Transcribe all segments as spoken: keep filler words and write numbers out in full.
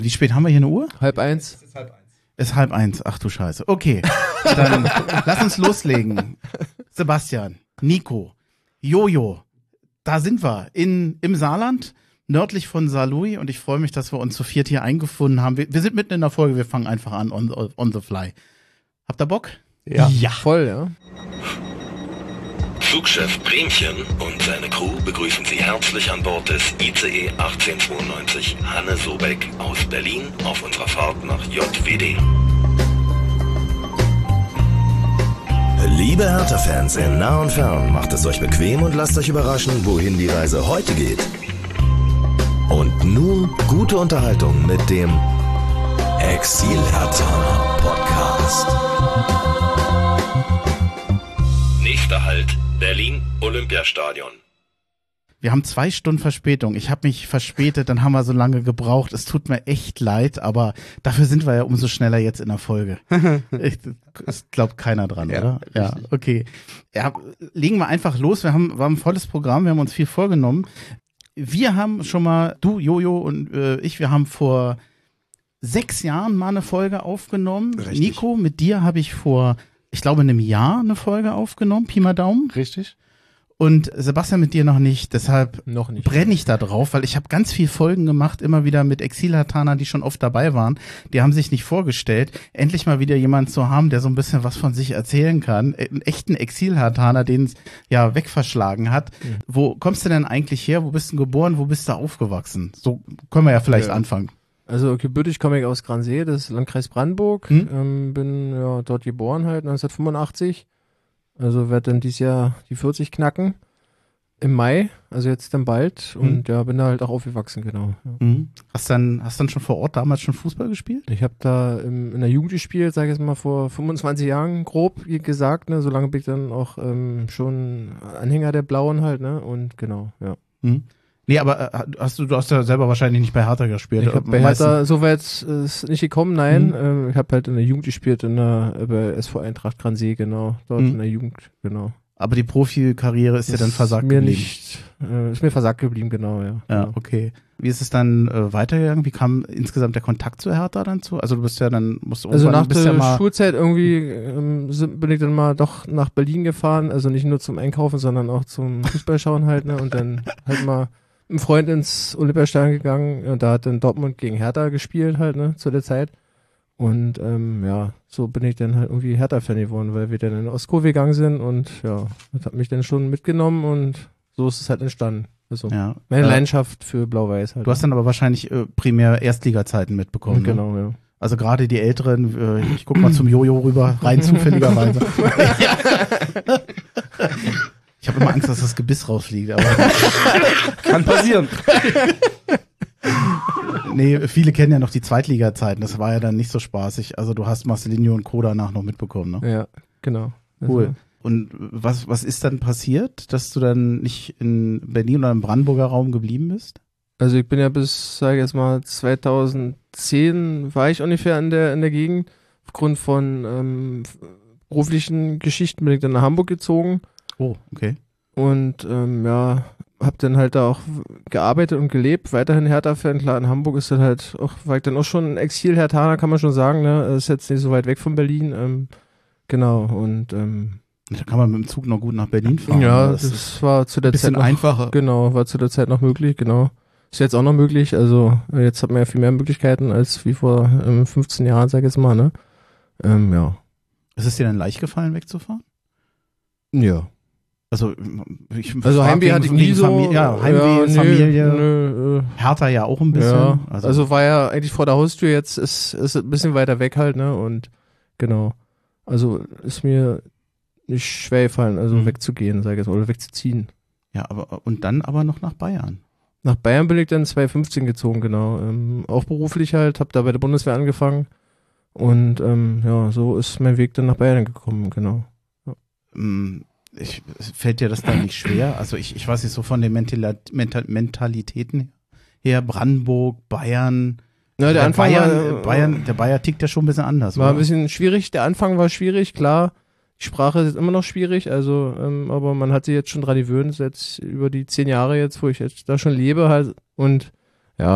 Wie spät haben wir hier eine Uhr? Halb eins. Es ist halb eins. Es ist halb eins. Ach du Scheiße. Okay, dann lass uns loslegen. Sebastian, Nico, Jojo, da sind wir in, im Saarland, nördlich von Saarlouis und ich freue mich, dass wir uns zu viert hier eingefunden haben. Wir, wir sind mitten in der Folge, wir fangen einfach an on, on the fly. Habt ihr Bock? Ja, ja. Voll, ja. Flugchef Bremchen und seine Crew begrüßen Sie herzlich an Bord des I C E achtzehnhundertzweiundneunzig Hanne Sobeck aus Berlin auf unserer Fahrt nach J W D. Liebe Hertha-Fans in nah und fern, macht es euch bequem und lasst euch überraschen, wohin die Reise heute geht. Und nun gute Unterhaltung mit dem Exil-Hertha Podcast. Nächster Halt, Berlin Olympiastadion. Wir haben zwei Stunden Verspätung. Ich habe mich verspätet, dann haben wir so lange gebraucht. Es tut mir echt leid, aber dafür sind wir ja umso schneller jetzt in der Folge. Ich, das glaubt keiner dran, ja, oder? Richtig. Ja, okay. Ja, legen wir einfach los. Wir haben, wir haben ein volles Programm, wir haben uns viel vorgenommen. Wir haben schon mal, du, Jojo und äh, ich, wir haben vor sechs Jahren mal eine Folge aufgenommen. Richtig. Nico, mit dir habe ich vor, ich glaube, einem Jahr eine Folge aufgenommen, Pi mal Daumen. Richtig. Und Sebastian mit dir noch nicht, deshalb noch nicht. Brenne ich da drauf, weil ich habe ganz viel Folgen gemacht, immer wieder mit Exil-Herthanern, die schon oft dabei waren. Die haben sich nicht vorgestellt. Endlich mal wieder jemanden zu haben, der so ein bisschen was von sich erzählen kann. Einen echten Exil-Herthaner, den es ja wegverschlagen hat. Mhm. Wo kommst du denn eigentlich her? Wo bist du geboren? Wo bist du aufgewachsen? So können wir ja vielleicht ja. anfangen. Also gebürtig komme ich aus Gransee, das ist Landkreis Brandenburg. Hm? Ähm, bin ja dort geboren halt neunzehnhundertfünfundachtzig. Also werde dann dieses Jahr die vierzig knacken. Im Mai, also jetzt dann bald. Und hm. ja, bin da halt auch aufgewachsen, genau. Ja. Hm. Hast dann hast dann schon vor Ort damals schon Fußball gespielt? Ich habe da im, in der Jugend gespielt, sage ich jetzt mal vor fünfundzwanzig Jahren grob gesagt. Ne? So lange bin ich dann auch ähm, schon Anhänger der Blauen halt. Ne? Und genau, ja. Hm. Nee, aber äh, hast du, du hast ja selber wahrscheinlich nicht bei Hertha gespielt. Ich habe bei Hertha soweit ist nicht gekommen, nein. Mhm. Ähm, ich habe halt in der Jugend gespielt, in der äh, bei S V Eintracht Gransee, genau. Dort mhm. in der Jugend, genau. Aber die Profikarriere ist, ist ja dann versagt mir geblieben. Nicht, äh, ist mir versagt geblieben, genau, ja. Ja, genau. Okay. Wie ist es dann äh, weitergegangen? Wie kam insgesamt der Kontakt zu Hertha dann zu? Also du bist ja dann, musst Also nach bist der ja mal Schulzeit irgendwie ähm, sind, bin ich dann mal doch nach Berlin gefahren, also nicht nur zum Einkaufen, sondern auch zum Fußballschauen halt, ne? Und dann halt mal ein Freund ins Olympiastadion gegangen und da hat dann Dortmund gegen Hertha gespielt halt, ne, zu der Zeit. Und ähm, ja, so bin ich dann halt irgendwie Hertha-Fan geworden, weil wir dann in Ostkurve gegangen sind und ja, das hat mich dann schon mitgenommen und so ist es halt entstanden. Also ja, meine äh, Leidenschaft für Blau-Weiß halt. Du hast dann aber wahrscheinlich äh, primär Erstliga-Zeiten mitbekommen. Genau, ne? ja. Also gerade die Älteren, äh, ich guck mal zum Jojo rüber, rein zufälligerweise. Ich habe immer Angst, dass das Gebiss rausfliegt, aber kann passieren. Nee, viele kennen ja noch die Zweitliga-Zeiten, das war ja dann nicht so spaßig. Also du hast Marcelinho und Co. danach noch mitbekommen, ne? Ja, genau. Cool. Also. Und was, was ist dann passiert, dass du dann nicht in Berlin oder im Brandenburger Raum geblieben bist? Also ich bin ja bis, sage ich jetzt mal, zweitausendzehn war ich ungefähr in der, in der Gegend. Aufgrund von ähm, beruflichen Geschichten bin ich dann nach Hamburg gezogen. Oh, okay. Und ähm, ja, hab dann halt da auch gearbeitet und gelebt, weiterhin Hertha-Fan. Klar, in Hamburg ist das halt auch, war ich dann auch schon ein Exil-Herthaner, kann man schon sagen, ne? Das ist jetzt nicht so weit weg von Berlin. Ähm, genau, und ähm, da kann man mit dem Zug noch gut nach Berlin fahren. Ja, das, das war zu der Zeit noch einfacher. Genau, war zu der Zeit noch möglich, genau. Ist jetzt auch noch möglich, also jetzt hat man ja viel mehr Möglichkeiten als wie vor ähm, fünfzehn Jahren, sag ich jetzt mal, ne? Ähm, ja. Ist es dir dann leicht gefallen, wegzufahren? Ja. Also, ich also Heimweh hatte ich nie so. Familie, ja, Heimweh, ja, nee, Familie. Nö, äh, Hertha ja auch ein bisschen. Ja, also, also war ja eigentlich vor der Haustür, jetzt ist ist ein bisschen weiter weg halt, ne? Und genau. Also ist mir nicht schwer gefallen, also mhm. wegzugehen, sag ich jetzt, oder wegzuziehen. Ja, aber und dann aber noch nach Bayern. Nach Bayern bin ich dann zweitausendfünfzehn gezogen, genau. Ähm, auch beruflich halt, hab da bei der Bundeswehr angefangen. Und ähm, ja, so ist mein Weg dann nach Bayern gekommen, genau. Ja. Ich, fällt dir das dann nicht schwer? Also ich, ich weiß nicht, so von den Mental, Mental, Mentalitäten her, Brandenburg, Bayern. Ja, der, der Anfang Bayern, war, Bayern, der Bayer tickt ja schon ein bisschen anders. War oder? ein bisschen schwierig, der Anfang war schwierig, klar. Die Sprache ist immer noch schwierig, also, ähm, aber man hat sich jetzt schon dran gewöhnt, jetzt über die zehn Jahre jetzt, wo ich jetzt da schon lebe halt. Und ja,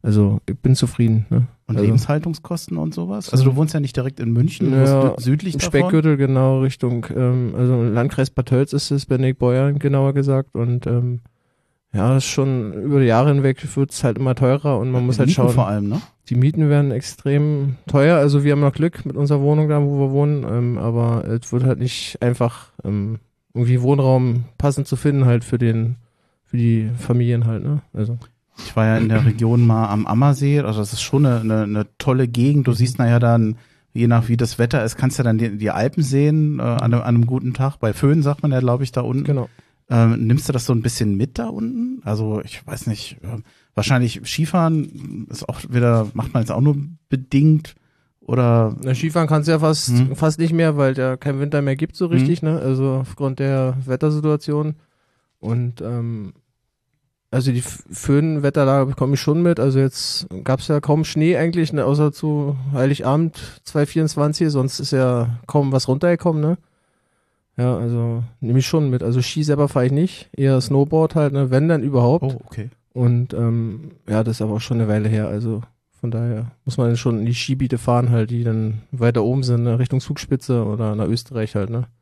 Also ich bin zufrieden. Ne? Und also, Lebenshaltungskosten und sowas? Also du wohnst ja nicht direkt in München, du ja, wohnst südlich im davon? Speckgürtel, genau, Richtung, ähm, also Landkreis Bad Tölz ist es, Benedikt-Beuern genauer gesagt. Und ähm, ja, das ist schon über die Jahre hinweg wird es halt immer teurer und man Die muss halt Mieten schauen. vor allem, ne? Die Mieten werden extrem teuer, also wir haben noch Glück mit unserer Wohnung da, wo wir wohnen, ähm, aber es wird halt nicht einfach ähm, irgendwie Wohnraum passend zu finden halt für den, für die Familien halt, ne? Also. Ich war ja in der Region mal am Ammersee, also das ist schon eine, eine, eine tolle Gegend. Du siehst nachher dann, je nach wie das Wetter ist, kannst du dann die, die Alpen sehen, äh, an, einem, an einem guten Tag. Bei Föhn sagt man ja, glaube ich, da unten. Genau. Ähm, nimmst du das so ein bisschen mit da unten? Also ich weiß nicht, äh, wahrscheinlich Skifahren ist auch wieder, macht man jetzt auch nur bedingt oder? Na, Skifahren kannst du ja fast, hm. fast nicht mehr, weil der kein Winter mehr gibt so richtig, hm. ne? Also aufgrund der Wettersituation und ähm, also die Föhnwetterlage bekomme ich schon mit. Also jetzt gab es ja kaum Schnee eigentlich, ne, außer zu Heiligabend zwanzig vierundzwanzig, sonst ist ja kaum was runtergekommen, ne? Ja, also nehme ich schon mit. Also Ski selber fahre ich nicht, eher Snowboard halt, ne, wenn dann überhaupt. Oh, okay. Und ähm, ja, das ist aber auch schon eine Weile her, also von daher muss man schon in die Skigebiete fahren halt, die dann weiter oben sind, ne, Richtung Zugspitze oder nach Österreich halt, ne?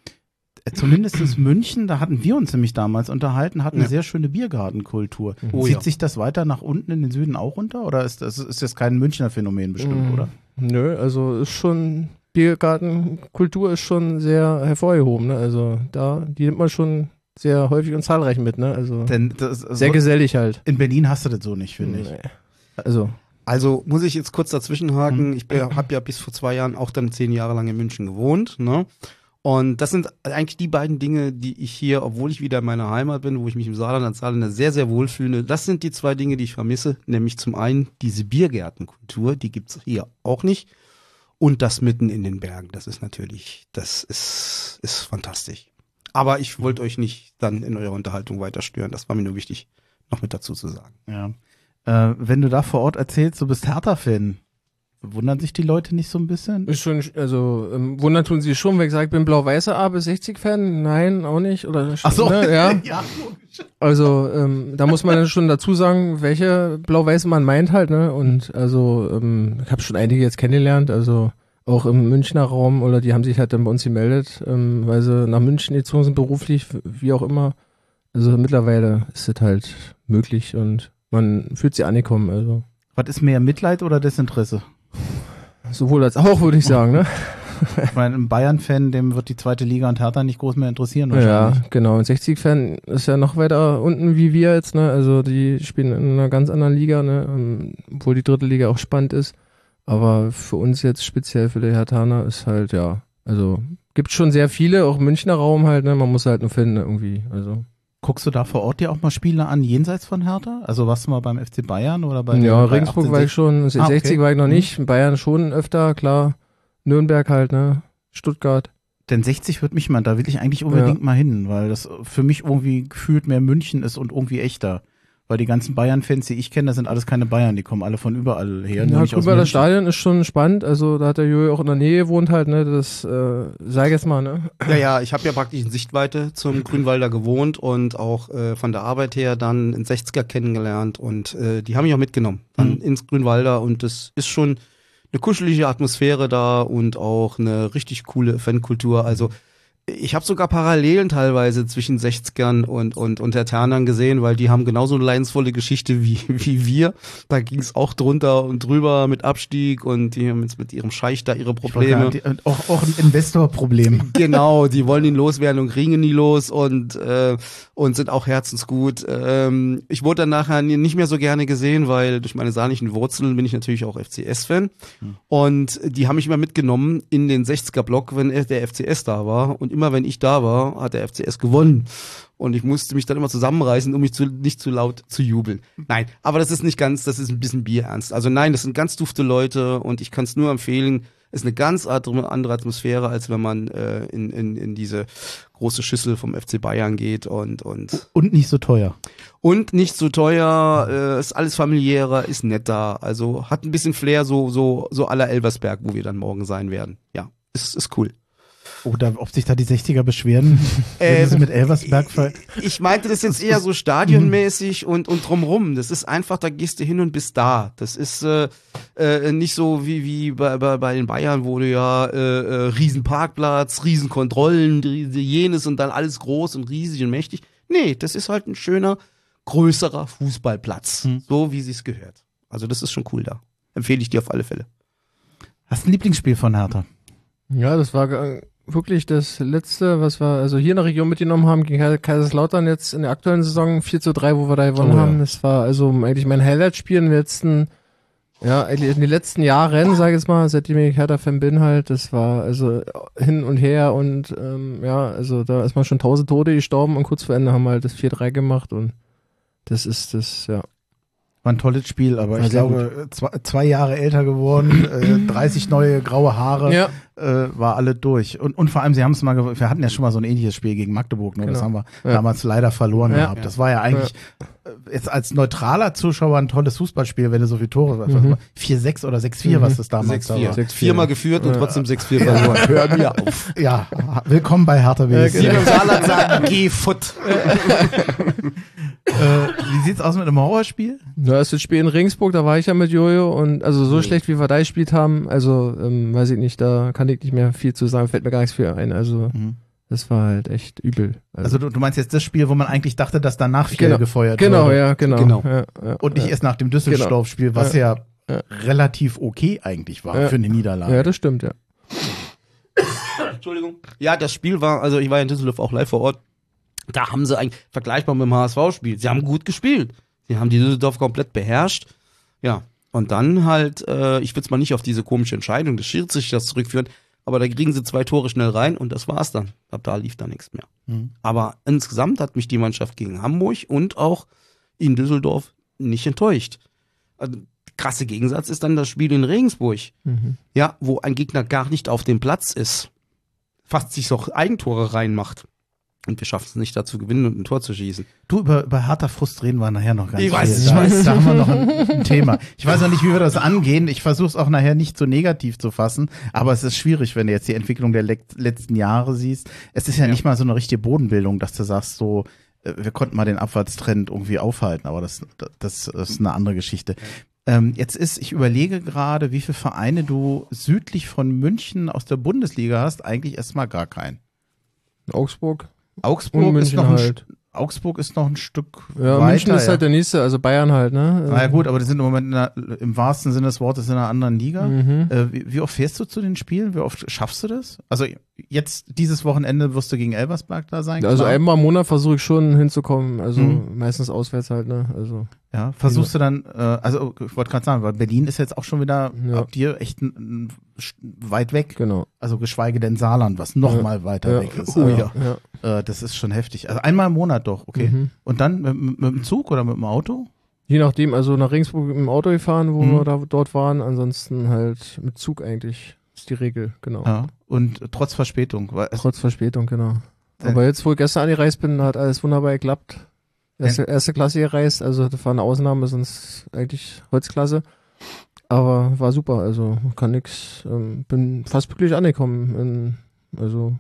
Zumindest in München, da hatten wir uns nämlich damals unterhalten, hatten Ja. eine sehr schöne Biergartenkultur. Oh, Zieht ja. sich das weiter nach unten in den Süden auch runter oder ist das, ist das kein Münchner Phänomen bestimmt, Mm, oder? Nö, also ist schon, Biergartenkultur ist schon sehr hervorgehoben, ne? Also da, die nimmt man schon sehr häufig und zahlreich mit, ne? Also Denn das, also sehr gesellig halt. in Berlin hast du das so nicht, finde ich. Nee. Also, Also muss ich jetzt kurz dazwischen haken. Ich habe ja bis vor zwei Jahren auch dann zehn Jahre lang in München gewohnt. Ne? Und das sind eigentlich die beiden Dinge, die ich hier, obwohl ich wieder in meiner Heimat bin, wo ich mich im Saarland als Saarländer sehr, sehr wohl fühle, das sind die zwei Dinge, die ich vermisse. Nämlich zum einen diese Biergärtenkultur, die gibt's hier auch nicht. Und das mitten in den Bergen, das ist natürlich, das ist, ist fantastisch. Aber ich wollte euch nicht dann in eurer Unterhaltung weiter stören. Das war mir nur wichtig, noch mit dazu zu sagen. Ja. Äh, wenn du da vor Ort erzählst, du bist Hertha-Fan, wundern sich die Leute nicht so ein bisschen? ist schon, also, ähm, wundern tun sie schon, wenn ich sage, ich bin blau-weißer A bis sechzig-Fan. Nein, auch nicht. Oder, Ach so. ne, ja. ja. Also, ähm, da muss man dann schon dazu sagen, welche blau-weiße man meint halt, ne? Und also, ähm, ich habe schon einige jetzt kennengelernt, also auch im Münchner Raum, oder die haben sich halt dann bei uns gemeldet, ähm, weil sie nach München gezogen sind, beruflich, wie auch immer. Also mittlerweile ist es halt möglich und man fühlt sich angekommen, also. Was ist mehr, Mitleid oder Desinteresse? Sowohl als auch, würde ich sagen, ne? Ich meine, ein Bayern-Fan, dem wird die zweite Liga und Hertha nicht groß mehr interessieren Ja, wahrscheinlich. genau. Und sechzig-Fan ist ja noch weiter unten wie wir jetzt, ne? Also die spielen in einer ganz anderen Liga, ne? Ähm, Obwohl die dritte Liga auch spannend ist. Aber für uns jetzt speziell für die Herthaner ist halt, ja, also gibt schon sehr viele, auch im Münchner Raum halt, ne? Man muss halt nur finden irgendwie, also. Guckst du da vor Ort dir auch mal Spiele an, jenseits von Hertha? Also warst du mal beim F C Bayern oder bei Ja, bei Regensburg war ich schon, Ah, okay. sechzig war ich noch nicht, in Bayern schon öfter, klar. Nürnberg halt, ne? Stuttgart. Denn sechzig wird mich mal, da will ich eigentlich unbedingt Ja. mal hin, weil das für mich irgendwie gefühlt mehr München ist und irgendwie echter. Weil die ganzen Bayern-Fans, die ich kenne, das sind alles keine Bayern, die kommen alle von überall her. nur Ja, nicht aus Grünwalder München. Stadion ist schon spannend, also da hat der Jojo auch in der Nähe gewohnt halt, ne? Das, äh, sag ich jetzt mal, ne? Ja, ja, ich habe ja praktisch in Sichtweite zum Grünwalder gewohnt und auch äh, von der Arbeit her dann in sechziger kennengelernt und äh, die haben mich auch mitgenommen dann Mhm. ins Grünwalder und das ist schon eine kuschelige Atmosphäre da und auch eine richtig coole Fankultur. Also ich habe sogar Parallelen teilweise zwischen sechzigern und und und Herthanern gesehen, weil die haben genauso eine leidensvolle Geschichte wie wie wir. Da ging es auch drunter und drüber mit Abstieg und die haben jetzt mit ihrem Scheich da ihre Ich wollte Probleme. gar nicht- und auch, auch ein Investorproblem. Genau, die wollen ihn loswerden und kriegen ihn nie los und äh, und sind auch herzensgut. Ähm, ich wurde dann nachher nicht mehr so gerne gesehen, weil durch meine saarlichen Wurzeln bin ich natürlich auch F C S-Fan. Hm. Und die haben mich immer mitgenommen in den sechziger-Block, wenn der F C S da war. Und immer wenn ich da war, hat der F C S gewonnen. Und ich musste mich dann immer zusammenreißen, um mich zu, nicht zu laut zu jubeln. Nein, aber das ist nicht ganz, das ist ein bisschen bierernst. Also nein, das sind ganz dufte Leute und ich kann es nur empfehlen. Ist eine ganz andere Atmosphäre, als wenn man äh, in, in, in diese große Schüssel vom F C Bayern geht und und Und nicht so teuer. und nicht so teuer, äh, ist alles familiärer, ist netter, also hat ein bisschen Flair, so so so à la Elversberg, wo wir dann morgen sein werden. Ja, ist ist cool. Oder ob sich da die sechziger beschweren, wenn sie mit Elversberg ver... Ich meinte das jetzt eher so stadionmäßig und, und drumrum. Das ist einfach, da gehst du hin und bist da. Das ist äh, äh, nicht so wie, wie bei, bei, bei den Bayern, wo du ja äh, äh, riesen Parkplatz, riesen Kontrollen, jenes und dann alles groß und riesig und mächtig. Nee, das ist halt ein schöner, größerer Fußballplatz. Hm. So wie sich's gehört. Also das ist schon cool da. Empfehle ich dir auf alle Fälle. Hast du ein Lieblingsspiel von Hertha? Ja, das war ge- wirklich das letzte, was wir also hier in der Region mitgenommen haben, gegen Kaiserslautern jetzt in der aktuellen Saison vier zu drei, wo wir da gewonnen Oh, ja. haben. Das war also eigentlich mein Highlight-Spiel in den letzten, ja, eigentlich in den letzten Jahren, sage ich jetzt mal, seitdem ich Hertha-Fan bin halt. Das war also hin und her und ähm, ja, also da ist man schon tausend Tote gestorben und kurz vor Ende haben wir halt das vier drei gemacht und das ist das, ja. War ein tolles Spiel, aber War ich sehr glaube, zwei, zwei Jahre älter geworden, äh, dreißig neue graue Haare, Ja. äh, war alle durch. Und, und vor allem, sie haben es mal, ge- wir hatten ja schon mal so ein ähnliches Spiel gegen Magdeburg, ne? Das Genau. haben wir Ja. damals leider verloren Ja. gehabt. Das war ja eigentlich äh, jetzt als neutraler Zuschauer ein tolles Fußballspiel, wenn du so viele Tore, was Mhm. war vier sechs oder sechs vier, was das damals sechs da vier. war. sechs vier. Viermal geführt und Ja. trotzdem sechs vier verloren. Hör mir auf. Ja, willkommen bei Hertha B S C. Ja, Wie genau. wir im Saarland sagen, geh foot. äh, wie sieht's aus mit einem Horrorspiel? Ja, das ist das Spiel in Regensburg, da war ich ja mit Jojo und also so schlecht wie wir da gespielt haben, also ähm, weiß ich nicht, da kann ich nicht mehr viel zu sagen, fällt mir gar nichts für ein, also Mhm. das war halt echt übel. Also du, du meinst jetzt das Spiel, wo man eigentlich dachte, dass danach viel Genau. gefeuert genau, wurde. ja, genau. Genau. Ja, ja, Und nicht ja. erst nach dem Düsseldorf-Spiel, was ja, Ja. relativ okay eigentlich war Ja. für eine Niederlage. Ja, das stimmt, ja. Entschuldigung. Ja, das Spiel war, also ich war ja in Düsseldorf auch live vor Ort. Da haben sie eigentlich vergleichbar mit dem H S V-Spiel. Sie haben gut gespielt. Sie haben die Düsseldorf komplett beherrscht. Ja. Und dann halt, äh, ich will es mal nicht auf diese komische Entscheidung des Schiedsrichters zurückführen, aber da kriegen sie zwei Tore schnell rein und das war's dann. Ab da lief da nichts mehr. Mhm. Aber insgesamt hat mich die Mannschaft gegen Hamburg und auch in Düsseldorf nicht enttäuscht. Also, krasse Gegensatz ist dann das Spiel in Regensburg. Mhm. Ja, wo ein Gegner gar nicht auf dem Platz ist. Fast sich auch Eigentore reinmacht. Und wir schaffen es nicht, da zu gewinnen und ein Tor zu schießen. Du, über, über harter Frust reden wir nachher noch ganz Ich viel. weiß, ich da, weiß. Da haben wir noch ein, ein Thema. Ich weiß noch nicht, wie wir das angehen. Ich versuche es auch nachher nicht so negativ zu fassen. Aber es ist schwierig, wenn du jetzt die Entwicklung der le- letzten Jahre siehst. Es ist ja, Ja. nicht mal so eine richtige Bodenbildung, dass du sagst, so, äh, wir konnten mal den Abwärtstrend irgendwie aufhalten. Aber das, das, das ist eine andere Geschichte. Ähm, jetzt ist, ich überlege gerade, wie viele Vereine du südlich von München aus der Bundesliga hast. Eigentlich erstmal gar keinen. Augsburg Augsburg und ist München noch ein, halt. St- Augsburg ist noch ein Stück Ja, weiter. München ist ja. halt der nächste, also Bayern halt, ne? Na ja gut, aber die sind im Moment in einer, im wahrsten Sinne des Wortes in einer anderen Liga. Mhm. Äh, wie, wie oft fährst du zu den Spielen? Wie oft schaffst du das? Also jetzt dieses Wochenende wirst du gegen Elversberg da sein. Also klar. einmal im Monat versuche ich schon hinzukommen, also Mhm. meistens auswärts halt, ne? Also Ja, versuchst du dann, äh, also ich wollte gerade sagen, weil Berlin ist jetzt auch schon wieder Ja. ab dir echt ein, ein, weit weg. genau. Also geschweige denn Saarland, was noch Ja. mal weiter Ja. weg ist. Oh, Also, ja. ja. äh, das ist schon heftig. Also einmal im Monat doch, okay. Mhm. Und dann mit, mit, mit dem Zug oder mit dem Auto? Je nachdem, also nach Regensburg mit dem Auto gefahren, wo Mhm. wir da dort waren, ansonsten halt mit Zug eigentlich. Ist die Regel, genau. Ja. Und trotz Verspätung. Weil es, Trotz Verspätung, genau. Äh. Aber jetzt, wo ich gestern angereist bin, hat alles wunderbar geklappt. Erste, erste Klasse gereist, also das war eine Ausnahme, sonst eigentlich Holzklasse. Aber war super, also kann nix, ähm, bin fast glücklich angekommen. In, also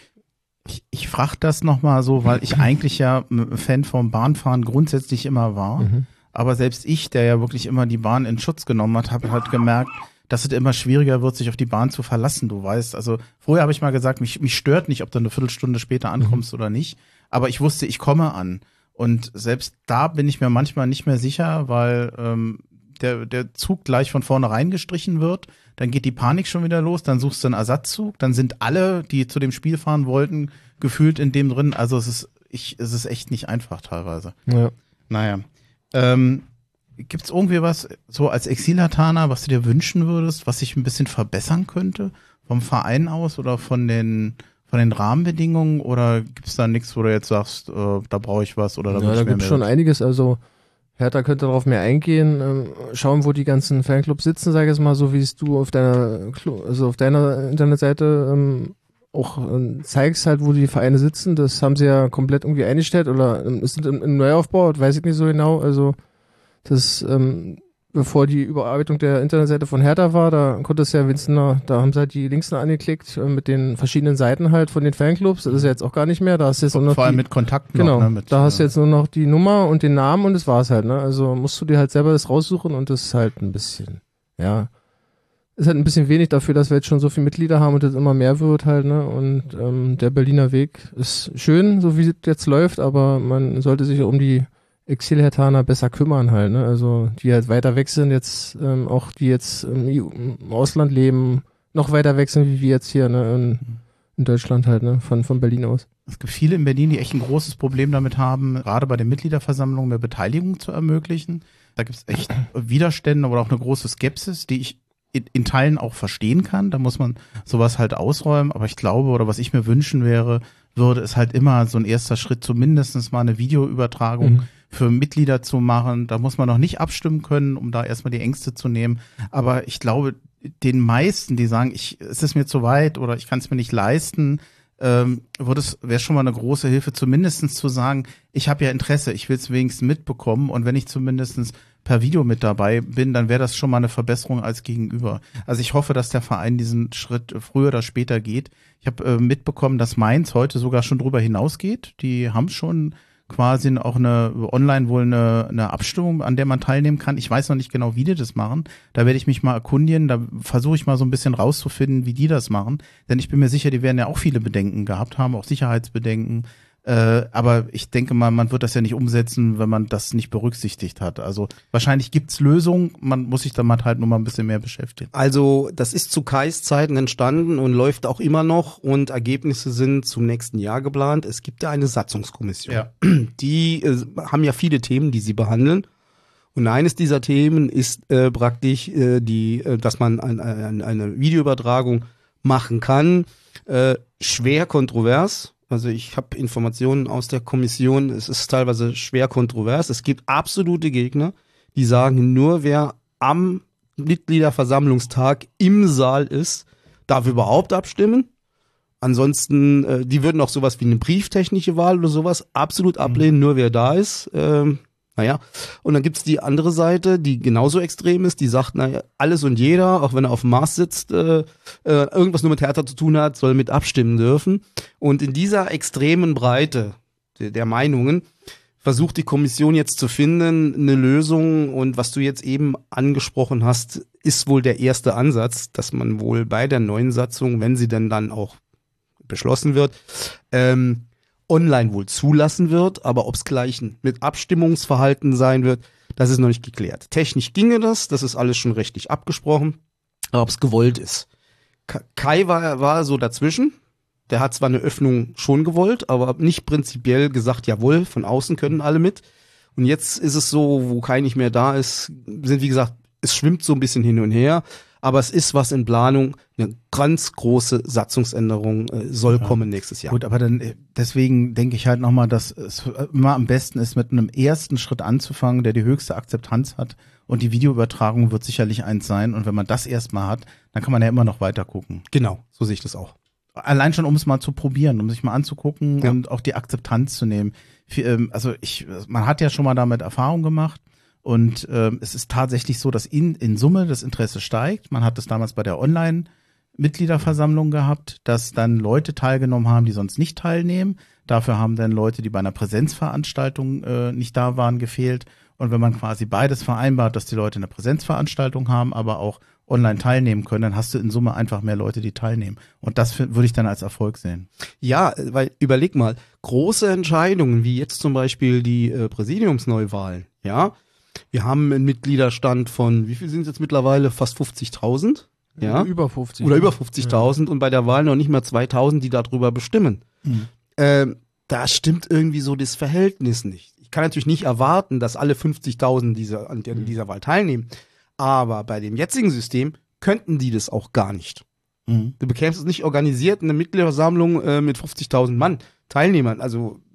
Ich, ich frage das nochmal so, weil ich eigentlich ja ein Fan vom Bahnfahren grundsätzlich immer war. mhm. Aber selbst ich, der ja wirklich immer die Bahn in Schutz genommen hat, habe halt gemerkt, dass es immer schwieriger wird, sich auf die Bahn zu verlassen. Du weißt, also vorher habe ich mal gesagt, mich, mich stört nicht, ob du eine Viertelstunde später ankommst oder nicht. Aber ich wusste, ich komme an. Und selbst da bin ich mir manchmal nicht mehr sicher, weil ähm, der, der Zug gleich von vornherein gestrichen wird. Dann geht die Panik schon wieder los, dann suchst du einen Ersatzzug, dann sind alle, die zu dem Spiel fahren wollten, gefühlt in dem drin. Also es ist, ich, es ist echt nicht einfach teilweise. ja. Naja. Ähm, gibt's irgendwie was, so als Exilataner, was du dir wünschen würdest, was sich ein bisschen verbessern könnte? Vom Verein aus oder von den, von den Rahmenbedingungen? Oder gibt's da nichts, wo du jetzt sagst, äh, da brauche ich was oder da Ja, will da ich mehr gibt es schon mehr? einiges. Also Hertha könnte darauf mehr eingehen, ähm, schauen, wo die ganzen Fanclubs sitzen, sag ich jetzt mal, so wie es du auf deiner Clu- also auf deiner Internetseite ähm, auch ähm, zeigst halt, wo die Vereine sitzen. Das haben sie ja komplett irgendwie eingestellt oder ähm, ist im, im Neuaufbau, weiß ich nicht so genau. Also das ähm, bevor die Überarbeitung der Internetseite von Hertha war, da konntest du ja wenigstens noch, da haben sie halt die Links noch angeklickt äh, mit den verschiedenen Seiten halt von den Fanclubs. Das ist ja jetzt auch gar nicht mehr. Da hast du jetzt nur noch Vor allem die, mit Kontakten. genau, noch, ne, mit, da hast du äh, jetzt nur noch die Nummer und den Namen und das war's halt. Ne? Also musst du dir halt selber das raussuchen und das ist halt ein bisschen, ja, ist halt ein bisschen wenig dafür, dass wir jetzt schon so viele Mitglieder haben und das immer mehr wird halt. Ne? Und ähm, der Berliner Weg ist schön, so wie es jetzt läuft, aber man sollte sich um die Exilhertaner besser kümmern halt, ne? Also die halt weiter weg sind jetzt, ähm, auch die jetzt im, im Ausland leben, noch weiter weg sind wie wir jetzt hier, ne? In, in Deutschland halt, ne? Von, von Berlin aus. Es gibt viele in Berlin, die echt ein großes Problem damit haben, gerade bei den Mitgliederversammlungen mehr Beteiligung zu ermöglichen. Da gibt es echt Widerstände oder auch eine große Skepsis, die ich in, in Teilen auch verstehen kann. Da muss man sowas halt ausräumen. Aber ich glaube, oder was ich mir wünschen wäre, würde es halt immer so ein erster Schritt, zumindest mal eine Videoübertragung mhm. für Mitglieder zu machen. Da muss man noch nicht abstimmen können, um da erstmal die Ängste zu nehmen. Aber ich glaube, den meisten, die sagen, ich, es ist mir zu weit oder ich kann es mir nicht leisten, ähm, würde es, wäre schon mal eine große Hilfe, zumindestens zu sagen, ich habe ja Interesse, ich will es wenigstens mitbekommen und wenn ich zumindestens per Video mit dabei bin, dann wäre das schon mal eine Verbesserung als gegenüber. Also ich hoffe, dass der Verein diesen Schritt früher oder später geht. Ich habe äh, mitbekommen, dass Mainz heute sogar schon drüber hinausgeht. Die haben schon quasi auch eine online wohl eine, eine Abstimmung, an der man teilnehmen kann. Ich weiß noch nicht genau, wie die das machen. Da werde ich mich mal erkundigen. Da versuche ich mal so ein bisschen rauszufinden, wie die das machen. Denn ich bin mir sicher, die werden ja auch viele Bedenken gehabt haben, auch Sicherheitsbedenken. Äh, aber ich denke mal, man wird das ja nicht umsetzen, wenn man das nicht berücksichtigt hat. Also wahrscheinlich gibt's Lösungen, man muss sich damit halt nur mal ein bisschen mehr beschäftigen. Also das ist zu Kais Zeiten entstanden und läuft auch immer noch und Ergebnisse sind zum nächsten Jahr geplant. Es gibt ja eine Satzungskommission. Ja. Die äh, haben ja viele Themen, die sie behandeln. Und eines dieser Themen ist äh, praktisch äh, die, äh, dass man ein, ein, eine Videoübertragung machen kann. Äh, schwer kontrovers. Also ich habe Informationen aus der Kommission, es ist teilweise schwer kontrovers. Es gibt absolute Gegner, die sagen, nur wer am Mitgliederversammlungstag im Saal ist, darf überhaupt abstimmen. Ansonsten, äh, die würden auch sowas wie eine brieftechnische Wahl oder sowas absolut ablehnen, mhm. nur wer da ist. Ähm, naja, und dann gibt's die andere Seite, die genauso extrem ist, die sagt, naja, alles und jeder, auch wenn er auf dem Mars sitzt, äh, äh, irgendwas nur mit Hertha zu tun hat, soll mit abstimmen dürfen. Und in dieser extremen Breite der, der Meinungen versucht die Kommission jetzt zu finden, eine Lösung. Und was du jetzt eben angesprochen hast, ist wohl der erste Ansatz, dass man wohl bei der neuen Satzung, wenn sie denn dann auch beschlossen wird, ähm, online wohl zulassen wird, aber ob es gleich mit Abstimmungsverhalten sein wird, das ist noch nicht geklärt. Technisch ginge das, das ist alles schon rechtlich abgesprochen, aber ob es gewollt ist. Kai war, war so dazwischen, der hat zwar eine Öffnung schon gewollt, aber nicht prinzipiell gesagt, jawohl, von außen können alle mit. Und jetzt ist es so, wo Kai nicht mehr da ist, sind wie gesagt, es schwimmt so ein bisschen hin und her. Aber es ist was in Planung, eine ganz große Satzungsänderung äh, soll ja. kommen nächstes Jahr. Gut, aber dann deswegen denke ich halt nochmal, dass es immer am besten ist, mit einem ersten Schritt anzufangen, der die höchste Akzeptanz hat. Und die Videoübertragung wird sicherlich eins sein. Und wenn man das erstmal hat, dann kann man ja immer noch weiter gucken. Genau, so sehe ich das auch. Allein schon, um es mal zu probieren, um sich mal anzugucken ja. und auch die Akzeptanz zu nehmen. Also ich, man hat ja schon mal damit Erfahrung gemacht. Und ähm, es ist tatsächlich so, dass in, in Summe das Interesse steigt. Man hat das damals bei der Online-Mitgliederversammlung gehabt, dass dann Leute teilgenommen haben, die sonst nicht teilnehmen. Dafür haben dann Leute, die bei einer Präsenzveranstaltung äh, nicht da waren, gefehlt. Und wenn man quasi beides vereinbart, dass die Leute eine Präsenzveranstaltung haben, aber auch online teilnehmen können, dann hast du in Summe einfach mehr Leute, die teilnehmen. Und das würde ich dann als Erfolg sehen. Ja, weil überleg mal, große Entscheidungen, wie jetzt zum Beispiel die äh, Präsidiumsneuwahlen, ja, wir haben einen Mitgliederstand von, wie viel sind es jetzt mittlerweile? Fast fünfzigtausend? Ja. Über fünfzig. Oder über fünfzigtausend ja. Und bei der Wahl noch nicht mal zweitausend, die darüber bestimmen. Mhm. Ähm, da stimmt irgendwie so das Verhältnis nicht. Ich kann natürlich nicht erwarten, dass alle fünfzigtausend dieser, an dieser Wahl teilnehmen. Aber bei dem jetzigen System könnten die das auch gar nicht. Mhm. Du bekämst es nicht organisiert, eine Mitgliederversammlung äh, mit fünfzigtausend Mann Teilnehmern. Also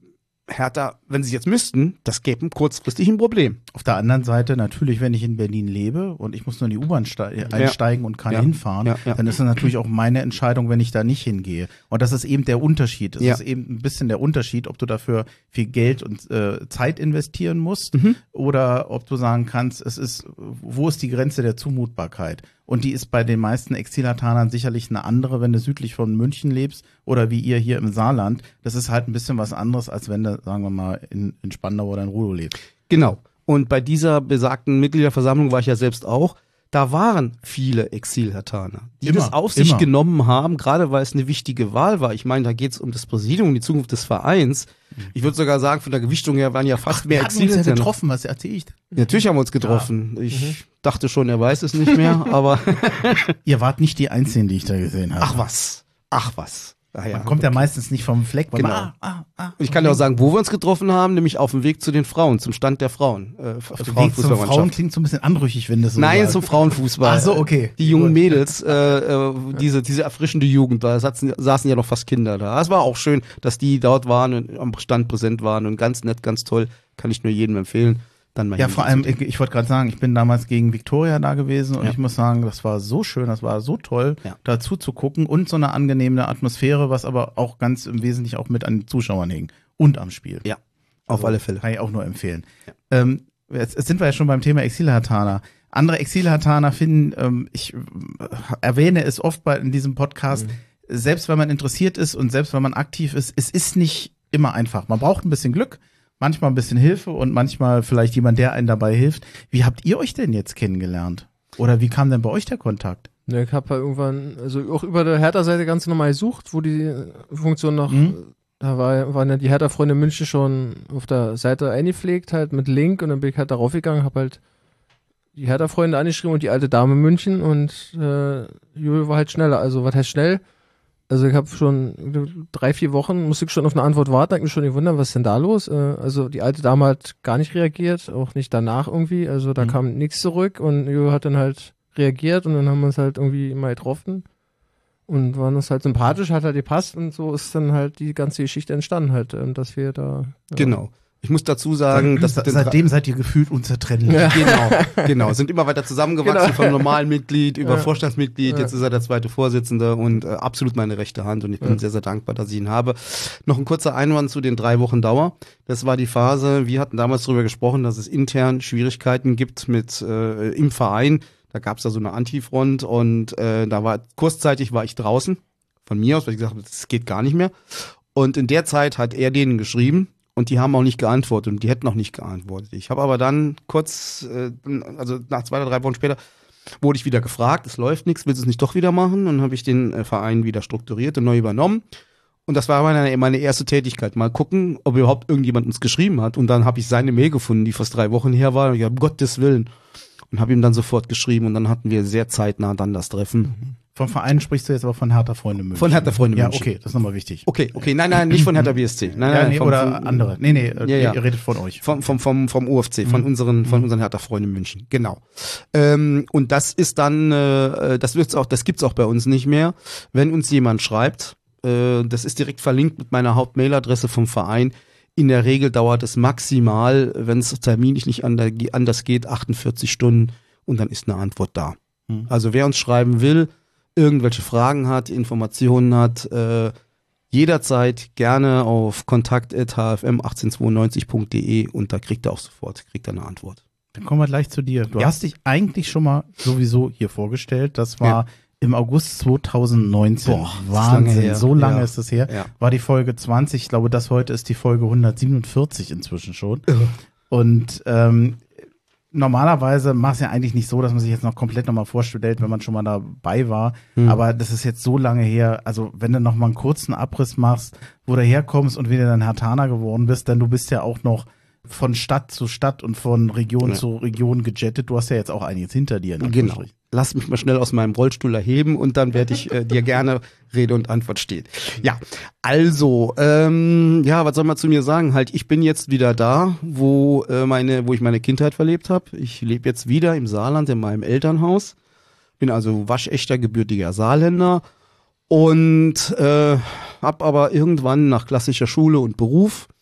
Hertha, wenn sie jetzt müssten, das gäbe kurzfristig ein Problem. Auf der anderen Seite, natürlich, wenn ich in Berlin lebe und ich muss nur in die U-Bahn ste- einsteigen und kann Ja. hinfahren, Ja, ja. dann ist es natürlich auch meine Entscheidung, wenn ich da nicht hingehe. Und das ist eben der Unterschied. Es Ja. ist eben ein bisschen der Unterschied, ob du dafür viel Geld und äh, Zeit investieren musst Mhm. oder ob du sagen kannst, es ist, wo ist die Grenze der Zumutbarkeit? Und die ist bei den meisten Exilhartanern sicherlich eine andere, wenn du südlich von München lebst oder wie ihr hier im Saarland. Das ist halt ein bisschen was anderes, als wenn du, sagen wir mal, in, in Spandau oder in Rudow lebst. Genau. Und bei dieser besagten Mitgliederversammlung war ich ja selbst auch. Da waren viele Exil-Hertaner, die Immer, das auf sich immer. genommen haben, gerade weil es eine wichtige Wahl war. Ich meine, da geht es um das Präsidium, um die Zukunft des Vereins. Ich würde sogar sagen, von der Gewichtung her waren ja fast mehr Wir hatten uns ja Exil-Hertaner. getroffen, was erzähl ich denn? Natürlich haben wir uns getroffen. Ich dachte schon, er weiß es nicht mehr, aber Ihr wart nicht die Einzigen, die ich da gesehen habe. ach was, ach was. Ah, ja. Man kommt ja meistens nicht vom Fleck. Weil Genau. man, ah, ah, ah, Und ich kann dir auch sagen, wo wir uns getroffen haben, nämlich auf dem Weg zu den Frauen, zum Stand der Frauen. Äh, auf der Weg zum Frauenfußballmannschaft. Frauen klingt so ein bisschen anrüchig, wenn das so Nein, sagst. zum Frauenfußball. Ach so, okay. Die jungen Mädels, äh, äh, diese, diese erfrischende Jugend, da saßen, saßen ja noch fast Kinder da. Es war auch schön, dass die dort waren und am Stand präsent waren und ganz nett, ganz toll. Kann ich nur jedem empfehlen. Dann mal Ja, hin- vor allem, ich, ich wollte gerade sagen, ich bin damals gegen Victoria da gewesen und Ja. ich muss sagen, das war so schön, das war so toll, Ja. dazu zu gucken und so eine angenehme Atmosphäre, was aber auch ganz im Wesentlichen auch mit an den Zuschauern hing und am Spiel. Ja, auf alle Fälle. Kann ich auch nur empfehlen. Ähm, jetzt, jetzt sind wir ja schon beim Thema Exilhartaner. Andere Exilhartaner finden, ähm, ich äh, erwähne es oft bei in diesem Podcast, Mhm. selbst wenn man interessiert ist und selbst wenn man aktiv ist, es ist nicht immer einfach. Man braucht ein bisschen Glück, manchmal ein bisschen Hilfe und manchmal vielleicht jemand, der einen dabei hilft. Wie habt ihr euch denn jetzt kennengelernt? Oder wie kam denn bei euch der Kontakt? Ne, ich habe halt irgendwann, also auch über der Hertha-Seite ganz normal gesucht, wo die Funktion noch, Mhm. da war, waren ja die Hertha-Freunde München schon auf der Seite eingepflegt, halt mit Link, und dann bin ich halt darauf gegangen, habe halt die Hertha-Freunde angeschrieben und die alte Dame München, und äh, Julio war halt schneller. Also was heißt schnell? Also ich habe schon drei, vier Wochen, musste ich schon auf eine Antwort warten, hab mich schon gewundert, was ist denn da los? Äh, also die alte Dame hat gar nicht reagiert, auch nicht danach irgendwie, also da Mhm. kam nichts zurück, und Julio hat dann halt reagiert, und dann haben wir uns halt irgendwie mal getroffen und waren uns halt sympathisch, hat halt gepasst, und so ist dann halt die ganze Geschichte entstanden halt, ähm, dass wir da... Ja. Genau. Ich muss dazu sagen, dass Seit, seitdem seid ihr gefühlt unzertrennlich. Ja. Genau, genau. Sind immer weiter zusammengewachsen, Genau. vom normalen Mitglied über Ja. Vorstandsmitglied. Ja. Jetzt ist er der zweite Vorsitzende und äh, absolut meine rechte Hand, und ich bin Ja. sehr, sehr dankbar, dass ich ihn habe. Noch ein kurzer Einwand zu den drei Wochen Dauer. Das war die Phase, wir hatten damals darüber gesprochen, dass es intern Schwierigkeiten gibt mit äh, im Verein. Da gab es da so eine Antifront, und äh, da war kurzzeitig war ich draußen von mir aus, weil ich gesagt habe, das geht gar nicht mehr. Und in der Zeit hat er denen geschrieben, und die haben auch nicht geantwortet, und die hätten auch nicht geantwortet. Ich habe aber dann kurz, äh, also nach zwei oder drei Wochen später, wurde ich wieder gefragt, es läuft nichts, willst du es nicht doch wieder machen? Und dann habe ich den äh, Verein wieder strukturiert und neu übernommen. Und das war meine, meine erste Tätigkeit. Mal gucken, ob überhaupt irgendjemand uns geschrieben hat. Und dann habe ich seine Mail gefunden, die fast drei Wochen her war. Und ich habe, um Gottes Willen. Und habe ihm dann sofort geschrieben, und dann hatten wir sehr zeitnah dann das Treffen. Vom Verein sprichst du jetzt aber von Hertha Freunde München. Von Hertha Freunde München. Ja, okay, das ist nochmal wichtig. Okay, okay, nein, nein, nicht von Hertha B S C. Nein, Ja, nein, nee, vom, oder vom, andere. Nee, nee, äh, Ja, ja. ihr redet von euch. Vom, vom, vom, vom U F C, von unseren, von unseren Hertha-Freunden München. Genau. Ähm, und das ist dann, äh, das wird's auch, das gibt's auch bei uns nicht mehr. Wenn uns jemand schreibt, äh, das ist direkt verlinkt mit meiner Hauptmailadresse vom Verein. In der Regel dauert es maximal, wenn es terminlich nicht anders geht, achtundvierzig Stunden, und dann ist eine Antwort da. Hm. Also wer uns schreiben will, irgendwelche Fragen hat, Informationen hat, äh, jederzeit gerne auf kontakt at h f m achtzehn zweiundneunzig punkt d e, und da kriegt er auch sofort, kriegt er eine Antwort. Dann kommen wir gleich zu dir. Du Ja. hast dich eigentlich schon mal sowieso hier vorgestellt. Das war Ja. im August zweitausendneunzehn. Boah, das ist lange Wahnsinn, her. so lange Ja. ist es her. Ja. War die Folge zwanzig. Ich glaube, das heute ist die Folge hundertsiebenundvierzig inzwischen schon. Und ähm, normalerweise macht es ja eigentlich nicht so, dass man sich jetzt noch komplett nochmal vorstellt, wenn man schon mal dabei war. Hm. Aber das ist jetzt so lange her. Also wenn du noch mal einen kurzen Abriss machst, wo du herkommst und wie du dann Hertaner geworden bist, denn du bist ja auch noch von Stadt zu Stadt und von Region Ja. zu Region gejettet. Du hast ja jetzt auch einiges hinter dir. in Genau. Anführungsstrichen. Lass mich mal schnell aus meinem Rollstuhl erheben, und dann werde ich äh, dir gerne Rede und Antwort stehen. Ja, also, ähm, ja, was soll man zu mir sagen? Halt, ich bin jetzt wieder da, wo äh, meine, wo ich meine Kindheit verlebt habe. Ich lebe jetzt wieder im Saarland in meinem Elternhaus. Bin also waschechter gebürtiger Saarländer und äh, hab aber irgendwann nach klassischer Schule und Beruf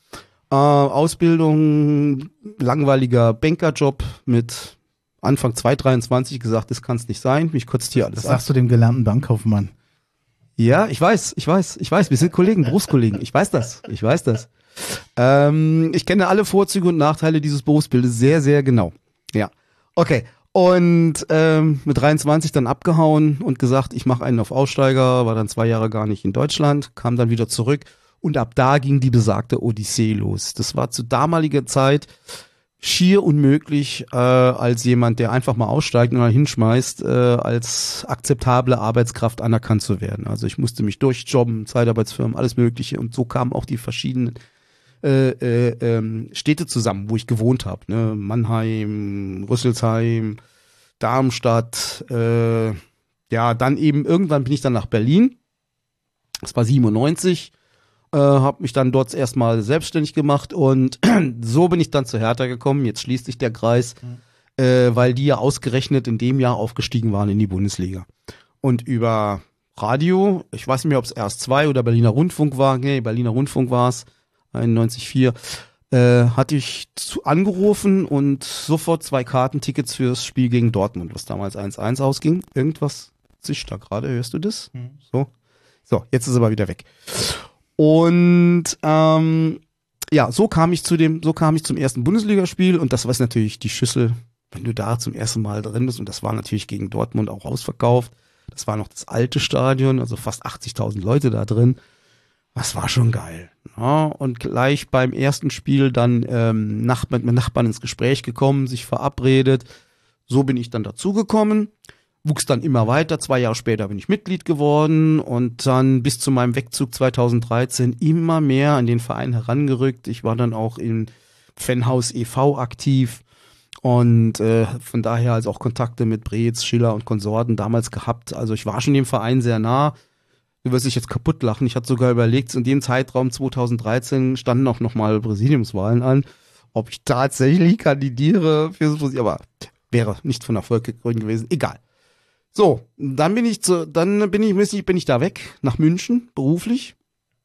Äh, Ausbildung, langweiliger Bankerjob mit Anfang zweitausenddreiundzwanzig gesagt, das kann es nicht sein. Mich kotzt hier alles Das ab. sagst du dem gelernten Bankkaufmann. Ja, ich weiß, ich weiß, ich weiß. Wir sind Kollegen, Berufskollegen. Ich weiß das, ich weiß das. Ähm, ich kenne alle Vorzüge und Nachteile dieses Berufsbildes sehr, sehr genau. Ja, okay. Und ähm, mit dreiundzwanzig dann abgehauen und gesagt, ich mache einen auf Aussteiger, war dann zwei Jahre gar nicht in Deutschland, kam dann wieder zurück und ab da ging die besagte Odyssee los. Das war zu damaliger Zeit schier unmöglich, äh, als jemand, der einfach mal aussteigt und mal hinschmeißt, äh, als akzeptable Arbeitskraft anerkannt zu werden. Also ich musste mich durchjobben, Zeitarbeitsfirmen, alles Mögliche und so kamen auch die verschiedenen äh, äh, ähm, Städte zusammen, wo ich gewohnt habe. Ne? Mannheim, Rüsselsheim, Darmstadt, äh, ja, dann eben irgendwann bin ich dann nach Berlin. Das war siebenundneunzig. Äh, habe mich dann dort erstmal selbstständig gemacht und so bin ich dann zu Hertha gekommen. Jetzt schließt sich der Kreis, mhm. äh, weil die ja ausgerechnet in dem Jahr aufgestiegen waren in die Bundesliga. Und über Radio, ich weiß nicht mehr, ob es R S zwei oder Berliner Rundfunk war, nee, Berliner Rundfunk war es, einundneunzig Komma vier, äh, hatte ich zu angerufen und sofort zwei Kartentickets fürs Spiel gegen Dortmund, was damals eins eins ausging. Irgendwas zischt da gerade, hörst du das? Mhm. So. So, jetzt ist es aber wieder weg. Und ähm, ja, so kam ich zu dem, so kam ich zum ersten Bundesligaspiel und das war natürlich die Schüssel, wenn du da zum ersten Mal drin bist und das war natürlich gegen Dortmund auch ausverkauft. Das war noch das alte Stadion, also fast achtzigtausend Leute da drin. Das war schon geil. Ja, und gleich beim ersten Spiel dann ähm, Nach- mit Nachbarn ins Gespräch gekommen, sich verabredet. So bin ich dann dazugekommen. Wuchs dann immer weiter. Zwei Jahre später bin ich Mitglied geworden und dann bis zu meinem Wegzug zweitausenddreizehn immer mehr an den Verein herangerückt. Ich war dann auch im Fanhaus e V aktiv und äh, von daher also auch Kontakte mit Breetz, Schiller und Konsorten damals gehabt. Also ich war schon dem Verein sehr nah. Du wirst dich jetzt kaputt lachen. Ich hatte sogar überlegt, in dem Zeitraum zweitausenddreizehn standen auch nochmal Präsidiumswahlen an, ob ich tatsächlich kandidiere für so Präsidium, aber wäre nicht von Erfolg gekrönt gewesen. Egal. So, dann bin ich zu, dann bin ich, bin ich da weg nach München beruflich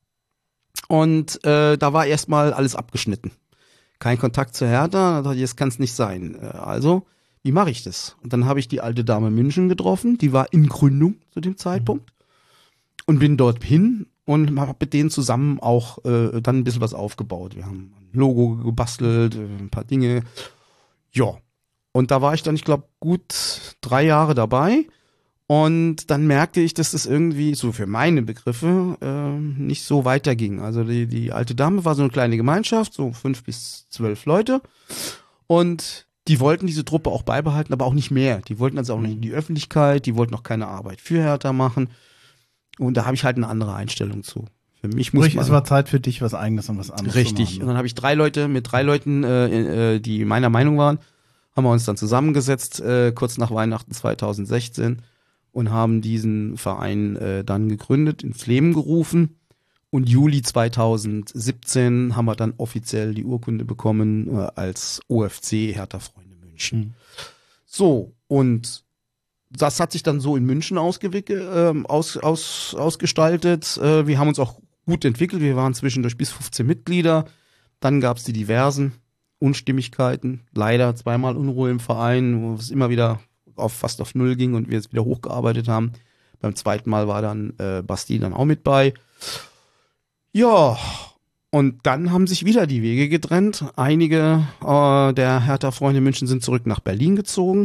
und äh, da war erstmal alles abgeschnitten. Kein Kontakt zu Hertha, da dachte ich, das kann es nicht sein. Äh, also, wie mache ich das? Und dann habe ich die alte Dame München getroffen, die war in Gründung zu dem Zeitpunkt und bin dort hin und habe mit denen zusammen auch äh, dann ein bisschen was aufgebaut. Wir haben ein Logo gebastelt, äh, ein paar Dinge. Ja, und da war ich dann, ich glaube, gut drei Jahre dabei. Und dann merkte ich, dass das irgendwie so für meine Begriffe äh, nicht so weiterging. Also die, die alte Dame war so eine kleine Gemeinschaft, so fünf bis zwölf Leute. Und die wollten diese Truppe auch beibehalten, aber auch nicht mehr. Die wollten also auch nicht in die Öffentlichkeit, die wollten auch keine Arbeit für Hertha machen. Und da habe ich halt eine andere Einstellung zu. Für mich muss Sprich, man, es war Zeit für dich, was Eigenes und was anderes richtig. zu machen. Und dann habe ich drei Leute, mit drei Leuten, äh, äh, die meiner Meinung waren, haben wir uns dann zusammengesetzt, äh, kurz nach Weihnachten zweitausendsechzehn. Und haben diesen Verein äh, dann gegründet, ins Leben gerufen. Und Juli zweitausendsiebzehn haben wir dann offiziell die Urkunde bekommen äh, als O F C Hertha Freunde München. Mhm. So, und das hat sich dann so in München ausgewickelt, äh, aus, aus, ausgestaltet. Äh, wir haben uns auch gut entwickelt. Wir waren zwischendurch bis fünfzehn Mitglieder. Dann gab es die diversen Unstimmigkeiten. Leider zweimal Unruhe im Verein, wo es immer wieder auf fast auf Null ging und wir es wieder hochgearbeitet haben. Beim zweiten Mal war dann äh, Basti dann auch mit bei. Ja, und dann haben sich wieder die Wege getrennt. Einige äh, der Hertha-Freunde München sind zurück nach Berlin gezogen.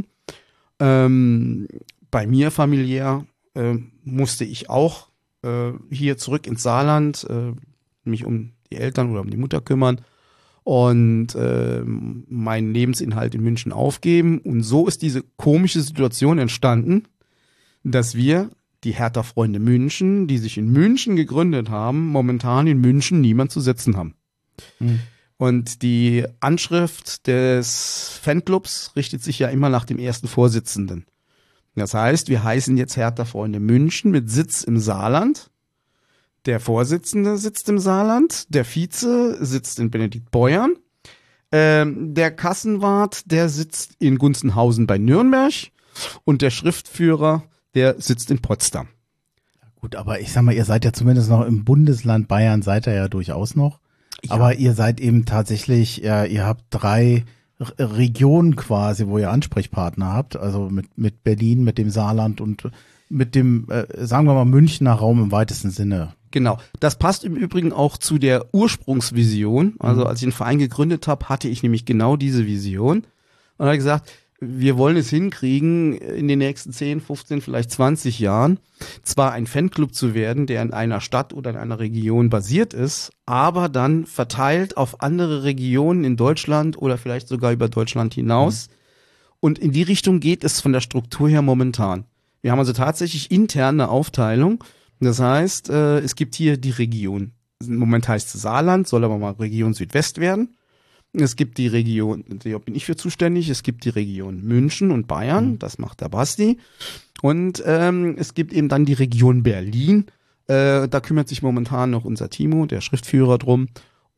Ähm, bei mir familiär äh, musste ich auch äh, hier zurück ins Saarland, äh, mich um die Eltern oder um die Mutter kümmern und äh, meinen Lebensinhalt in München aufgeben. Und so ist diese komische Situation entstanden, dass wir, die Hertha-Freunde München, die sich in München gegründet haben, momentan in München niemand zu sitzen haben. Mhm. Und die Anschrift des Fanclubs richtet sich ja immer nach dem ersten Vorsitzenden. Das heißt, wir heißen jetzt Hertha-Freunde München mit Sitz im Saarland. Der Vorsitzende sitzt im Saarland, der Vize sitzt in Benediktbeuern, ähm, der Kassenwart, der sitzt in Gunzenhausen bei Nürnberg und der Schriftführer, der sitzt in Potsdam. Ja, gut, aber ich sag mal, ihr seid ja zumindest noch im Bundesland Bayern, seid ihr ja durchaus noch. Aber ihr seid eben tatsächlich, ja, ihr habt drei R- Regionen quasi, wo ihr Ansprechpartner habt, also mit, mit Berlin, mit dem Saarland und mit dem, äh, sagen wir mal, Münchner Raum im weitesten Sinne. Genau. Das passt im Übrigen auch zu der Ursprungsvision. Also Mhm. als ich den Verein gegründet habe, hatte ich nämlich genau diese Vision. Und habe gesagt, wir wollen es hinkriegen, in den nächsten zehn, fünfzehn, vielleicht zwanzig Jahren zwar ein Fanclub zu werden, der in einer Stadt oder in einer Region basiert ist, aber dann verteilt auf andere Regionen in Deutschland oder vielleicht sogar über Deutschland hinaus. Mhm. Und in die Richtung geht es von der Struktur her momentan. Wir haben also tatsächlich interne Aufteilung. Das heißt, äh, es gibt hier die Region, im Moment heißt es Saarland, soll aber mal Region Südwest werden. Es gibt die Region, da bin ich für zuständig, es gibt die Region München und Bayern, mhm. das macht der Basti. Und ähm, es gibt eben dann die Region Berlin, äh, da kümmert sich momentan noch unser Timo, der Schriftführer, drum.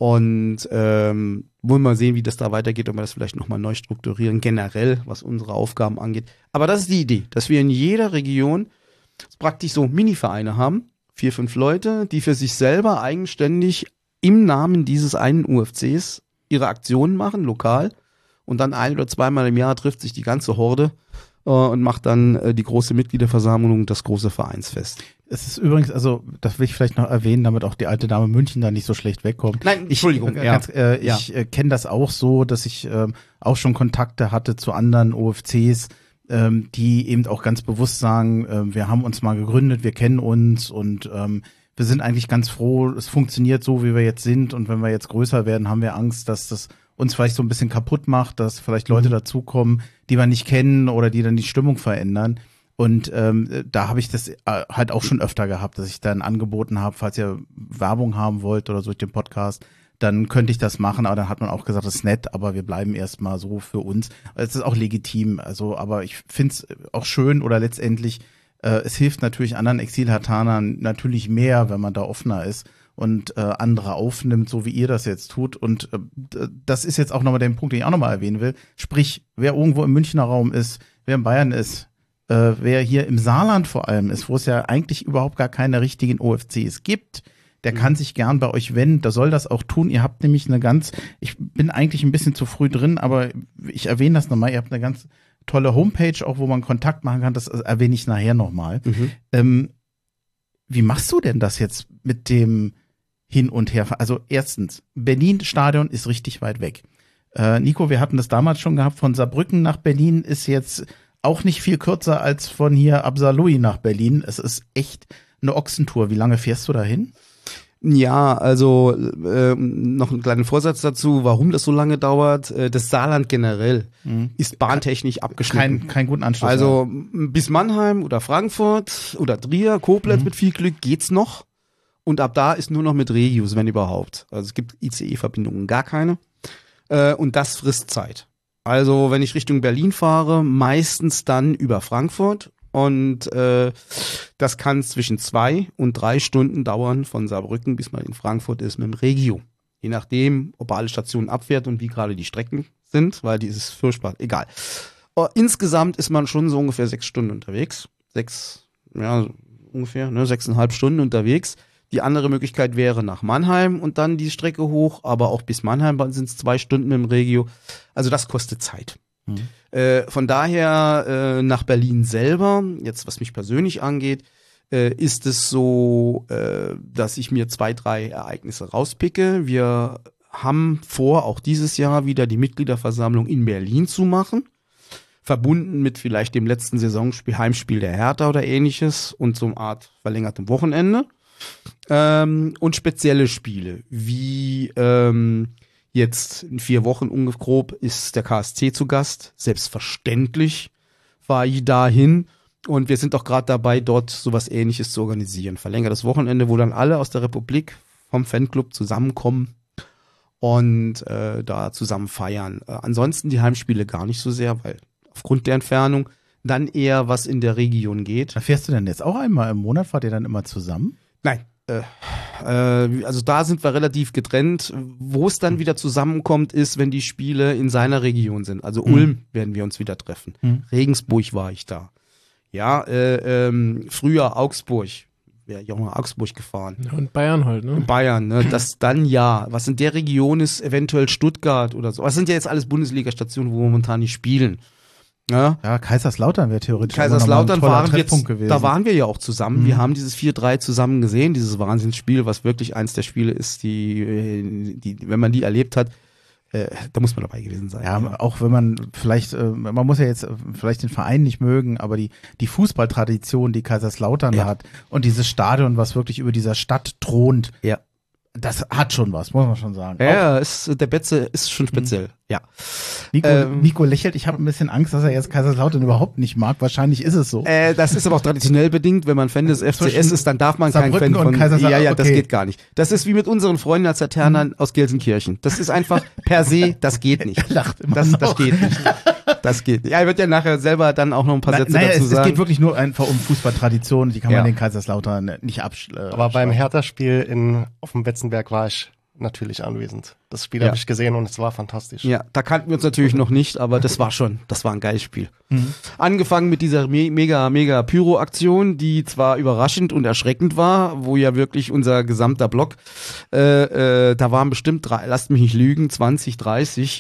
Und ähm, wollen wir mal sehen, wie das da weitergeht, ob wir das vielleicht nochmal neu strukturieren, generell, was unsere Aufgaben angeht. Aber das ist die Idee, dass wir in jeder Region praktisch so Mini-Vereine haben, vier, fünf Leute, die für sich selber eigenständig im Namen dieses einen U F Cs ihre Aktionen machen, lokal, und dann ein oder zweimal im Jahr trifft sich die ganze Horde äh, und macht dann äh, die große Mitgliederversammlung, das große Vereinsfest. Es ist übrigens, also das will ich vielleicht noch erwähnen, damit auch die alte Dame München da nicht so schlecht wegkommt. Nein, Entschuldigung. Ich, ja. ganz, äh, ja. ich äh, kenne das auch so, dass ich äh, auch schon Kontakte hatte zu anderen O F Cs, ähm, die eben auch ganz bewusst sagen, äh, wir haben uns mal gegründet, wir kennen uns und ähm, wir sind eigentlich ganz froh, es funktioniert so, wie wir jetzt sind, und wenn wir jetzt größer werden, haben wir Angst, dass das uns vielleicht so ein bisschen kaputt macht, dass vielleicht Leute mhm. dazukommen, die wir nicht kennen oder die dann die Stimmung verändern. Und ähm, da habe ich das äh, halt auch schon öfter gehabt, dass ich dann angeboten habe, falls ihr Werbung haben wollt oder so durch den Podcast, dann könnte ich das machen, aber dann hat man auch gesagt, das ist nett, aber wir bleiben erstmal so für uns. Es ist auch legitim, also, aber ich finde es auch schön oder letztendlich, äh, es hilft natürlich anderen Exil-Hartanern natürlich mehr, wenn man da offener ist und äh, andere aufnimmt, so wie ihr das jetzt tut. Und äh, das ist jetzt auch nochmal der Punkt, den ich auch nochmal erwähnen will. Sprich, wer irgendwo im Münchner Raum ist, wer in Bayern ist, äh, wer hier im Saarland vor allem ist, wo es ja eigentlich überhaupt gar keine richtigen O F Cs gibt, der kann sich gern bei euch wenden, der soll das auch tun. Ihr habt nämlich eine ganz, ich bin eigentlich ein bisschen zu früh drin, aber ich erwähne das nochmal, ihr habt eine ganz tolle Homepage, auch wo man Kontakt machen kann, das erwähne ich nachher nochmal. Mhm. Ähm, wie machst du denn das jetzt mit dem Hin und Her? Also erstens, Berlin-Stadion ist richtig weit weg. Äh, Nico, wir hatten das damals schon gehabt, von Saarbrücken nach Berlin ist jetzt auch nicht viel kürzer als von hier ab Saarlouis nach Berlin. Es ist echt eine Ochsentour. Wie lange fährst du dahin? Ja, also äh, noch einen kleinen Vorsatz dazu, warum das so lange dauert. Äh, das Saarland generell mhm. ist bahntechnisch abgeschnitten. Kein, kein guten Anschluss. Also ja. bis Mannheim oder Frankfurt oder Trier, Koblenz mhm. mit viel Glück geht's noch. Und ab da ist nur noch mit Regius, wenn überhaupt. Also es gibt I C E-Verbindungen, gar keine. Äh, und das frisst Zeit. Also wenn ich Richtung Berlin fahre, meistens dann über Frankfurt. Und äh, das kann zwischen zwei und drei Stunden dauern von Saarbrücken, bis man in Frankfurt ist mit dem Regio. Je nachdem, ob er alle Stationen abfährt und wie gerade die Strecken sind, weil die ist furchtbar, egal. Aber insgesamt ist man schon so ungefähr sechs Stunden unterwegs. Sechs, ja, ungefähr, ne, sechseinhalb Stunden unterwegs. Die andere Möglichkeit wäre nach Mannheim und dann die Strecke hoch, aber auch bis Mannheim sind es zwei Stunden mit dem Regio. Also das kostet Zeit. Hm. Äh, von daher äh, nach Berlin selber, jetzt was mich persönlich angeht, äh, ist es so, äh, dass ich mir zwei, drei Ereignisse rauspicke. Wir haben vor, auch dieses Jahr wieder die Mitgliederversammlung in Berlin zu machen, verbunden mit vielleicht dem letzten Saisonspiel, Heimspiel der Hertha oder ähnliches und so eine Art verlängertem Wochenende. Ähm, und spezielle Spiele, wie ähm, jetzt in vier Wochen ungefähr grob ist der K S C zu Gast. Selbstverständlich war ich dahin und wir sind auch gerade dabei, dort sowas Ähnliches zu organisieren. Verlängertes Wochenende, wo dann alle aus der Republik vom Fanclub zusammenkommen und äh, da zusammen feiern. Äh, ansonsten die Heimspiele gar nicht so sehr, weil aufgrund der Entfernung dann eher was in der Region geht. Da fährst du denn jetzt auch einmal im Monat? Fahrt ihr dann immer zusammen? Nein. Äh, äh, also da sind wir relativ getrennt. Wo es dann wieder zusammenkommt, ist, wenn die Spiele in seiner Region sind. Also mhm. Ulm werden wir uns wieder treffen. Mhm. Regensburg war ich da. Ja, äh, ähm, früher Augsburg wäre ich auch nach Augsburg gefahren. Ja, und Bayern halt, ne? Bayern, ne? Das dann ja. Was in der Region ist, eventuell Stuttgart oder so. Das sind ja jetzt alles Bundesliga-Stationen, wo wir momentan nicht spielen. Ja, Ja, Kaiserslautern wäre theoretisch Kaiserslautern auch nochmal ein waren toller wir Treffpunkt jetzt, gewesen. da waren wir ja auch zusammen. Mhm. Wir haben dieses vier drei zusammen gesehen, dieses Wahnsinnsspiel, was wirklich eins der Spiele ist, die, äh, die wenn man die erlebt hat, äh, da muss man dabei gewesen sein. Ja, auch wenn man vielleicht, äh, man muss ja jetzt äh, vielleicht den Verein nicht mögen, aber die, die Fußballtradition, die Kaiserslautern Ja. hat und dieses Stadion, was wirklich über dieser Stadt thront, Ja. das hat schon was, muss man schon sagen. Ja, ja, ist, der Betze ist schon speziell. Ja. Auch Nico, ähm, Nico lächelt, ich habe ein bisschen Angst, dass er jetzt Kaiserslautern überhaupt nicht mag. Wahrscheinlich ist es so. Äh, das ist aber auch traditionell bedingt. Wenn man Fan des F C S Zwischen ist, dann darf man kein Saarbrücken Fan und von. Kaiserslautern, Ja, ja, das okay. geht gar nicht. Das ist wie mit unseren Freunden als Laternern aus Gelsenkirchen. Das ist einfach per se, das geht nicht. Er lacht immer Das, noch. das geht nicht. Das geht nicht. Ja, er wird ja nachher selber dann auch noch ein paar Na, Sätze naja, dazu es, es sagen. geht wirklich nur einfach um Fußballtradition, die kann man Ja. den Kaiserslautern nicht abschließen. Aber beim Hertha-Spiel in auf dem Betzenberg war ich natürlich anwesend. Das Spiel Ja. habe ich gesehen und es war fantastisch. Ja, da kannten wir uns natürlich noch nicht, aber das war schon, das war ein geiles Spiel. Mhm. Angefangen mit dieser me mega, mega Pyro-Aktion, die zwar überraschend und erschreckend war, wo ja wirklich unser gesamter Block, äh, äh, da waren bestimmt, drei, lasst mich nicht lügen, zwanzig, dreißig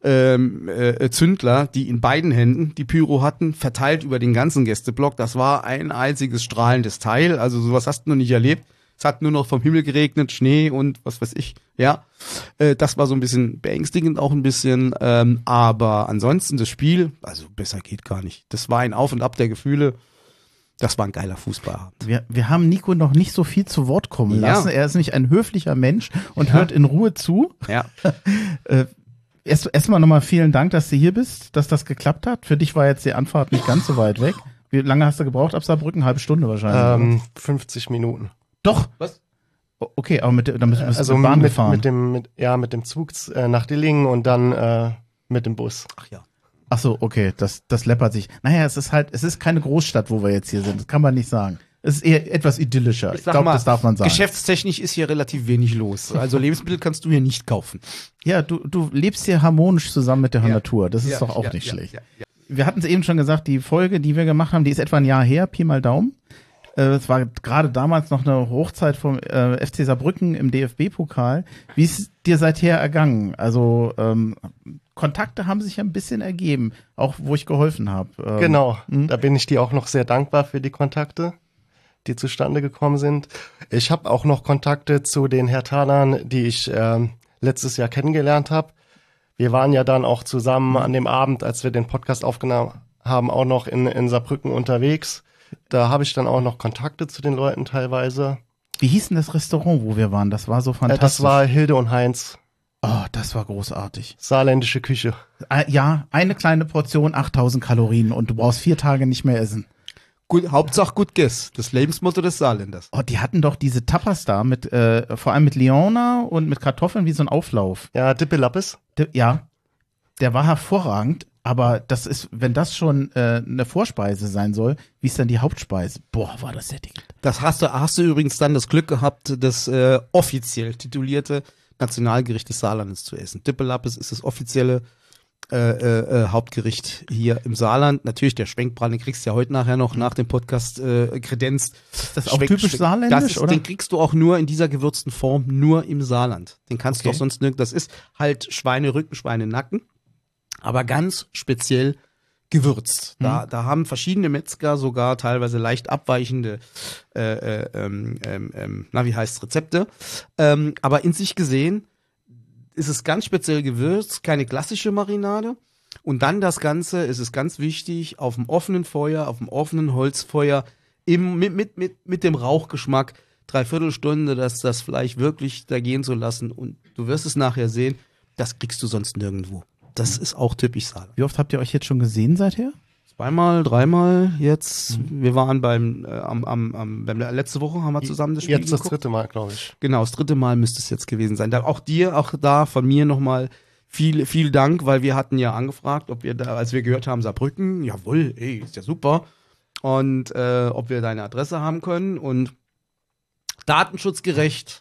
ähm, äh, Zündler, die in beiden Händen die Pyro hatten, verteilt über den ganzen Gästeblock. Das war ein einziges strahlendes Teil, also sowas hast du noch nicht erlebt. Es hat nur noch vom Himmel geregnet, Schnee und was weiß ich. Ja, äh, das war so ein bisschen beängstigend auch ein bisschen. Ähm, aber ansonsten das Spiel, also besser geht gar nicht. Das war ein Auf und Ab der Gefühle. Das war ein geiler Fußballabend. Wir, wir haben Nico noch nicht so viel zu Wort kommen Ja. lassen. Er ist nicht ein höflicher Mensch und hört in Ruhe zu. Ja, Äh, erst erstmal nochmal vielen Dank, dass du hier bist, dass das geklappt hat. Für dich war jetzt die Anfahrt nicht ganz so weit weg. Wie lange hast du gebraucht ab Saarbrücken? Halbe Stunde wahrscheinlich. Ähm, fünfzig Minuten. Doch. Was? O- Okay, aber mit, der- dann müssen wir Also mit Bahn mit, gefahren. mit dem mit, ja mit dem Zug äh, nach Dillingen und dann äh, mit dem Bus. ach ja. Ach so, okay, das, das läppert sich. Naja, es ist halt, es ist keine Großstadt, wo wir jetzt hier sind. Das kann man nicht sagen. Es ist eher etwas idyllischer. Ich sag glaube, mal, das darf man sagen. Geschäftstechnisch ist hier relativ wenig los. Also Lebensmittel kannst du hier nicht kaufen. Ja, du, du lebst hier harmonisch zusammen mit der Ja. Natur. Das ist Ja, doch auch ja, nicht ja, schlecht. ja, ja. Wir hatten es eben schon gesagt, die Folge, die wir gemacht haben, die ist etwa ein Jahr her, Pi mal Daumen. Äh, Es war gerade damals noch eine Hochzeit vom äh, F C Saarbrücken im D F B-Pokal. Wie ist dir seither ergangen? Also ähm, Kontakte haben sich ein bisschen ergeben, auch wo ich geholfen habe. Ähm, Genau, hm? da bin ich dir auch noch sehr dankbar für die Kontakte, die zustande gekommen sind. Ich habe auch noch Kontakte zu den Herthanern, die ich ähm, letztes Jahr kennengelernt habe. Wir waren ja dann auch zusammen an dem Abend, als wir den Podcast aufgenommen haben, auch noch in, in Saarbrücken unterwegs. Da habe ich dann auch noch Kontakte zu den Leuten teilweise. Wie hieß denn das Restaurant, wo wir waren? Das war so Äh, fantastisch. das war Hilde und Heinz, oh, das war großartig. saarländische Küche. Äh, ja, eine kleine Portion, achttausend Kalorien und du brauchst vier Tage nicht mehr essen. Gut, Hauptsache gut Guess. Das Lebensmotto des Saarländers. Oh, die hatten doch diese Tapas da mit, äh, vor allem mit Leona und mit Kartoffeln wie so ein Auflauf. Ja, Dippelappes. Der, ja, der war hervorragend, aber das ist, wenn das schon äh, eine Vorspeise sein soll, wie ist dann die Hauptspeise? Boah, war das sättigend. Das hast du, hast du übrigens dann das Glück gehabt, das äh, offiziell titulierte Nationalgericht des Saarlandes zu essen. Dippelappes ist das offizielle äh, äh, Hauptgericht hier im Saarland. Natürlich der Schwenkbraten, den kriegst du ja heute nachher noch nach dem Podcast äh, kredenzt. Ist das auch typisch saarländisch, das ist, oder? Den kriegst du auch nur in dieser gewürzten Form, nur im Saarland. Den kannst du Okay. auch sonst nirgends. Das ist halt Schweinerücken, Schweinenacken, aber ganz speziell gewürzt. Da, da haben verschiedene Metzger sogar teilweise leicht abweichende, äh, äh, ähm, ähm, ähm, na wie heißt Rezepte. Ähm, aber in sich gesehen ist es ganz speziell gewürzt, keine klassische Marinade. Und dann das Ganze, ist es ganz wichtig, auf dem offenen Feuer, auf dem offenen Holzfeuer, im, mit, mit, mit, mit dem Rauchgeschmack, dreiviertel Stunde, dass das Fleisch wirklich da gehen zu lassen. Und du wirst es nachher sehen, das kriegst du sonst nirgendwo. Das ist auch typisch Saarland. Wie oft habt ihr euch jetzt schon gesehen seither? Zweimal, dreimal jetzt. Wir waren beim, äh, am, am, am, beim, letzte Woche haben wir zusammen das Spiel Jetzt das geguckt. dritte Mal, glaube ich. Genau, das dritte Mal müsste es jetzt gewesen sein. Da, auch dir, auch da von mir nochmal viel, viel Dank, weil wir hatten ja angefragt, ob wir da, als wir gehört haben, Saarbrücken, jawohl, ey, ist ja super. Und äh, ob wir deine Adresse haben können und datenschutzgerecht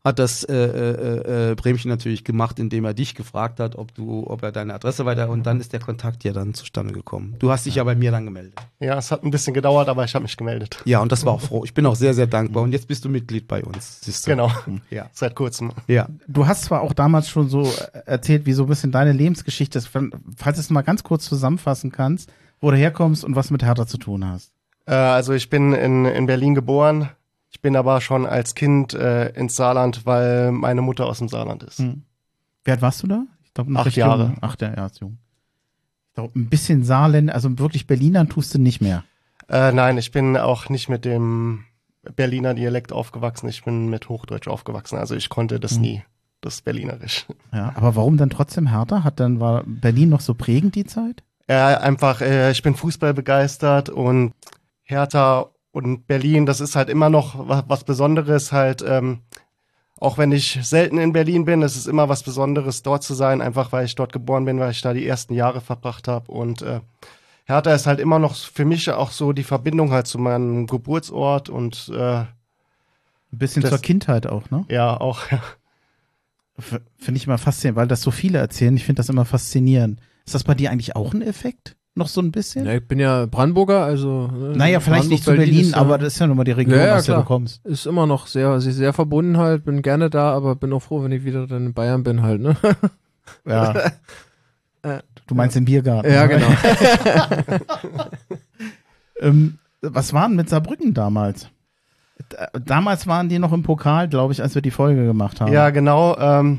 hat das äh, äh, äh, Bremchen natürlich gemacht, indem er dich gefragt hat, ob du, ob er deine Adresse weiter, und dann ist der Kontakt ja dann zustande gekommen. Du hast dich ja bei mir dann gemeldet. Ja, es hat ein bisschen gedauert, aber ich habe mich gemeldet. Ja, und das war auch froh. Ich bin auch sehr, sehr dankbar. Und jetzt bist du Mitglied bei uns. Siehst du? Genau, Ja. seit kurzem. Ja. Du hast zwar auch damals schon so erzählt, wie so ein bisschen deine Lebensgeschichte ist, falls du es mal ganz kurz zusammenfassen kannst, wo du herkommst und was mit Hertha zu tun hast. Äh, also ich bin in, in Berlin geboren. Ich bin aber schon als Kind äh, ins Saarland, weil meine Mutter aus dem Saarland ist. Hm. Wie alt warst du da? Ich glaub, noch Acht recht Jahre. Jung. Acht Jahre, ja, ist jung. Ich glaube, ein bisschen Saarländer, also wirklich Berlinern tust du nicht mehr. Äh, nein, ich bin auch nicht mit dem Berliner Dialekt aufgewachsen. Ich bin mit Hochdeutsch aufgewachsen. Also ich konnte das Hm. nie, das Berlinerisch. Ja, aber warum dann trotzdem Hertha? Hat dann, war Berlin noch so prägend die Zeit? Ja, einfach, äh, ich bin Fußball begeistert und Hertha und Berlin, das ist halt immer noch was, was Besonderes, halt, ähm, auch wenn ich selten in Berlin bin, es ist immer was Besonderes, dort zu sein, einfach weil ich dort geboren bin, weil ich da die ersten Jahre verbracht habe. Und äh, Hertha ist halt immer noch für mich auch so die Verbindung halt zu meinem Geburtsort und äh, Ein bisschen Das- zur Kindheit auch, ne? ja, auch, F- Finde ich immer faszinierend, weil das so viele erzählen. Ich finde das immer faszinierend. Ist das bei dir eigentlich auch ein Effekt? Noch so ein bisschen? Ja, ich bin ja Brandenburger, also. Ne, Naja, vielleicht Brandenburg, nicht zu Berlin, ist ja, aber das ist ja nun mal die Region, Ja, ja, aus der du klar. kommst. ist immer noch sehr, sehr, sehr verbunden halt. Bin gerne da, aber bin auch froh, wenn ich wieder dann in Bayern bin halt, ne? Ja. Du meinst den Biergarten. Ja, ne? genau. ähm, was war denn mit Saarbrücken damals? D- Damals waren die noch im Pokal, glaube ich, als wir die Folge gemacht haben. ja, genau, ähm,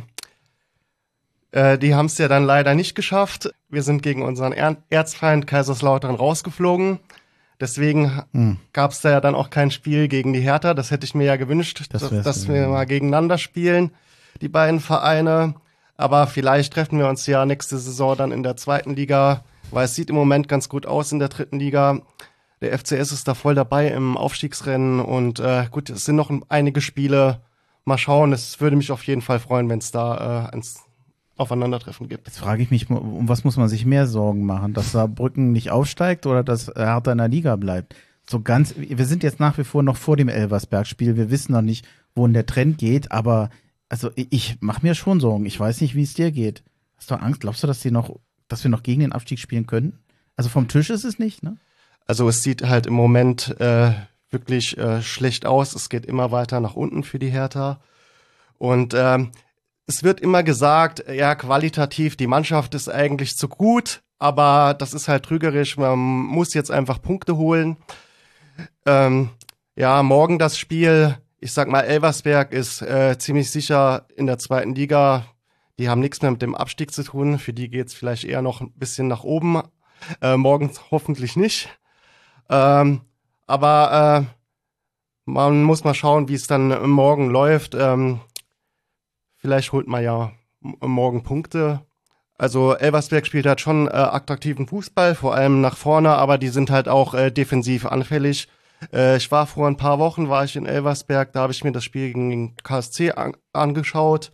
äh, die haben es ja dann leider nicht geschafft. Wir sind gegen unseren er Erzfeind Kaiserslautern rausgeflogen. Deswegen Hm. gab es da ja dann auch kein Spiel gegen die Hertha. Das hätte ich mir ja gewünscht, Das dass, wär's dass wir gewesen. mal gegeneinander spielen, die beiden Vereine. Aber vielleicht treffen wir uns ja nächste Saison dann in der zweiten Liga, weil es sieht im Moment ganz gut aus in der dritten Liga. Der F C S ist da voll dabei im Aufstiegsrennen und äh, gut, es sind noch einige Spiele. Mal schauen, es würde mich auf jeden Fall freuen, wenn es da äh, ein Aufeinandertreffen gibt. Jetzt frage ich mich, um was muss man sich mehr Sorgen machen? Dass Saarbrücken nicht aufsteigt oder dass Hertha in der Liga bleibt? So ganz, wir sind jetzt nach wie vor noch vor dem Elversberg-Spiel. Wir wissen noch nicht, wohin der Trend geht, aber also ich, ich mache mir schon Sorgen. Ich weiß nicht, wie es dir geht. Hast du Angst? Glaubst du, dass die noch, dass wir noch gegen den Abstieg spielen können? Also vom Tisch ist es nicht, ne? Also es sieht halt im Moment äh, wirklich äh, schlecht aus. Es geht immer weiter nach unten für die Hertha. Und ähm, es wird immer gesagt, ja, qualitativ, die Mannschaft ist eigentlich zu gut, aber das ist halt trügerisch. Man muss jetzt einfach Punkte holen. Ähm, ja, morgen das Spiel. Ich sag mal, Elversberg ist äh, ziemlich sicher in der zweiten Liga. Die haben nichts mehr mit dem Abstieg zu tun. Für die geht's vielleicht eher noch ein bisschen nach oben. Äh, morgen hoffentlich nicht. Ähm, aber äh, man muss mal schauen, wie es dann morgen läuft. Ähm, vielleicht holt man ja m- morgen Punkte. Also Elversberg spielt halt schon äh, attraktiven Fußball, vor allem nach vorne, aber die sind halt auch äh, defensiv anfällig. Äh, ich war vor ein paar Wochen, war ich in Elversberg, da habe ich mir das Spiel gegen den K S C an angeschaut.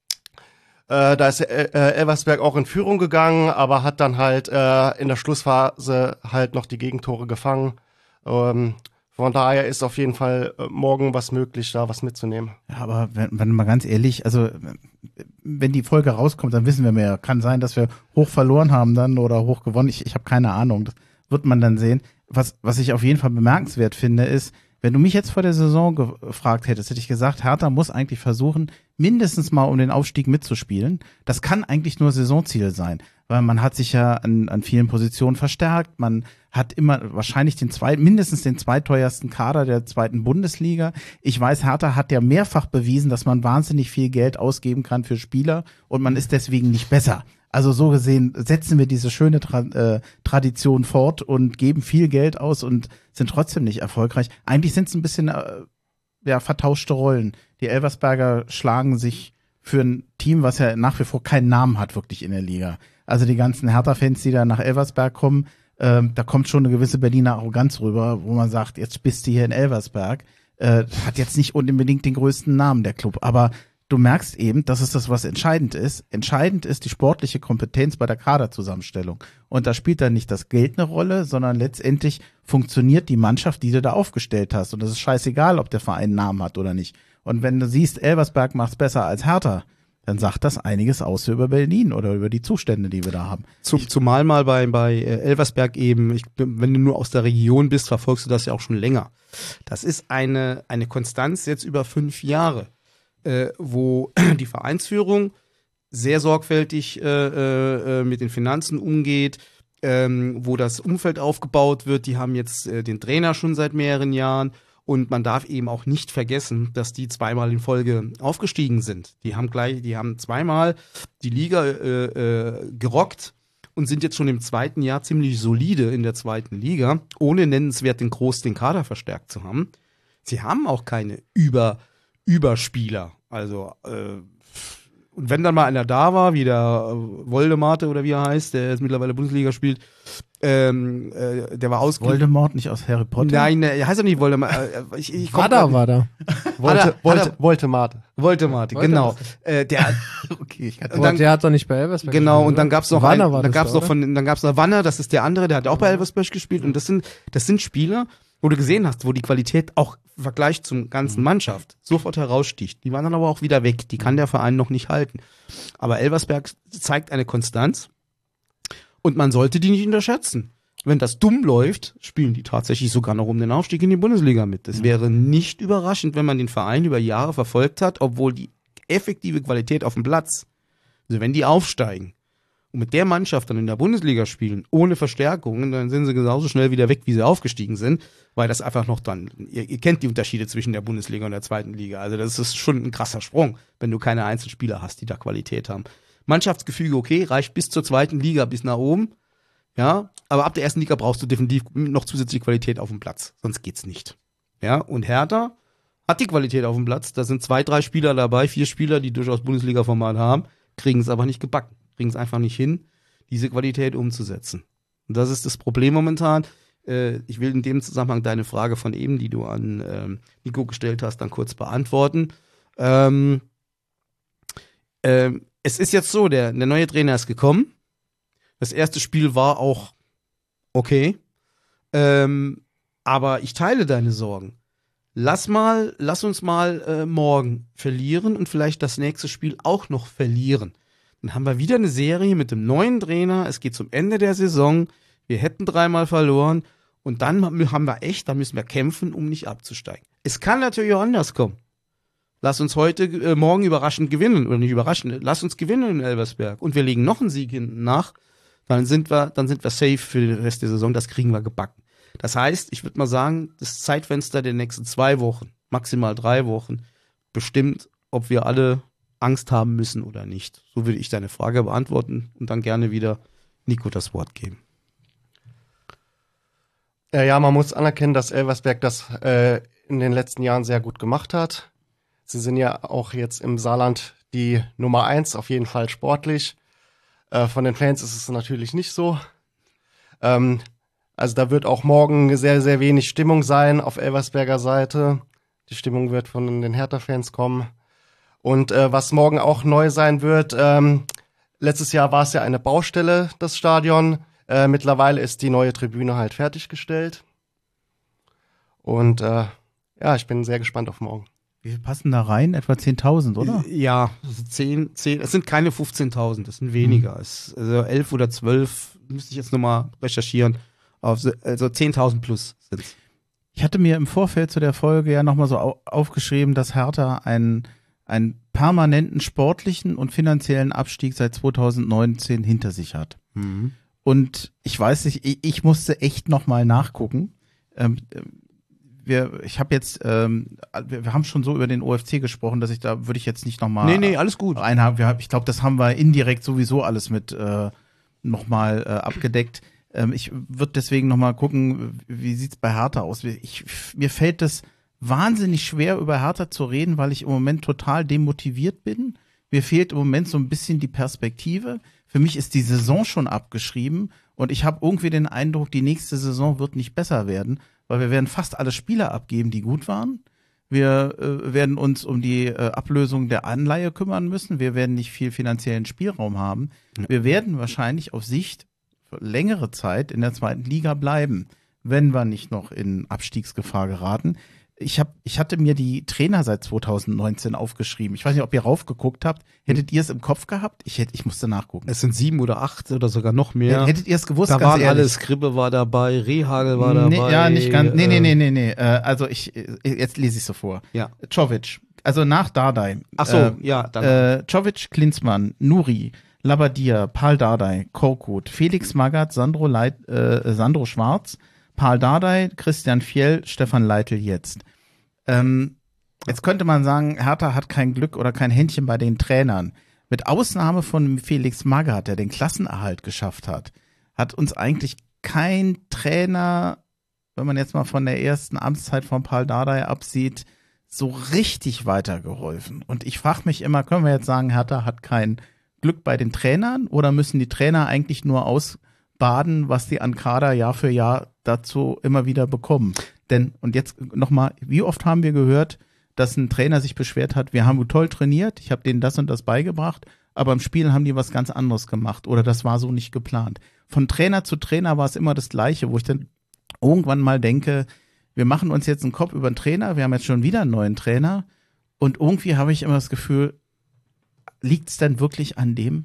Äh, da ist äh, äh, Elversberg auch in Führung gegangen, aber hat dann halt äh, in der Schlussphase halt noch die Gegentore gefangen. Ähm, von daher ist auf jeden Fall äh, morgen was möglich, da was mitzunehmen. Ja, aber wenn, wenn mal ganz ehrlich, also wenn die Folge rauskommt, dann wissen wir mehr. Kann sein, dass wir hoch verloren haben dann oder hoch gewonnen. Ich, ich habe keine Ahnung. Das wird man dann sehen. Was, was ich auf jeden Fall bemerkenswert finde, ist, wenn du mich jetzt vor der Saison gefragt hättest, hätte ich gesagt, Hertha muss eigentlich versuchen, mindestens mal um den Aufstieg mitzuspielen. Das kann eigentlich nur Saisonziel sein, weil man hat sich ja an, an vielen Positionen verstärkt. Man hat immer wahrscheinlich den zweit, mindestens den zweitteuersten Kader der zweiten Bundesliga. Ich weiß, Hertha hat ja mehrfach bewiesen, dass man wahnsinnig viel Geld ausgeben kann für Spieler und man ist deswegen nicht besser. Also so gesehen setzen wir diese schöne Tra- äh, Tradition fort und geben viel Geld aus und sind trotzdem nicht erfolgreich. Eigentlich sind es ein bisschen äh, ja, vertauschte Rollen. Die Elversberger schlagen sich für ein Team, was ja nach wie vor keinen Namen hat, wirklich in der Liga. Also die ganzen Hertha-Fans, die da nach Elversberg kommen, ähm, da kommt schon eine gewisse Berliner Arroganz rüber, wo man sagt, jetzt bist du hier in Elversberg. Äh, hat jetzt nicht unbedingt den größten Namen, der Club, aber du merkst eben, das ist das, was entscheidend ist. Entscheidend ist die sportliche Kompetenz bei der Kaderzusammenstellung. Und da spielt dann nicht das Geld eine Rolle, sondern letztendlich funktioniert die Mannschaft, die du da aufgestellt hast. Und das ist scheißegal, ob der Verein einen Namen hat oder nicht. Und wenn du siehst, Elversberg macht's besser als Hertha, dann sagt das einiges aus über Berlin oder über die Zustände, die wir da haben. Zum, zumal mal bei, bei Elversberg eben, ich, wenn du nur aus der Region bist, verfolgst du das ja auch schon länger. Das ist eine, eine Konstanz jetzt über fünf Jahre, äh, wo die Vereinsführung sehr sorgfältig äh, äh, mit den Finanzen umgeht, ähm, wo das Umfeld aufgebaut wird. Die haben jetzt äh, den Trainer schon seit mehreren Jahren. Und man darf eben auch nicht vergessen, dass die zweimal in Folge aufgestiegen sind. Die haben gleich, die haben zweimal die Liga äh, äh, gerockt und sind jetzt schon im zweiten Jahr ziemlich solide in der zweiten Liga, ohne nennenswert den Groß den Kader verstärkt zu haben. Sie haben auch keine Über, Überspieler. Also äh, und wenn dann mal einer da war, wie der äh, Woldemate oder wie er heißt, der jetzt mittlerweile Bundesliga spielt, ähm, äh, der war aus. Voldemort nicht aus Harry Potter? Nein, er heißt doch nicht Voldemort. Äh, ich, ich war da, war da. Volte, Volte, Voldemort. Voldemort, genau. Äh, der, okay, ich kann und dann, der hat doch nicht bei Elversberg genau, gespielt, und dann gab's noch Wanner einen, war dann das gab's da, noch von, dann gab's noch Wanner, das ist der andere, der hat auch bei Elversberg gespielt. Und das sind, das sind Spieler, wo du gesehen hast, wo die Qualität auch im Vergleich zum ganzen Mannschaft sofort heraussticht. Die waren dann aber auch wieder weg. Die kann der Verein noch nicht halten. Aber Elversberg zeigt eine Konstanz und man sollte die nicht unterschätzen. Wenn das dumm läuft, spielen die tatsächlich sogar noch um den Aufstieg in die Bundesliga mit. Das wäre nicht überraschend, wenn man den Verein über Jahre verfolgt hat, obwohl die effektive Qualität auf dem Platz, also wenn die aufsteigen und mit der Mannschaft dann in der Bundesliga spielen, ohne Verstärkungen, dann sind sie genauso schnell wieder weg, wie sie aufgestiegen sind, weil das einfach noch dann, ihr, ihr kennt die Unterschiede zwischen der Bundesliga und der zweiten Liga, also das ist schon ein krasser Sprung, wenn du keine Einzelspieler hast, die da Qualität haben. Mannschaftsgefüge, okay, reicht bis zur zweiten Liga, bis nach oben, ja, aber ab der ersten Liga brauchst du definitiv noch zusätzliche Qualität auf dem Platz, sonst geht's nicht. Ja, und Hertha hat die Qualität auf dem Platz, da sind zwei, drei Spieler dabei, vier Spieler, die durchaus Bundesliga-Format haben, kriegen es aber nicht gebacken, kriegen es einfach nicht hin, diese Qualität umzusetzen. Und das ist das Problem momentan. Äh, ich will in dem Zusammenhang deine Frage von eben, die du an ähm, Nico gestellt hast, dann kurz beantworten. Ähm, ähm, es ist jetzt so, der, der neue Trainer ist gekommen. Das erste Spiel war auch okay. Ähm, aber ich teile deine Sorgen. Lass mal, lass uns mal äh, morgen verlieren und vielleicht das nächste Spiel auch noch verlieren. Dann haben wir wieder eine Serie mit dem neuen Trainer. Es geht zum Ende der Saison. Wir hätten dreimal verloren. Und dann haben wir echt, da müssen wir kämpfen, um nicht abzusteigen. Es kann natürlich auch anders kommen. Lass uns heute, äh, morgen überraschend gewinnen. Oder nicht überraschend. Lass uns gewinnen in Elversberg. Und wir legen noch einen Sieg hinten nach. Dann sind wir, dann sind wir safe für den Rest der Saison. Das kriegen wir gebacken. Das heißt, ich würde mal sagen, das Zeitfenster der nächsten zwei Wochen, maximal drei Wochen, bestimmt, ob wir alle Angst haben müssen oder nicht. So würde ich deine Frage beantworten und dann gerne wieder Nico das Wort geben. Ja, ja, man muss anerkennen, dass Elversberg das äh, in den letzten Jahren sehr gut gemacht hat. Sie sind ja auch jetzt im Saarland die Nummer eins, auf jeden Fall sportlich. Äh, von den Fans ist es natürlich nicht so. Ähm, also da wird auch morgen sehr, sehr wenig Stimmung sein auf Elversberger Seite. Die Stimmung wird von den Hertha-Fans kommen. Und äh, was morgen auch neu sein wird, ähm, letztes Jahr war es ja eine Baustelle, das Stadion. Äh, mittlerweile ist die neue Tribüne halt fertiggestellt. Und äh, ja, ich bin sehr gespannt auf morgen. Wie viel passen da rein? Etwa zehntausend, oder? Ja, also zehn, zehn, es sind keine fünfzehntausend, es sind weniger. Mhm. Es, also elf oder zwölf, müsste ich jetzt nochmal recherchieren. Auf, also zehntausend plus sind's. Ich hatte mir im Vorfeld zu der Folge ja nochmal so au- aufgeschrieben, dass Hertha einen, einen permanenten sportlichen und finanziellen Abstieg seit zweitausendneunzehn hinter sich hat. Mhm. Und ich weiß nicht, ich, ich musste echt nochmal nachgucken. Ähm, wir, ich habe jetzt, ähm, wir, wir haben schon so über den O F C gesprochen, dass ich da würde ich jetzt nicht nochmal Nee, nee, alles gut. einhaben. Ich glaube, das haben wir indirekt sowieso alles mit äh, nochmal äh, abgedeckt. Ähm, ich würde deswegen nochmal gucken, wie sieht's bei Hertha aus. Ich, mir fällt das wahnsinnig schwer, über Hertha zu reden, weil ich im Moment total demotiviert bin. Mir fehlt im Moment so ein bisschen die Perspektive. Für mich ist die Saison schon abgeschrieben und ich habe irgendwie den Eindruck, die nächste Saison wird nicht besser werden, weil wir werden fast alle Spieler abgeben, die gut waren. Wir äh, werden uns um die äh, Ablösung der Anleihe kümmern müssen. Wir werden nicht viel finanziellen Spielraum haben. Wir werden wahrscheinlich auf Sicht für längere Zeit in der zweiten Liga bleiben, wenn wir nicht noch in Abstiegsgefahr geraten. Ich hab, ich hatte mir die Trainer seit zweitausendneunzehn aufgeschrieben. Ich weiß nicht, ob ihr raufgeguckt habt. Hättet ihr es im Kopf gehabt? Ich hätte, ich musste nachgucken. Es sind sieben oder acht oder sogar noch mehr. Hättet ihr es gewusst? Da ganz waren ehrlich? alle, Skribbe war dabei, Rehagel war Nee, dabei. ja, nicht ganz. Nee, nee, äh, nee, nee, nee. Äh, also ich, jetzt lese ich so vor. Ja. Czovic, also nach Dardai. Ach so, äh, ja, dann. Äh, Czovic, Klinsmann, Nuri, Labbadia, Paul Dardai, Korkut, Felix Magath, Sandro, Leit, äh, Sandro Schwarz, Paul Dardai, Christian Fjell, Stefan Leitl jetzt. Ähm, jetzt könnte man sagen, Hertha hat kein Glück oder kein Händchen bei den Trainern. Mit Ausnahme von Felix Magath, der den Klassenerhalt geschafft hat, hat uns eigentlich kein Trainer, wenn man jetzt mal von der ersten Amtszeit von Paul Dardai absieht, so richtig weitergeholfen. Und ich frage mich immer, können wir jetzt sagen, Hertha hat kein Glück bei den Trainern oder müssen die Trainer eigentlich nur ausbaden, was die an Kader Jahr für Jahr dazu immer wieder bekommen? Denn, und jetzt nochmal, wie oft haben wir gehört, dass ein Trainer sich beschwert hat, wir haben toll trainiert, ich habe denen das und das beigebracht, aber im Spiel haben die was ganz anderes gemacht oder das war so nicht geplant. Von Trainer zu Trainer war es immer das Gleiche, wo ich dann irgendwann mal denke, wir machen uns jetzt einen Kopf über den Trainer, wir haben jetzt schon wieder einen neuen Trainer und irgendwie habe ich immer das Gefühl, liegt es denn wirklich an dem?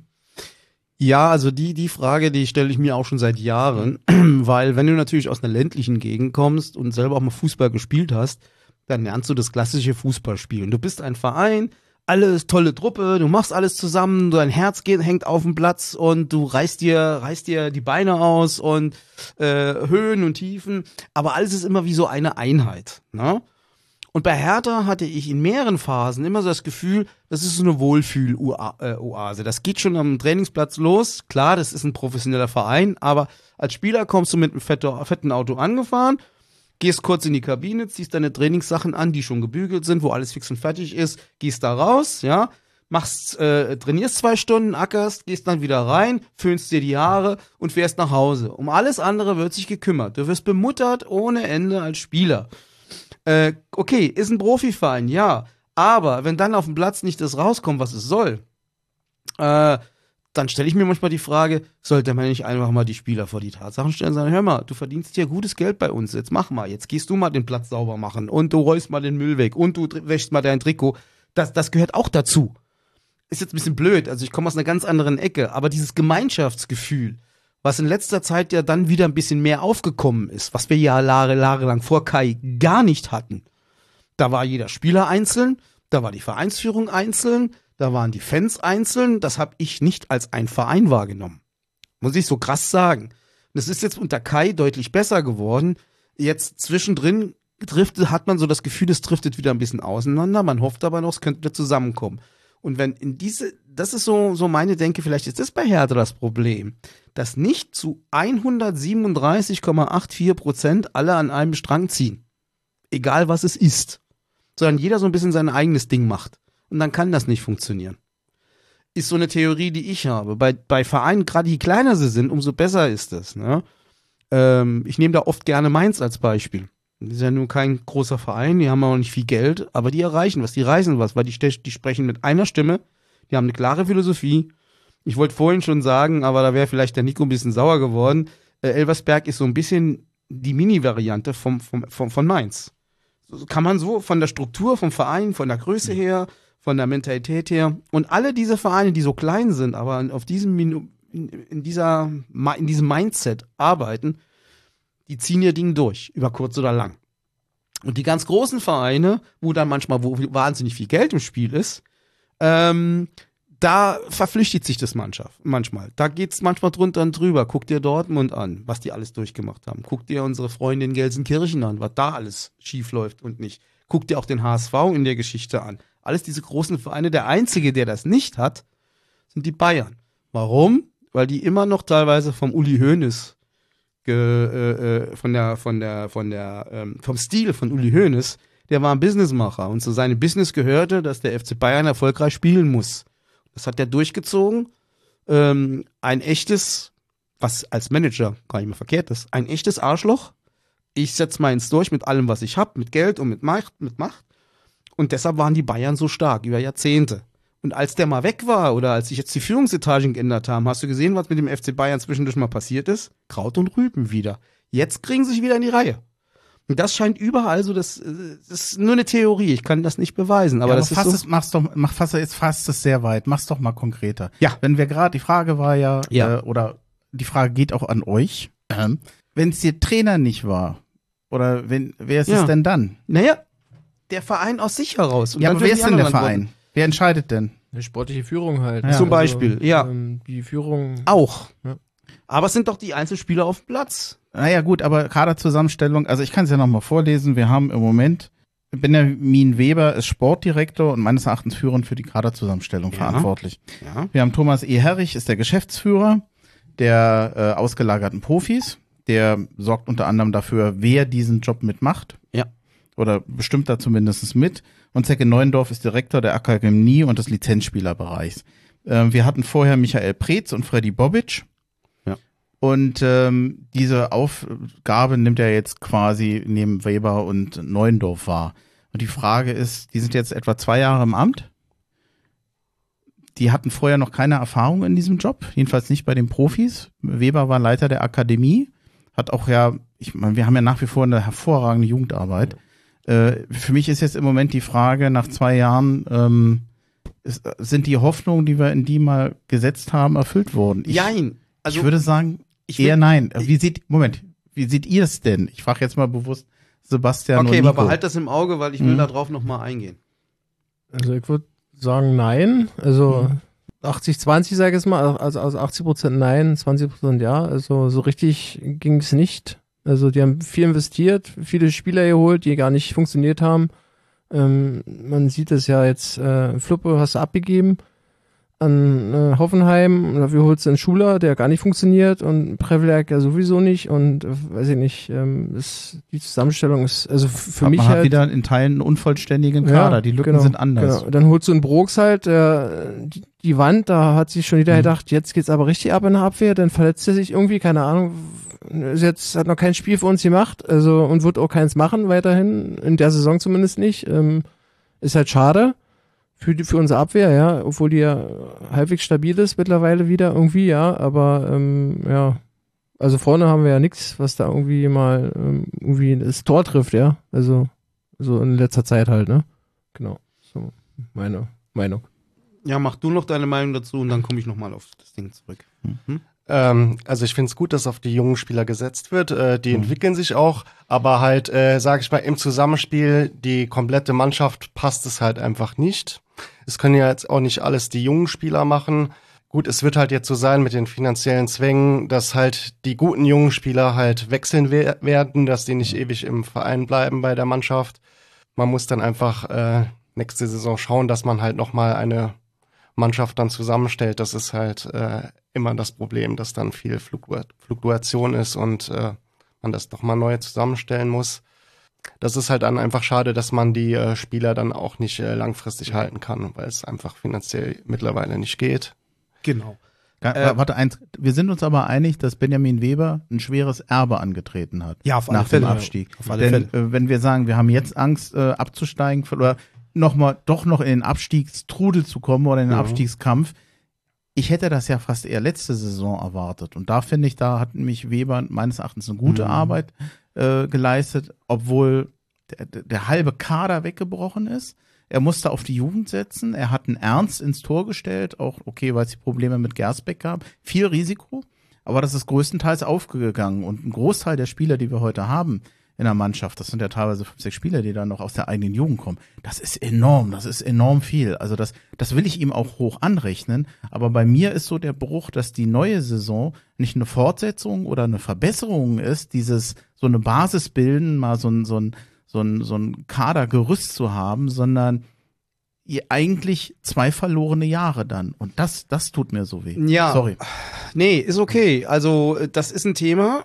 Ja, also die, die Frage, die stelle ich mir auch schon seit Jahren, weil wenn du natürlich aus einer ländlichen Gegend kommst und selber auch mal Fußball gespielt hast, dann lernst du das klassische Fußballspielen. Du bist ein Verein, alles tolle Truppe, du machst alles zusammen, dein Herz geht, hängt auf dem Platz und du reißt dir, reißt dir die Beine aus und äh, Höhen und Tiefen, aber alles ist immer wie so eine Einheit, ne? Und bei Hertha hatte ich in mehreren Phasen immer so das Gefühl, das ist so eine Wohlfühl-Oase. Das geht schon am Trainingsplatz los. Klar, das ist ein professioneller Verein, aber als Spieler kommst du mit einem fetten Auto angefahren, gehst kurz in die Kabine, ziehst deine Trainingssachen an, die schon gebügelt sind, wo alles fix und fertig ist, gehst da raus, ja, machst, äh, trainierst zwei Stunden, ackerst, gehst dann wieder rein, föhnst dir die Haare und fährst nach Hause. Um alles andere wird sich gekümmert. Du wirst bemuttert ohne Ende als Spieler. Äh, okay, ist ein Profiverein, ja, aber wenn dann auf dem Platz nicht das rauskommt, was es soll, äh, dann stelle ich mir manchmal die Frage, sollte man nicht einfach mal die Spieler vor die Tatsachen stellen und sagen, hör mal, du verdienst hier gutes Geld bei uns, jetzt mach mal, jetzt gehst du mal den Platz sauber machen und du räumst mal den Müll weg und du wäschst mal dein Trikot, das, das gehört auch dazu. Ist jetzt ein bisschen blöd, also ich komme aus einer ganz anderen Ecke, aber dieses Gemeinschaftsgefühl, was in letzter Zeit ja dann wieder ein bisschen mehr aufgekommen ist, was wir ja Jahre, Jahre lang vor Kai gar nicht hatten. Da war jeder Spieler einzeln, da war die Vereinsführung einzeln, da waren die Fans einzeln, das habe ich nicht als ein Verein wahrgenommen. Muss ich so krass sagen. Das ist jetzt unter Kai deutlich besser geworden. Jetzt zwischendrin driftet, hat man so das Gefühl, es driftet wieder ein bisschen auseinander, man hofft aber noch, es könnte wieder zusammenkommen. Und wenn in diese, das ist so, so meine Denke, vielleicht ist das bei Hertha das Problem, dass nicht zu hundertsiebenunddreißig Komma vierundachtzig Prozent alle an einem Strang ziehen. Egal was es ist. Sondern jeder so ein bisschen sein eigenes Ding macht. Und dann kann das nicht funktionieren. Ist so eine Theorie, die ich habe. Bei, bei Vereinen, gerade je kleiner sie sind, umso besser ist es. Ne? Ähm, ich nehme da oft gerne Mainz als Beispiel. Das ist ja nur kein großer Verein, die haben auch nicht viel Geld, aber die erreichen was, die reißen was, weil die, die sprechen mit einer Stimme, die haben eine klare Philosophie. Ich wollte vorhin schon sagen, aber da wäre vielleicht der Nico ein bisschen sauer geworden, äh, Elversberg ist so ein bisschen die Mini-Variante vom, vom, vom, von Mainz. So kann man so von der Struktur, vom Verein, von der Größe her, von der Mentalität her und alle diese Vereine, die so klein sind, aber auf diesem, in, in, dieser, in diesem Mindset arbeiten, die ziehen ihr Ding durch, über kurz oder lang. Und die ganz großen Vereine, wo dann manchmal wo wahnsinnig viel Geld im Spiel ist, ähm, da verflüchtigt sich das Mannschaft, manchmal. Da geht's manchmal drunter und drüber. Guck dir Dortmund an, was die alles durchgemacht haben. Guck dir unsere Freunde in Gelsenkirchen an, was da alles schief läuft und nicht. Guck dir auch den H S V in der Geschichte an. Alles diese großen Vereine, der einzige, der das nicht hat, sind die Bayern. Warum? Weil die immer noch teilweise vom Uli Hoeneß Ge, äh, von der, von der, von der, ähm, vom Stil von Uli Hoeneß, der war ein Businessmacher und zu seinem Business gehörte, dass der F C Bayern erfolgreich spielen muss. Das hat er durchgezogen. Ähm, ein echtes, was als Manager gar nicht mehr verkehrt ist, ein echtes Arschloch. Ich setze meins durch mit allem, was ich hab, mit Geld und mit Macht, mit Macht. Und deshalb waren die Bayern so stark, über Jahrzehnte. Und als der mal weg war oder als sich jetzt die Führungsetagen geändert haben, hast du gesehen, was mit dem F C Bayern zwischendurch mal passiert ist? Kraut und Rüben wieder. Jetzt kriegen sie sich wieder in die Reihe. Und das scheint überall so, das, das ist nur eine Theorie, ich kann das nicht beweisen. Aber ja, das aber ist fass so. es, mach's doch, mach, fass jetzt fast es sehr weit, mach's doch mal konkreter. Ja. Wenn wir gerade, die Frage war ja, Ja. Äh, oder die Frage geht auch an euch, ähm, wenn es der Trainer nicht war, oder wenn, wer ist Ja. es denn dann? Naja, der Verein aus sich heraus. Und Ja, dann aber wer werden ist die denn der anderen Verein? Wer entscheidet denn? Eine sportliche Führung halt. Ja. ne? Zum Beispiel, ja. Ähm, die Führung. Auch. Ja. Aber es sind doch die Einzelspieler auf dem Platz. Naja gut, aber Kaderzusammenstellung, also ich kann es ja nochmal vorlesen, wir haben im Moment, Benjamin Weber ist Sportdirektor und meines Erachtens führend für die Kaderzusammenstellung Ja. verantwortlich. Ja. Wir haben Thomas E. Herrich, ist der Geschäftsführer der äh, ausgelagerten Profis, der sorgt unter anderem dafür, wer diesen Job mitmacht. Ja. Oder bestimmt da zumindest mit. Und Zecke Neuendorf ist Direktor der Akademie und des Lizenzspielerbereichs. Ähm, wir hatten vorher Michael Preetz und Freddy Bobic. Ja. Und ähm, diese Aufgabe nimmt er jetzt quasi neben Weber und Neuendorf wahr. Und die Frage ist, die sind jetzt etwa zwei Jahre im Amt. Die hatten vorher noch keine Erfahrung in diesem Job, jedenfalls nicht bei den Profis. Weber war Leiter der Akademie, hat auch ja, ich meine, wir haben ja nach wie vor eine hervorragende Jugendarbeit. Äh, für mich ist jetzt im Moment die Frage, nach zwei Jahren, ähm, ist, sind die Hoffnungen, die wir in die mal gesetzt haben, erfüllt worden? Ich, Jein. Also, ich würde sagen, ich will- eher nein. Wie sieht, Moment, wie seht ihr es denn? Ich frage jetzt mal bewusst Sebastian okay, und aber Nico. behalt das im Auge, weil ich will Mhm. darauf nochmal eingehen. Also ich würde sagen nein. Also achtzig zwanzig sage ich jetzt mal, also, also achtzig Prozent nein, zwanzig Prozent ja. Also so richtig ging es nicht. Also die haben viel investiert, viele Spieler geholt, die gar nicht funktioniert haben. Ähm, man sieht es ja jetzt, äh, Fluppe hast du abgegeben an äh, Hoffenheim und dafür holst du einen Schuler, der gar nicht funktioniert und Prevlerk ja sowieso nicht und äh, weiß ich nicht, ähm, ist, die Zusammenstellung ist, also f- für Hat- mich man hat halt wieder in Teilen einen unvollständigen Kader. Die Lücken genau, sind anders. Genau. Dann holst du einen Brooks halt, der, die, die Wand, da hat sich schon jeder Mhm. gedacht, jetzt geht's aber richtig ab in der Abwehr, dann verletzt er sich irgendwie, keine Ahnung, ist jetzt hat noch kein Spiel für uns gemacht, also und wird auch keins machen weiterhin, in der Saison zumindest nicht. Ähm, ist halt schade für die, für unsere Abwehr, ja, obwohl die ja halbwegs stabil ist mittlerweile wieder irgendwie, ja, aber ähm, ja, also vorne haben wir ja nichts, was da irgendwie mal ähm, irgendwie das Tor trifft, ja, also so in letzter Zeit halt, ne? Genau, so meine Meinung. Ja, mach du noch deine Meinung dazu und dann komme ich nochmal auf das Ding zurück. Mhm. Ähm, also ich finde es gut, dass auf die jungen Spieler gesetzt wird. Äh, die entwickeln sich auch, aber halt, äh, sage ich mal, im Zusammenspiel, die komplette Mannschaft passt es halt einfach nicht. Es können ja jetzt auch nicht alles die jungen Spieler machen. Gut, es wird halt jetzt so sein mit den finanziellen Zwängen, dass halt die guten jungen Spieler halt wechseln we- werden, dass die nicht ewig im Verein bleiben bei der Mannschaft. Man muss dann einfach äh, nächste Saison schauen, dass man halt nochmal eine Mannschaft dann zusammenstellt. Das ist halt äh, immer das Problem, dass dann viel Fluktu- Fluktuation ist und äh, man das doch mal neu zusammenstellen muss. Das ist halt dann einfach schade, dass man die äh, Spieler dann auch nicht äh, langfristig halten kann, weil es einfach finanziell mittlerweile nicht geht. Genau. Ga- Äh, Warte, eins. Wir sind uns aber einig, dass Benjamin Weber ein schweres Erbe angetreten hat. Ja, auf alle nach Fälle. dem Abstieg. Auf alle Denn äh, wenn wir sagen, wir haben jetzt Angst äh, abzusteigen oder noch mal, doch noch in den Abstiegstrudel zu kommen oder in den Ja. Abstiegskampf, ich hätte das ja fast eher letzte Saison erwartet. Und da finde ich, da hat nämlich Weber meines Erachtens eine gute Mhm. Arbeit äh, geleistet, obwohl der, der, der halbe Kader weggebrochen ist. Er musste auf die Jugend setzen. Er hat einen Ernst ins Tor gestellt, auch okay, weil es die Probleme mit Gersbeck gab. Viel Risiko, aber das ist größtenteils aufgegangen. Und ein Großteil der Spieler, die wir heute haben in der Mannschaft, das sind ja teilweise fünf, sechs Spieler, die dann noch aus der eigenen Jugend kommen. Das ist enorm, das ist enorm viel. Also das, das will ich ihm auch hoch anrechnen. Aber bei mir ist so der Bruch, dass die neue Saison nicht eine Fortsetzung oder eine Verbesserung ist, dieses so eine Basis bilden, mal so ein, so ein, so ein, so ein Kadergerüst zu haben, sondern ihr eigentlich zwei verlorene Jahre dann. Und das, das tut mir so weh. Ja. Sorry. Nee, ist okay. Also äh, das ist ein Thema.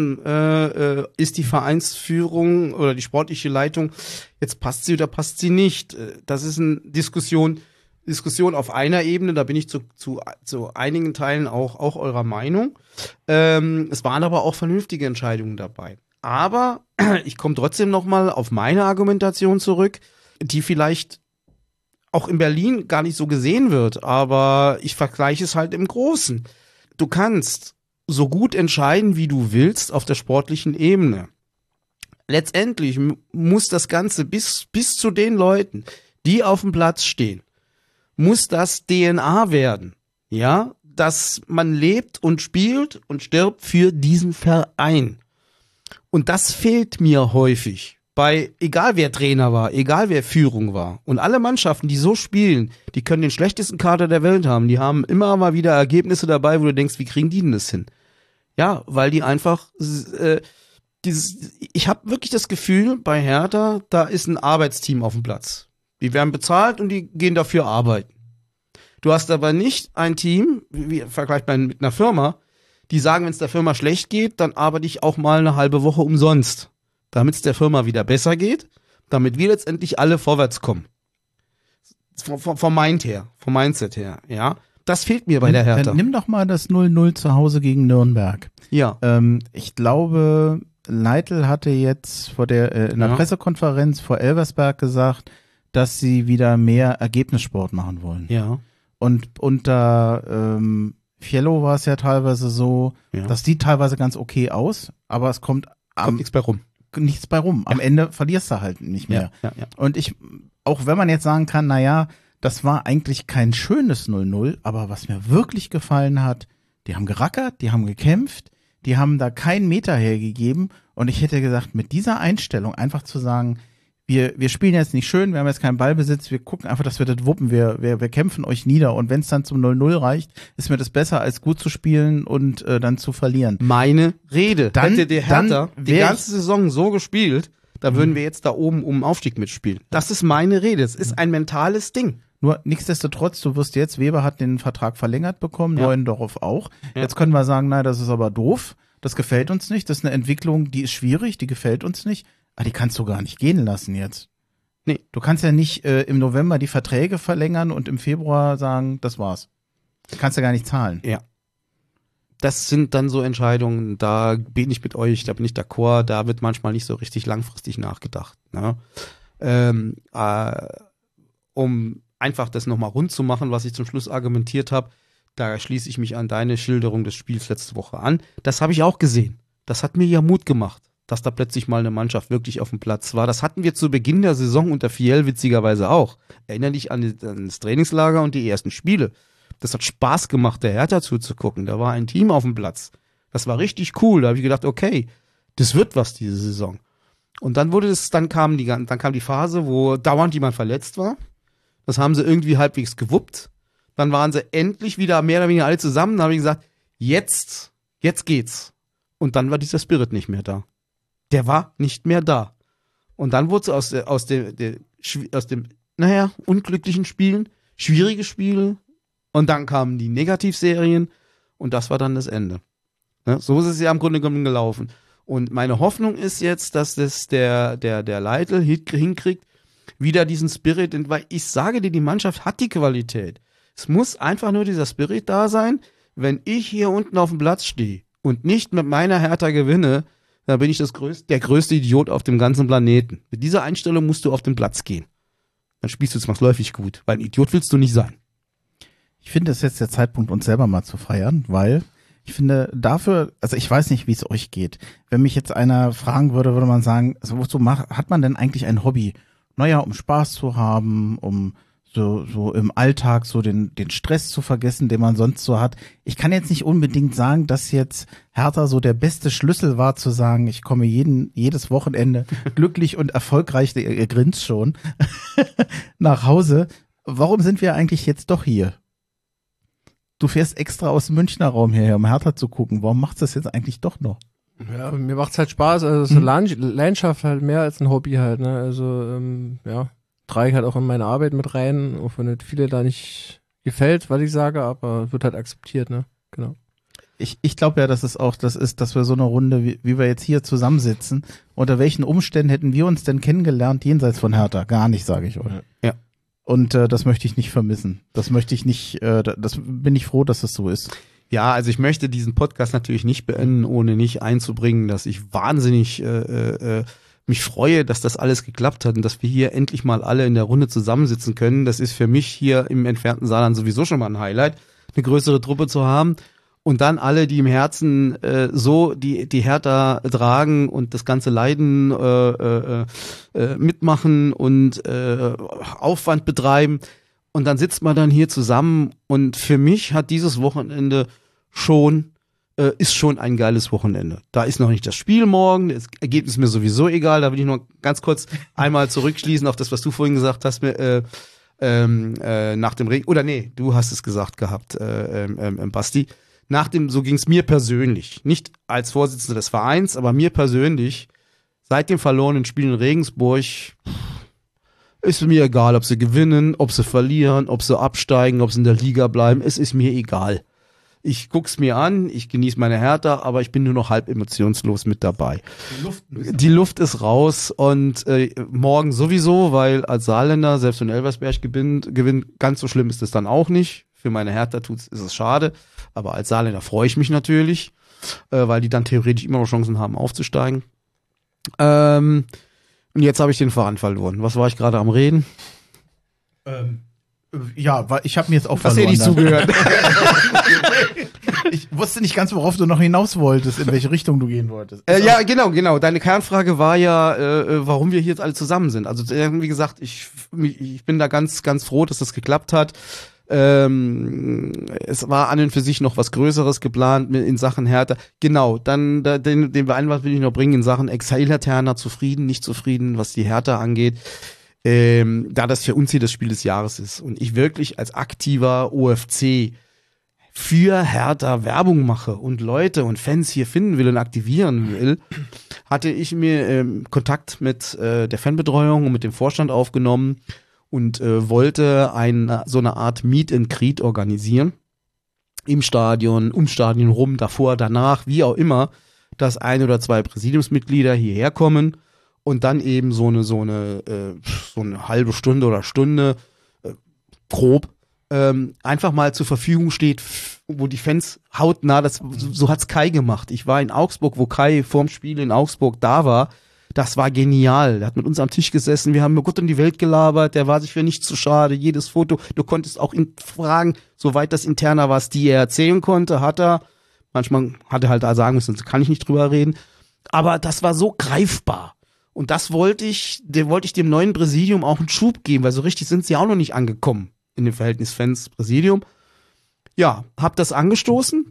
äh, äh, ist die Vereinsführung oder die sportliche Leitung, jetzt passt sie oder passt sie nicht? Äh, Das ist eine Diskussion, Diskussion auf einer Ebene, da bin ich zu, zu, zu einigen Teilen auch, auch eurer Meinung. Ähm, es waren aber auch vernünftige Entscheidungen dabei. Aber ich komme trotzdem noch mal auf meine Argumentation zurück. die vielleicht auch in Berlin gar nicht so gesehen wird, aber ich vergleiche es halt im Großen. Du kannst so gut entscheiden, wie du willst auf der sportlichen Ebene. Letztendlich muss das Ganze bis, bis zu den Leuten, die auf dem Platz stehen, muss das D N A werden, ja, dass man lebt und spielt und stirbt für diesen Verein. Und das fehlt mir häufig. Bei, egal wer Trainer war, egal wer Führung war. Und alle Mannschaften, die so spielen, die können den schlechtesten Kader der Welt haben. Die haben immer mal wieder Ergebnisse dabei, wo du denkst, wie kriegen die denn das hin? Ja, weil die einfach, äh, dieses, ich habe wirklich das Gefühl, bei Hertha, da ist ein Arbeitsteam auf dem Platz. Die werden bezahlt und die gehen dafür arbeiten. Du hast aber nicht ein Team, wie vergleichbar mit einer Firma, die sagen, wenn es der Firma schlecht geht, dann arbeite ich auch mal eine halbe Woche umsonst. Damit es der Firma wieder besser geht, damit wir letztendlich alle vorwärts kommen. Vom, vom, vom Mind her, vom Mindset her, ja. Das fehlt mir bei der Hertha. Dann nimm doch mal das null null zu Hause gegen Nürnberg. Ja. Ähm, ich glaube, Leitl hatte jetzt vor der, äh, in der Ja. Pressekonferenz vor Elversberg gesagt, dass sie wieder mehr Ergebnissport machen wollen. Ja. Und unter ähm, Fiello war es ja teilweise so, Ja. das sieht teilweise ganz okay aus, aber es kommt am Kommt nichts bei rum. nichts bei rum. Am Ende verlierst du halt nicht mehr. Ja, ja. Und ich, auch wenn man jetzt sagen kann, na ja, das war eigentlich kein schönes null null, aber was mir wirklich gefallen hat, die haben gerackert, die haben gekämpft, die haben da keinen Meter hergegeben und ich hätte gesagt, mit dieser Einstellung einfach zu sagen, wir, wir spielen jetzt nicht schön, wir haben jetzt keinen Ballbesitz, wir gucken einfach, dass wir das wuppen, wir, wir, wir kämpfen euch nieder und wenn es dann zum null null reicht, ist mir das besser, als gut zu spielen und äh, dann zu verlieren. Meine Rede. Dann- Hätte der Hertha dann die wär ganze Saison so gespielt, da würden wir jetzt da oben um den Aufstieg mitspielen. Das ist meine Rede. Es ist ein mentales Ding. Nur nichtsdestotrotz, du wirst jetzt, Weber hat den Vertrag verlängert bekommen, Ja. Neuendorf auch. Ja. Jetzt können wir sagen, nein, das ist aber doof, das gefällt uns nicht, das ist eine Entwicklung, die ist schwierig, die gefällt uns nicht, aber die kannst du gar nicht gehen lassen jetzt. Nee. Du kannst ja nicht äh, im November die Verträge verlängern und im Februar sagen, das war's. Du kannst ja gar nicht zahlen. Ja. Das sind dann so Entscheidungen, da bin ich mit euch, da bin ich d'accord, da wird manchmal nicht so richtig langfristig nachgedacht. Ne? Ähm, äh, um einfach das nochmal rund zu machen, was ich zum Schluss argumentiert habe, da schließe ich mich an deine Schilderung des Spiels letzte Woche an. Das habe ich auch gesehen. Das hat mir ja Mut gemacht, dass da plötzlich mal eine Mannschaft wirklich auf dem Platz war. Das hatten wir zu Beginn der Saison unter Fiel witzigerweise auch. Erinner dich an, die, an das Trainingslager und die ersten Spiele. Das hat Spaß gemacht, der Hertha zuzugucken. Da war ein Team auf dem Platz. Das war richtig cool. Da habe ich gedacht, okay, das wird was diese Saison. Und dann wurde es, dann kam die, dann kam die Phase, wo dauernd jemand verletzt war. Das haben sie irgendwie halbwegs gewuppt. Dann waren sie endlich wieder mehr oder weniger alle zusammen. Da habe ich gesagt, jetzt, jetzt geht's. Und dann war dieser Spirit nicht mehr da. Der war nicht mehr da. Und dann wurde es aus, der, aus, der, der, aus dem, naja, unglücklichen Spielen, schwierige Spiele. Und dann kamen die Negativserien. Und das war dann das Ende. Ne? So ist es ja im Grunde genommen gelaufen. Und meine Hoffnung ist jetzt, dass das der, der, der Leitl hinkriegt, wieder diesen Spirit, weil ich sage dir, die Mannschaft hat die Qualität. Es muss einfach nur dieser Spirit da sein. Wenn ich hier unten auf dem Platz stehe und nicht mit meiner Hertha gewinne, dann bin ich das größte, der größte Idiot auf dem ganzen Planeten. Mit dieser Einstellung musst du auf den Platz gehen. Dann spielst du zwangsläufig gut, weil ein Idiot willst du nicht sein. Ich finde, es ist jetzt der Zeitpunkt, uns selber mal zu feiern, weil ich finde, dafür, also ich weiß nicht, wie es euch geht. Wenn mich jetzt einer fragen würde, würde man sagen, also wozu macht, hat man denn eigentlich ein Hobby? Naja, um Spaß zu haben, um so, so im Alltag so den, den Stress zu vergessen, den man sonst so hat. Ich kann jetzt nicht unbedingt sagen, dass jetzt Hertha so der beste Schlüssel war, zu sagen, ich komme jeden, jedes Wochenende glücklich und erfolgreich, ihr, ihr grinst schon, nach Hause. Warum sind wir eigentlich jetzt doch hier? Du fährst extra aus dem Münchner Raum hierher, um Hertha zu gucken. Warum macht das jetzt eigentlich doch noch? Ja, mir macht's halt Spaß, also es ist Mhm. eine Leidenschaft halt mehr als ein Hobby halt, ne, also, ähm, ja, trage ich halt auch in meine Arbeit mit rein, auch wenn es viele da nicht gefällt, was ich sage, aber wird halt akzeptiert, ne, genau. Ich, ich glaube ja, dass es auch das ist, dass wir so eine Runde, wie, wie wir jetzt hier zusammensitzen, unter welchen Umständen hätten wir uns denn kennengelernt, jenseits von Hertha? Gar nicht, sage ich euch. Ja. Und äh, das möchte ich nicht vermissen. Das möchte ich nicht, äh, das bin ich froh, dass es so ist. Ja, also ich möchte diesen Podcast natürlich nicht beenden, ohne nicht einzubringen, dass ich wahnsinnig äh, äh, mich freue, dass das alles geklappt hat und dass wir hier endlich mal alle in der Runde zusammensitzen können. Das ist für mich hier im entfernten Saarland sowieso schon mal ein Highlight, eine größere Truppe zu haben. Und dann alle, die im Herzen äh, so die die Hertha tragen und das ganze Leiden äh, äh, äh, mitmachen und äh, Aufwand betreiben. Und dann sitzt man dann hier zusammen. Und für mich hat dieses Wochenende schon äh, ist schon ein geiles Wochenende. Da ist noch nicht das Spiel morgen. Das Ergebnis ist mir sowieso egal. Da will ich noch ganz kurz einmal zurückschließen auf das, was du vorhin gesagt hast. Mir, äh, ähm, äh, nach dem Regen. Oder nee, du hast es gesagt gehabt, äh, ähm, ähm, Basti. Nach dem, so ging es mir persönlich, nicht als Vorsitzender des Vereins, aber mir persönlich, seit dem verlorenen Spiel in Regensburg, ist mir egal, ob sie gewinnen, ob sie verlieren, ob sie absteigen, ob sie in der Liga bleiben, es ist mir egal. Ich guck's mir an, ich genieße meine Hertha, aber ich bin nur noch halb emotionslos mit dabei. Die Luft, Die Luft ist raus und äh, morgen sowieso, weil als Saarländer, selbst wenn Elversberg gewinnt, gewinnt, ganz so schlimm ist es dann auch nicht. Für meine Hertha tut's, ist es schade. Aber als Saarländer freue ich mich natürlich, äh, weil die dann theoretisch immer noch Chancen haben, aufzusteigen. Ähm, und jetzt habe ich den Faden verloren. Was war ich gerade am Reden? Ähm, ja, weil ich habe mir jetzt auch Hast du verloren. nicht zugehört? Ich wusste nicht ganz, worauf du noch hinaus wolltest, in welche Richtung du gehen wolltest. Äh, ja, genau, genau. Deine Kernfrage war ja, äh, warum wir hier jetzt alle zusammen sind. Also äh, wie gesagt, ich, ich bin da ganz, ganz froh, dass das geklappt hat. Ähm, es war an und für sich noch was Größeres geplant in Sachen Hertha. Genau, dann da, den, den Einwand will ich noch bringen in Sachen Exil-Laterna, zufrieden, nicht zufrieden, was die Hertha angeht. Ähm, da das für uns hier das Spiel des Jahres ist und ich wirklich als aktiver O F C für Hertha Werbung mache und Leute und Fans hier finden will und aktivieren will, hatte ich mir ähm, Kontakt mit äh, der Fanbetreuung und mit dem Vorstand aufgenommen und äh, wollte ein, so eine Art Meet and Greet organisieren. Im Stadion, um Stadion rum, davor, danach, wie auch immer, dass ein oder zwei Präsidiumsmitglieder hierher kommen und dann eben so eine, so eine, äh, so eine halbe Stunde oder Stunde, äh, grob, ähm, einfach mal zur Verfügung steht, wo die Fans hautnah, das, so, so hat's Kai gemacht. Ich war in Augsburg, wo Kai vorm Spiel in Augsburg da war. Das war genial. Der hat mit uns am Tisch gesessen, wir haben über Gott und die Welt gelabert, der war sich für nichts zu schade, jedes Foto, du konntest auch ihn fragen, soweit das interner war, die er erzählen konnte, hat er. Manchmal hat er halt da sagen müssen, kann ich nicht drüber reden. Aber das war so greifbar. Und das wollte ich, dem wollte ich dem neuen Präsidium auch einen Schub geben, weil so richtig sind sie auch noch nicht angekommen in dem Verhältnis Fans-Präsidium. Ja, hab das angestoßen.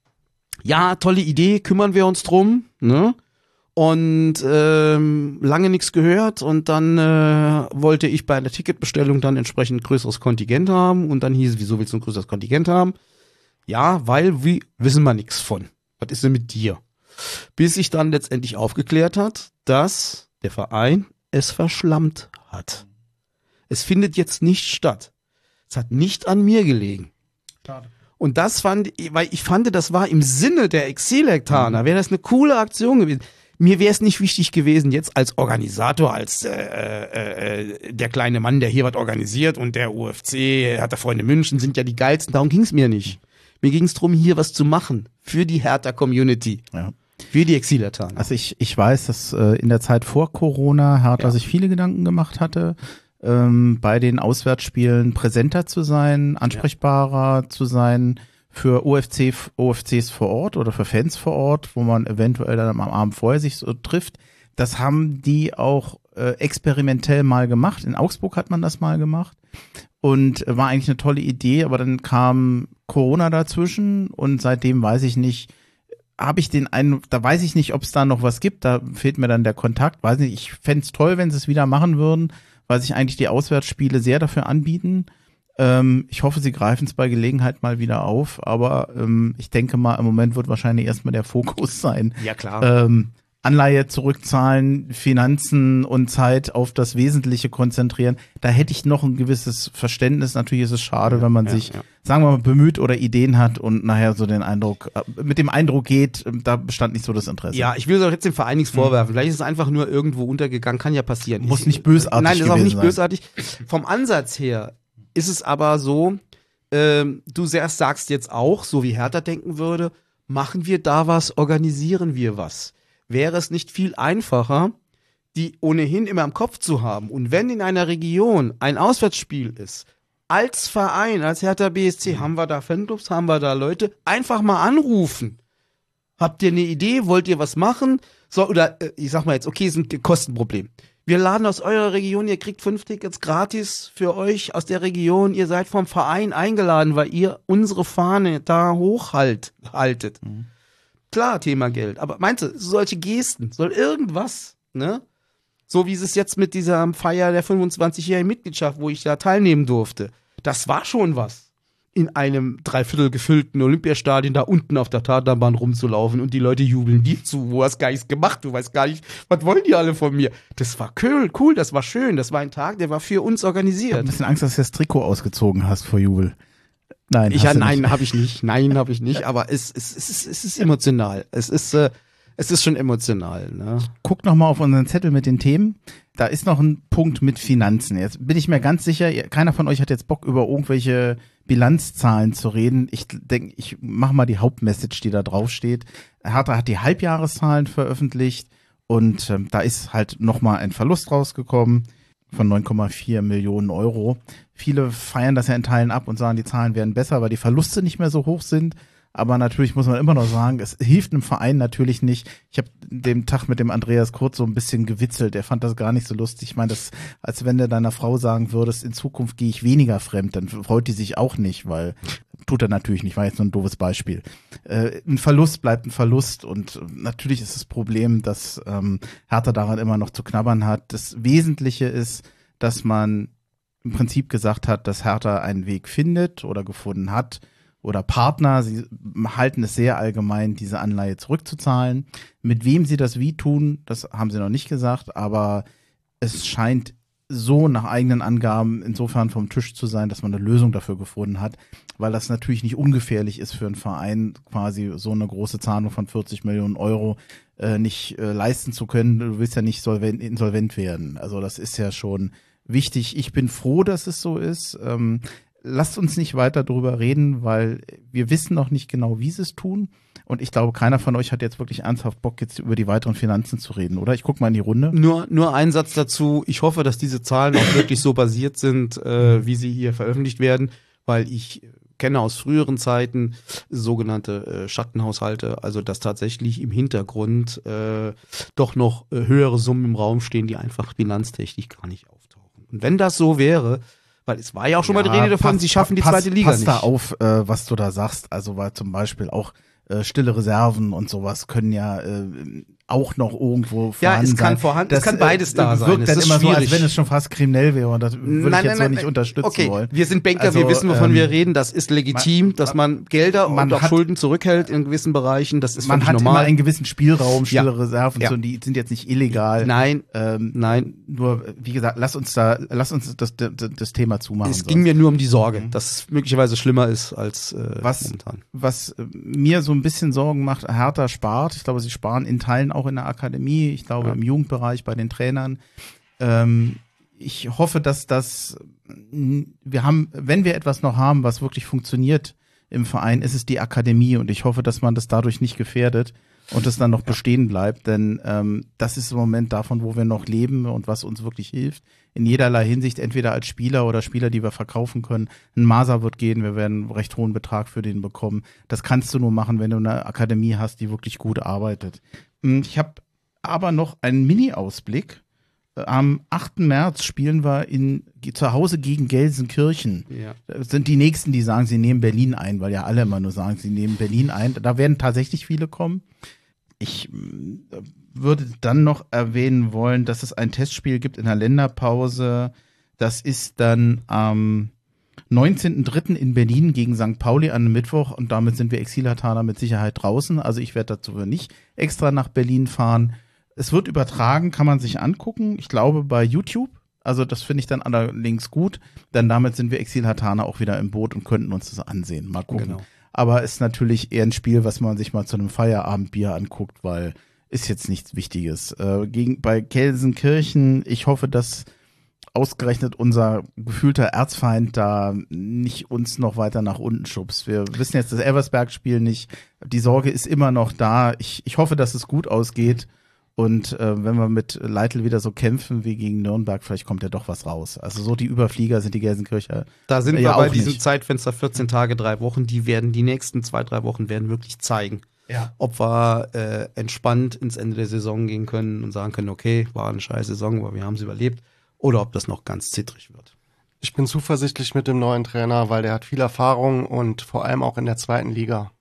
Ja, tolle Idee, kümmern wir uns drum, ne? Und ähm, lange nichts gehört und dann äh, wollte ich bei der Ticketbestellung dann entsprechend größeres Kontingent haben und dann hieß es, wieso willst du ein größeres Kontingent haben? Ja, weil wir wissen wir nichts von. Was ist denn mit dir? Bis sich dann letztendlich aufgeklärt hat, dass der Verein es verschlammt hat. Es findet jetzt nicht statt. Es hat nicht an mir gelegen. Schade. Und das fand ich, weil ich fand, das war im Sinne der Exil-Lektaner, wäre das eine coole Aktion gewesen. Mir wäre es nicht wichtig gewesen, jetzt als Organisator, als äh, äh, der kleine Mann, der hier was organisiert und der U F C, Hertha Freunde München sind ja die geilsten, darum ging es mir nicht. Mir ging es darum, hier was zu machen für die Hertha-Community, Ja. für die Exil-Lektaner. Also ich, ich weiß, dass äh, in der Zeit vor Corona Hertha Ja. sich viele Gedanken gemacht hatte, ähm, bei den Auswärtsspielen präsenter zu sein, ansprechbarer zu sein für O F C, O F Cs vor Ort oder für Fans vor Ort, wo man eventuell dann am Abend vorher sich so trifft. Das haben die auch äh, experimentell mal gemacht. In Augsburg hat man das mal gemacht und äh, war eigentlich eine tolle Idee, aber dann kam Corona dazwischen und seitdem weiß ich nicht, habe ich den einen, da weiß ich nicht, ob es da noch was gibt, da fehlt mir dann der Kontakt, weiß nicht, ich fände es toll, wenn sie es wieder machen würden, weil sich eigentlich die Auswärtsspiele sehr dafür anbieten. Ähm, ich hoffe, sie greifen es bei Gelegenheit mal wieder auf, aber ähm, ich denke mal, im Moment wird wahrscheinlich erstmal der Fokus sein. Ja, klar. Ähm, Anleihe zurückzahlen, Finanzen und Zeit auf das Wesentliche konzentrieren. Da hätte ich noch ein gewisses Verständnis. Natürlich ist es schade, Ja, wenn man ja, sich, ja. sagen wir mal, bemüht oder Ideen hat und nachher so den Eindruck, äh, mit dem Eindruck geht, äh, da bestand nicht so das Interesse. Ja, ich will es auch jetzt dem Verein nichts vorwerfen. Vielleicht ist es einfach nur irgendwo untergegangen, kann ja passieren. Muss Ich- nicht bösartig Nein, ist auch gewesen nicht sein. bösartig. Vom Ansatz her ist es aber so, ähm, du selbst sagst jetzt auch, so wie Hertha denken würde, machen wir da was, organisieren wir was. Wäre es nicht viel einfacher, die ohnehin immer im Kopf zu haben. Und wenn in einer Region ein Auswärtsspiel ist, als Verein, als Hertha B S C, haben wir da Fanclubs, haben wir da Leute, einfach mal anrufen. Habt ihr eine Idee? Wollt ihr was machen? So, oder äh, ich sag mal jetzt, okay, ist ein Kostenproblem. Wir laden aus eurer Region, ihr kriegt fünf Tickets gratis für euch aus der Region. Ihr seid vom Verein eingeladen, weil ihr unsere Fahne da hochhaltet. Haltet. Mhm. Klar, Thema Geld. Aber meinst du, solche Gesten, soll irgendwas, ne? So wie es jetzt mit dieser Feier der fünfundzwanzigjährigen Mitgliedschaft, wo ich da teilnehmen durfte. Das war schon was. In einem dreiviertel gefüllten Olympiastadion da unten auf der Tatanbahn rumzulaufen und die Leute jubeln dir zu. Du hast gar nichts gemacht, du weißt gar nicht, was wollen die alle von mir? Das war cool, cool, das war schön, das war ein Tag, der war für uns organisiert. Ich hab ein bisschen Angst, dass du das Trikot ausgezogen hast vor Jubel. Nein, ich, ja, nein, habe ich nicht. Nein, habe ich nicht. Aber es, es, es, es, es ist emotional. Es ist, äh, es ist schon emotional. Ne? Guck noch mal auf unseren Zettel mit den Themen. Da ist noch ein Punkt mit Finanzen. Jetzt bin ich mir ganz sicher, keiner von euch hat jetzt Bock, über irgendwelche Bilanzzahlen zu reden. Ich denke, ich mache mal die Hauptmessage, die da drauf steht. Hertha hat die Halbjahreszahlen veröffentlicht und ähm, da ist halt noch mal ein Verlust rausgekommen von neun Komma vier Millionen Euro. Viele feiern das ja in Teilen ab und sagen, die Zahlen werden besser, weil die Verluste nicht mehr so hoch sind. Aber natürlich muss man immer noch sagen, es hilft einem Verein natürlich nicht. Ich habe den Tag mit dem Andreas Kurz so ein bisschen gewitzelt. Er fand das gar nicht so lustig. Ich meine, das, als wenn du deiner Frau sagen würdest, in Zukunft gehe ich weniger fremd, dann freut die sich auch nicht, weil tut er natürlich nicht, war jetzt nur ein doofes Beispiel. Äh, ein Verlust bleibt ein Verlust und natürlich ist das Problem, dass ähm, Hertha daran immer noch zu knabbern hat. Das Wesentliche ist, dass man im Prinzip gesagt hat, dass Hertha einen Weg findet oder gefunden hat, oder Partner, sie halten es sehr allgemein, diese Anleihe zurückzuzahlen. Mit wem sie das wie tun, das haben sie noch nicht gesagt, aber es scheint so nach eigenen Angaben insofern vom Tisch zu sein, dass man eine Lösung dafür gefunden hat, weil das natürlich nicht ungefährlich ist für einen Verein, quasi so eine große Zahlung von vierzig Millionen Euro äh, nicht äh, leisten zu können. Du willst ja nicht solvent, insolvent werden. Also das ist ja schon wichtig. Ich bin froh, dass es so ist. Ähm, Lasst uns nicht weiter drüber reden, weil wir wissen noch nicht genau, wie sie es tun. Und ich glaube, keiner von euch hat jetzt wirklich ernsthaft Bock, jetzt über die weiteren Finanzen zu reden, oder? Ich gucke mal in die Runde. Nur, nur ein Satz dazu. Ich hoffe, dass diese Zahlen auch wirklich so basiert sind, äh, wie sie hier veröffentlicht werden, weil ich kenne aus früheren Zeiten sogenannte äh, Schattenhaushalte, also dass tatsächlich im Hintergrund äh, doch noch äh, höhere Summen im Raum stehen, die einfach bilanztechnisch gar nicht auftauchen. Und wenn das so wäre, weil es war ja auch schon ja, mal die Rede davon, pass, sie schaffen die pass, zweite Liga pass nicht. Pass da auf, äh, was du da sagst. Also weil zum Beispiel auch äh, stille Reserven und sowas können ja äh, auch noch irgendwo vorhanden sein. Ja, es kann sein. vorhanden, das es kann beides äh, da sein. Wirkt es dann ist immer schwierig. so, als wenn es schon fast kriminell wäre und das würde nein, ich jetzt nein, so nein, nicht unterstützen okay. wollen. Wir sind Banker, also, wir wissen, wovon ähm, wir reden. Das ist legitim, man, dass man Gelder man und auch hat, Schulden zurückhält in gewissen Bereichen. Das ist man hat normal. immer einen gewissen Spielraum, stille ja. Reserven, ja. so, die sind jetzt nicht illegal. Nein, ähm, nein. Nur, wie gesagt, lass uns da, lass uns das, das, das Thema zumachen. Es sonst. ging mir nur um die Sorge, mhm. dass es möglicherweise schlimmer ist als äh, was, momentan. Was mir so ein bisschen Sorgen macht, Hertha spart. Ich glaube, sie sparen in Teilen auch in der Akademie. Ich glaube, ja. im Jugendbereich bei den Trainern. Ähm, ich hoffe, dass das, wir haben, wenn wir etwas noch haben, was wirklich funktioniert im Verein, ist es die Akademie und ich hoffe, dass man das dadurch nicht gefährdet und es dann noch ja. bestehen bleibt, denn ähm, das ist im Moment davon, wo wir noch leben und was uns wirklich hilft. In jederlei Hinsicht, entweder als Spieler oder Spieler, die wir verkaufen können. Ein Masa wird gehen, wir werden einen recht hohen Betrag für den bekommen. Das kannst du nur machen, wenn du eine Akademie hast, die wirklich gut arbeitet. Ich habe aber noch einen Mini-Ausblick. Am achten März spielen wir in, zu Hause gegen Gelsenkirchen. Ja. Das sind die Nächsten, die sagen, sie nehmen Berlin ein, weil ja alle immer nur sagen, sie nehmen Berlin ein. Da werden tatsächlich viele kommen. Ich würde dann noch erwähnen wollen, dass es ein Testspiel gibt in der Länderpause. Das ist dann am neunzehnten dritten in Berlin gegen Sankt Pauli an einem Mittwoch und damit sind wir Exil-Herthaner mit Sicherheit draußen. Also ich werde dazu nicht extra nach Berlin fahren. Es wird übertragen, kann man sich angucken. Ich glaube bei YouTube. Also das finde ich dann allerdings gut, denn damit sind wir Exil-Herthaner auch wieder im Boot und könnten uns das ansehen. Mal gucken. Genau. Aber ist natürlich eher ein Spiel, was man sich mal zu einem Feierabendbier anguckt, weil ist jetzt nichts Wichtiges. Äh, gegen, bei Gelsenkirchen, ich hoffe, dass ausgerechnet unser gefühlter Erzfeind da nicht uns noch weiter nach unten schubst. Wir wissen jetzt das Elversberg-Spiel nicht. Die Sorge ist immer noch da. Ich, ich hoffe, dass es gut ausgeht. Und äh, wenn wir mit Leitl wieder so kämpfen wie gegen Nürnberg, vielleicht kommt ja doch was raus. Also so die Überflieger sind die Gelsenkircher. Da sind Ja, wir bei auch diesem nicht. Zeitfenster vierzehn Tage, drei Wochen. Die werden die nächsten zwei, drei Wochen werden wirklich zeigen, Ja. ob wir äh, entspannt ins Ende der Saison gehen können und sagen können, okay, war eine scheiß Saison, aber wir haben es überlebt. Oder ob das noch ganz zittrig wird. Ich bin zuversichtlich mit dem neuen Trainer, weil der hat viel Erfahrung und vor allem auch in der zweiten Liga.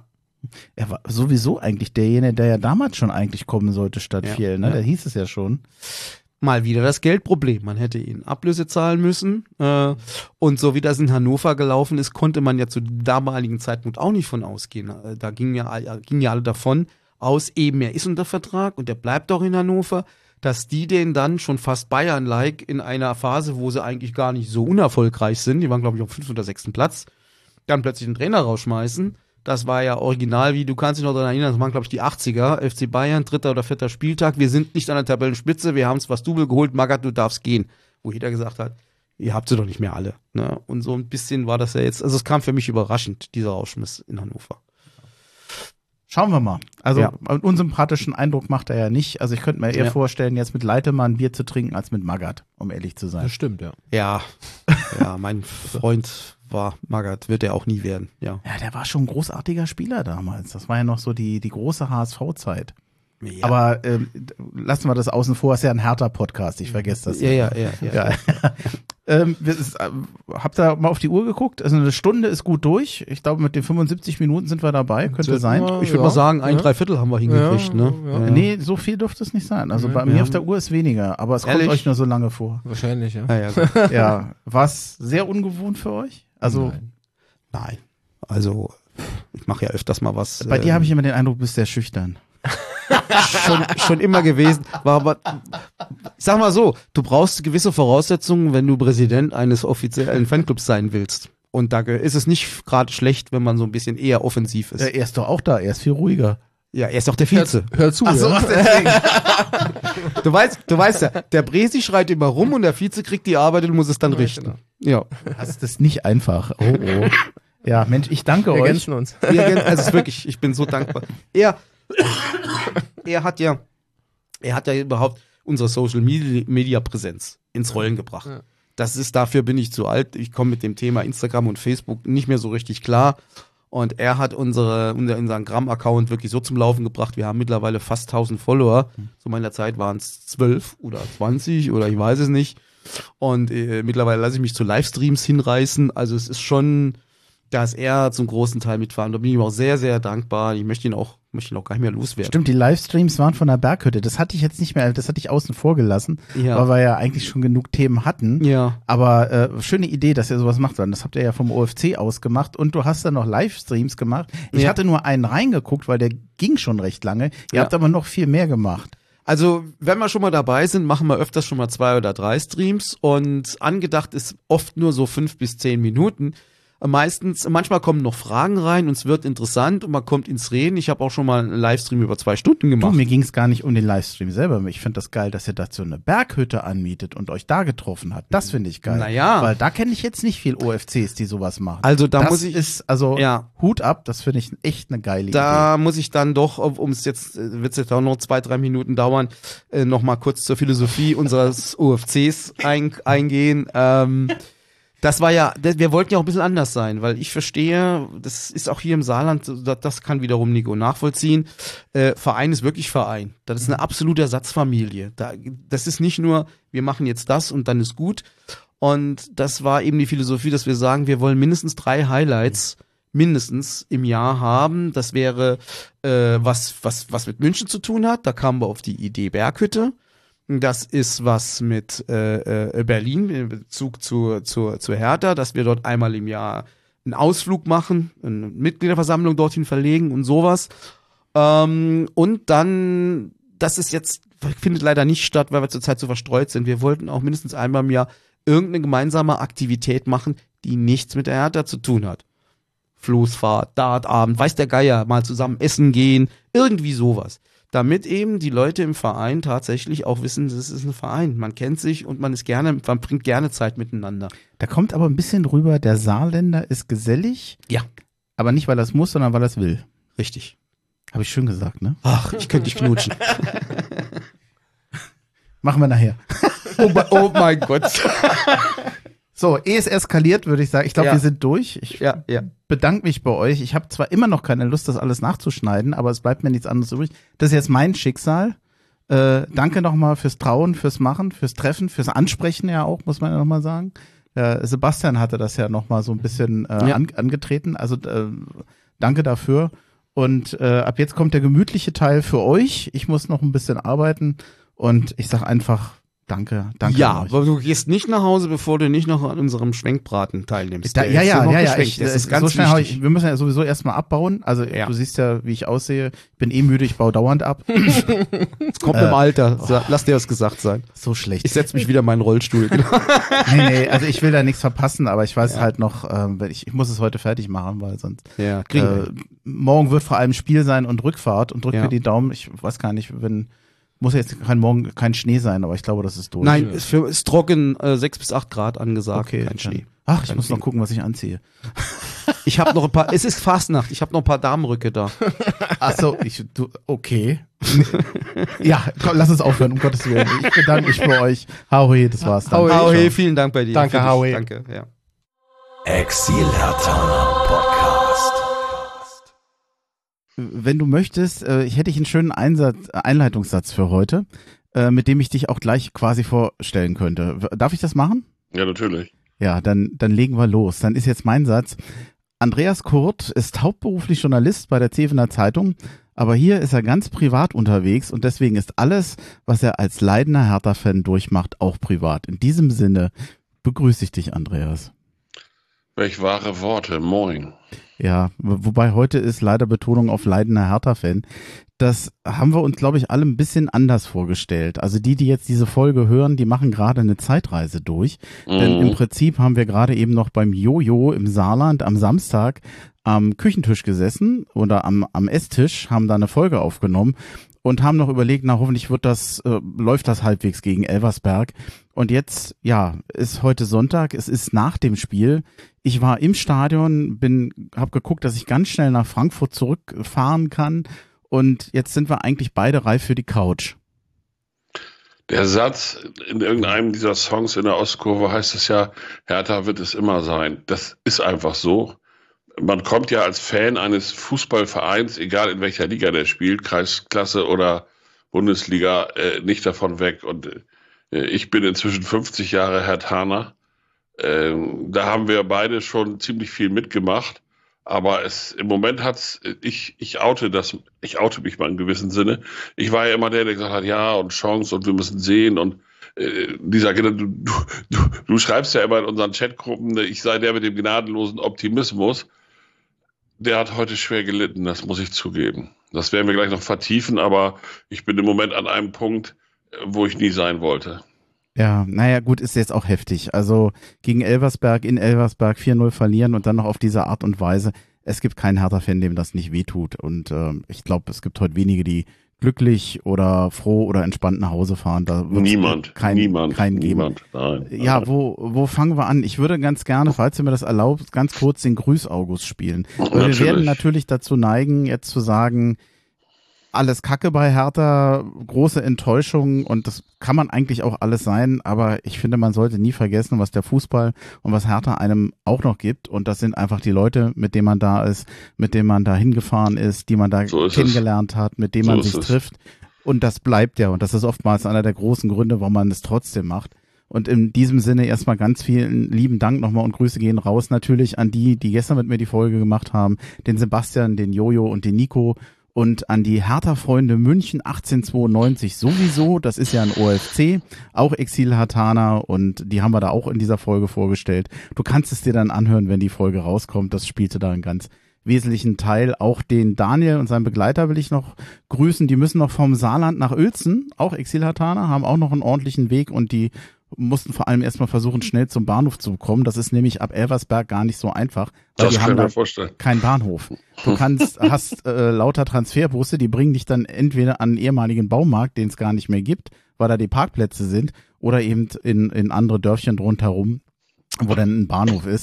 Er war sowieso eigentlich derjenige, der ja damals schon eigentlich kommen sollte statt Ja, viel, ne? ja. Da hieß es ja schon. Mal wieder das Geldproblem. Man hätte ihnen Ablöse zahlen müssen. Äh, und so wie das in Hannover gelaufen ist, konnte man ja zu damaligen Zeitpunkt auch nicht von ausgehen. Äh, Da gingen ja, all- gingen ja alle davon aus, eben er ist unter Vertrag und er bleibt auch in Hannover, dass die den dann schon fast Bayern-like in einer Phase, wo sie eigentlich gar nicht so unerfolgreich sind, die waren glaube ich auf fünften oder sechsten Platz, dann plötzlich den Trainer rausschmeißen. Das war ja original, wie du kannst dich noch daran erinnern, das waren glaube ich die achtziger, F C Bayern, dritter oder vierter Spieltag, wir sind nicht an der Tabellenspitze, wir haben zwar das Double geholt, Magath, du darfst gehen. Wo jeder gesagt hat, ihr habt sie doch nicht mehr alle. Ne? Und so ein bisschen war das ja jetzt, also es kam für mich überraschend, dieser Rausschmiss in Hannover. Schauen wir mal. Also Ja. einen unsympathischen Eindruck macht er ja nicht. Also ich könnte mir eher Ja. vorstellen, jetzt mit Leitl mal ein Bier zu trinken, als mit Magath, um ehrlich zu sein. Das stimmt, ja. Ja, ja, mein Freund war Magath, wird er auch nie werden, ja. Ja, der war schon ein großartiger Spieler damals. Das war ja noch so die, die große H S V-Zeit. Ja. Aber ähm, lassen wir das außen vor, ist ja ein härter Podcast, ich vergesse das. ja, ja, ja, ja. Ja. ähm, wir- es, äh, habt ihr mal auf die Uhr geguckt? Also eine Stunde ist gut durch. Ich glaube, mit den fünfundsiebzig Minuten sind wir dabei. Könnte Sollten sein. wir- Ich würde Ja, mal sagen, ein ja. Dreiviertel haben wir hingekriegt, Ja, ne? ja. Nee, so viel dürfte es nicht sein. Also Nee, bei wir mir auf haben- der Uhr ist weniger, aber es Ehrlich? kommt euch nur so lange vor. Wahrscheinlich, ja. Ja, ja, gut. Ja, war es sehr ungewohnt für euch? Also Nein. Nein. Also, ich mache ja öfters mal was. bei dir ähm, habe ich immer den Eindruck, du bist sehr schüchtern. schon, schon immer gewesen. War aber, ich sag mal so, du brauchst gewisse Voraussetzungen, wenn du Präsident eines offiziellen Fanclubs sein willst. Und da ge- ist es nicht gerade schlecht, wenn man so ein bisschen eher offensiv ist. Ja, er ist doch auch da, er ist viel ruhiger. Ja, er ist doch der Vize. Hör, hör zu, Ach so, ja. ach, deswegen. Du weißt, du weißt ja, der Bresi schreit immer rum und der Vize kriegt die Arbeit und muss es dann Ja, richten. genau. Ja. Das ist das nicht einfach. Oh, oh. Ja, Mensch, ich danke Wir euch. ergänzen uns. Wir ergänzen- also es ist wirklich, ich bin so dankbar. Er, er hat ja, er hat ja überhaupt unsere Social Media, Media Präsenz ins Rollen gebracht. Ja. Das ist, dafür bin ich zu alt. Ich komme mit dem Thema Instagram und Facebook nicht mehr so richtig klar. Und er hat unsere, unser, unseren Gramm-Account wirklich so zum Laufen gebracht. Wir haben mittlerweile fast tausend Follower. Zu meiner Zeit waren es zwölf oder zwanzig oder ich weiß es nicht. Und äh, mittlerweile lasse ich mich zu Livestreams hinreißen. Also es ist schon, da ist er zum großen Teil mitfahren. Da bin ich ihm auch sehr, sehr dankbar. Ich möchte ihn auch, möchte ihn auch gar nicht mehr loswerden. Stimmt, die Livestreams waren von der Berghütte. Das hatte ich jetzt nicht mehr, das hatte ich außen vor gelassen, Ja. weil wir ja eigentlich schon genug Themen hatten. Ja. Aber äh, schöne Idee, dass ihr sowas macht. Das habt ihr ja vom O F C aus gemacht und du hast dann noch Livestreams gemacht. Ich Ja. hatte nur einen reingeguckt, weil der ging schon recht lange. Ihr Ja. habt aber noch viel mehr gemacht. Also, wenn wir schon mal dabei sind, machen wir öfters schon mal zwei oder drei Streams und angedacht ist oft nur so fünf bis zehn Minuten. Meistens, manchmal kommen noch Fragen rein und es wird interessant und man kommt ins Reden. Ich habe auch schon mal einen Livestream über zwei Stunden Du, gemacht. mir ging es gar nicht um den Livestream selber. Ich finde das geil, dass ihr dazu eine Berghütte anmietet und euch da getroffen habt. Das finde ich geil. Naja. Weil da kenne ich jetzt nicht viel O F Cs, die sowas machen. Also da das muss ich, ist, also ja, Hut ab, das finde ich echt eine geile Idee. da muss ich dann doch, um es jetzt, wird es jetzt auch noch zwei, drei Minuten dauern, äh, noch mal kurz zur Philosophie unseres O F Cs ein, eingehen. Ähm, Das war ja, das, wir wollten ja auch ein bisschen anders sein, weil ich verstehe, das ist auch hier im Saarland, das, das kann wiederum Nico nachvollziehen, äh, Verein ist wirklich Verein. Das ist eine absolute Ersatzfamilie. Da, das ist nicht nur, wir machen jetzt das und dann ist gut. Und das war eben die Philosophie, dass wir sagen, wir wollen mindestens drei Highlights mindestens im Jahr haben. Das wäre äh, was, was, was mit München zu tun hat. Da kamen wir auf die Idee Berghütte. Das ist was mit äh, äh, Berlin in Bezug zu, zu, zu Hertha, dass wir dort einmal im Jahr einen Ausflug machen, eine Mitgliederversammlung dorthin verlegen und sowas. Ähm, und dann, das ist jetzt, findet leider nicht statt, weil wir zurzeit so verstreut sind. Wir wollten auch mindestens einmal im Jahr irgendeine gemeinsame Aktivität machen, die nichts mit der Hertha zu tun hat. Floßfahrt, Dartabend, weiß der Geier, mal zusammen essen gehen, irgendwie sowas. Damit eben die Leute im Verein tatsächlich auch wissen, das ist ein Verein. Man kennt sich und man ist gerne, man bringt gerne Zeit miteinander. Da kommt aber ein bisschen rüber, der Saarländer ist gesellig, Ja, aber nicht, weil er es muss, sondern weil er es will. richtig. Habe ich schön gesagt, ne? Ach, ich könnte dich knutschen. Machen wir nachher. Oh, oh mein Gott. So, ehe es eskaliert, würde ich sagen. Ich glaube, Ja. wir sind durch. Ich Ja, ja. bedanke mich bei euch. Ich habe zwar immer noch keine Lust, das alles nachzuschneiden, aber es bleibt mir nichts anderes übrig. Das ist jetzt mein Schicksal. Äh, danke nochmal fürs Trauen, fürs Machen, fürs Treffen, fürs Ansprechen ja auch, muss man ja nochmal sagen. Äh, Sebastian hatte das ja nochmal so ein bisschen äh, Ja. an, angetreten. Also äh, danke dafür. Und äh, ab jetzt kommt der gemütliche Teil für euch. Ich muss noch ein bisschen arbeiten und ich sag einfach danke, danke. Ja, an euch. aber du gehst nicht nach Hause, bevor du nicht noch an unserem Schwenkbraten teilnimmst. Da, Der ja, ist ja, noch ja, ja, geschwenkt. ich, das äh, ist ganz so schnell hau wichtig. ich, wir müssen ja sowieso erstmal abbauen. Also Ja. du siehst ja, wie ich aussehe. Ich bin eh müde, ich baue dauernd ab. Es kommt im Alter. Sa- Lass dir das gesagt sein. So schlecht. Ich setze mich wieder in meinen Rollstuhl. nee, nee, also ich will da nichts verpassen, aber ich weiß halt noch, ähm, wenn ich, ich muss es heute fertig machen, weil sonst Ja, kriegen wir. äh, morgen wird vor allem Spiel sein und Rückfahrt und drück Ja. mir die Daumen. Ich weiß gar nicht, wenn muss jetzt kein morgen kein Schnee sein, aber ich glaube, das ist durch. Nein, ist, für, ist trocken, äh, sechs bis acht Grad angesagt, okay, kein Schnee. Ach, ich Kein muss noch Schnee. gucken, was ich anziehe. Ich habe noch ein paar, es ist Fastnacht, ich habe noch ein paar Damenröcke da. Ach so, ich, du, okay. Ja, komm, lass uns aufhören, um Gottes Willen. Ich bedanke mich bei euch. Howie, das war's dann. Howie. Oh, hey, vielen Dank bei dir. Danke, Für dich. Howie. Danke, ja. Exil Hertaner Podcast. Wenn du möchtest, äh, ich hätte ich einen schönen Einsatz, Einleitungssatz für heute, äh, mit dem ich dich auch gleich quasi vorstellen könnte. W- Darf ich das machen? Ja, natürlich. Ja, dann, dann legen wir los. Dann ist jetzt mein Satz. Andreas Kurt ist hauptberuflich Journalist bei der Zevener Zeitung, aber hier ist er ganz privat unterwegs und deswegen ist alles, was er als leidender Hertha-Fan durchmacht, auch privat. In diesem Sinne begrüße ich dich, Andreas. Welch wahre Worte. Moin. Ja, w- wobei heute ist leider Betonung auf leidender Hertha-Fan. Das haben wir uns, glaube ich, alle ein bisschen anders vorgestellt. Also die, die jetzt diese Folge hören, die machen gerade eine Zeitreise durch. Denn im Prinzip haben wir gerade eben noch beim Jojo im Saarland am Samstag am Küchentisch gesessen oder am, am Esstisch, haben da eine Folge aufgenommen und haben noch überlegt, na hoffentlich wird das, äh, läuft das halbwegs gegen Elversberg. Und jetzt, ja, ist heute Sonntag, es ist nach dem Spiel. Ich war im Stadion, bin, habe geguckt, dass ich ganz schnell nach Frankfurt zurückfahren kann. Und jetzt sind wir eigentlich beide reif für die Couch. Der Satz in irgendeinem dieser Songs in der Ostkurve heißt es ja, Hertha wird es immer sein. Das ist einfach so. Man kommt ja als Fan eines Fußballvereins, egal in welcher Liga der spielt, Kreisklasse oder Bundesliga, äh, nicht davon weg. Und äh, ich bin inzwischen fünfzig Jahre Herthaner. Ähm, da haben wir beide schon ziemlich viel mitgemacht. Aber es, im Moment hat's, ich, ich oute das, ich oute mich mal in gewissem Sinne. Ich war ja immer der, der gesagt hat, ja, und Chance und wir müssen sehen und, äh, dieser, du, du, du, du schreibst ja immer in unseren Chatgruppen, ich sei der mit dem gnadenlosen Optimismus. Der hat heute schwer gelitten, das muss ich zugeben. Das werden wir gleich noch vertiefen, aber ich bin im Moment an einem Punkt, wo ich nie sein wollte. Ja, naja, gut, ist jetzt auch heftig. Also gegen Elversberg, in Elversberg vier null verlieren und dann noch auf diese Art und Weise. Es gibt keinen Hertha-Fan, dem das nicht wehtut. Und ähm, ich glaube, es gibt heute wenige, die glücklich oder froh oder entspannt nach Hause fahren. Da wird's Niemand, kein, niemand, keinen geben. niemand, nein. Ja, nein. wo, wo fangen wir an? Ich würde ganz gerne, falls ihr mir das erlaubt, ganz kurz den Grüß-August spielen. Weil wir Natürlich. werden natürlich dazu neigen, jetzt zu sagen, alles Kacke bei Hertha, große Enttäuschung und das kann man eigentlich auch alles sein, aber ich finde, man sollte nie vergessen, was der Fußball und was Hertha einem auch noch gibt und das sind einfach die Leute, mit denen man da ist, mit denen man da hingefahren ist, die man da So ist kennengelernt hat, mit denen So man ist sich es. trifft und das bleibt ja und das ist oftmals einer der großen Gründe, warum man es trotzdem macht. Und in diesem Sinne erstmal ganz vielen lieben Dank nochmal und Grüße gehen raus natürlich an die, die gestern mit mir die Folge gemacht haben, den Sebastian, den Jojo und den Nico und an die Hertha-Freunde München achtzehnhundertzweiundneunzig sowieso, das ist ja ein O F C, auch Exil-Hertaner und die haben wir da auch in dieser Folge vorgestellt. Du kannst es dir dann anhören, wenn die Folge rauskommt, das spielte da einen ganz wesentlichen Teil. Auch den Daniel und seinen Begleiter will ich noch grüßen, die müssen noch vom Saarland nach Uelzen, auch Exil-Hertaner, haben auch noch einen ordentlichen Weg und die mussten vor allem erstmal versuchen, schnell zum Bahnhof zu kommen. Das ist nämlich ab Elversberg gar nicht so einfach, weil Das die kann haben ich mir da vorstellen. keinen Bahnhof. Du kannst, hast äh, lauter Transferbusse, die bringen dich dann entweder an einen ehemaligen Baumarkt, den es gar nicht mehr gibt, weil da die Parkplätze sind, oder eben in, in andere Dörfchen rundherum, wo dann ein Bahnhof ist.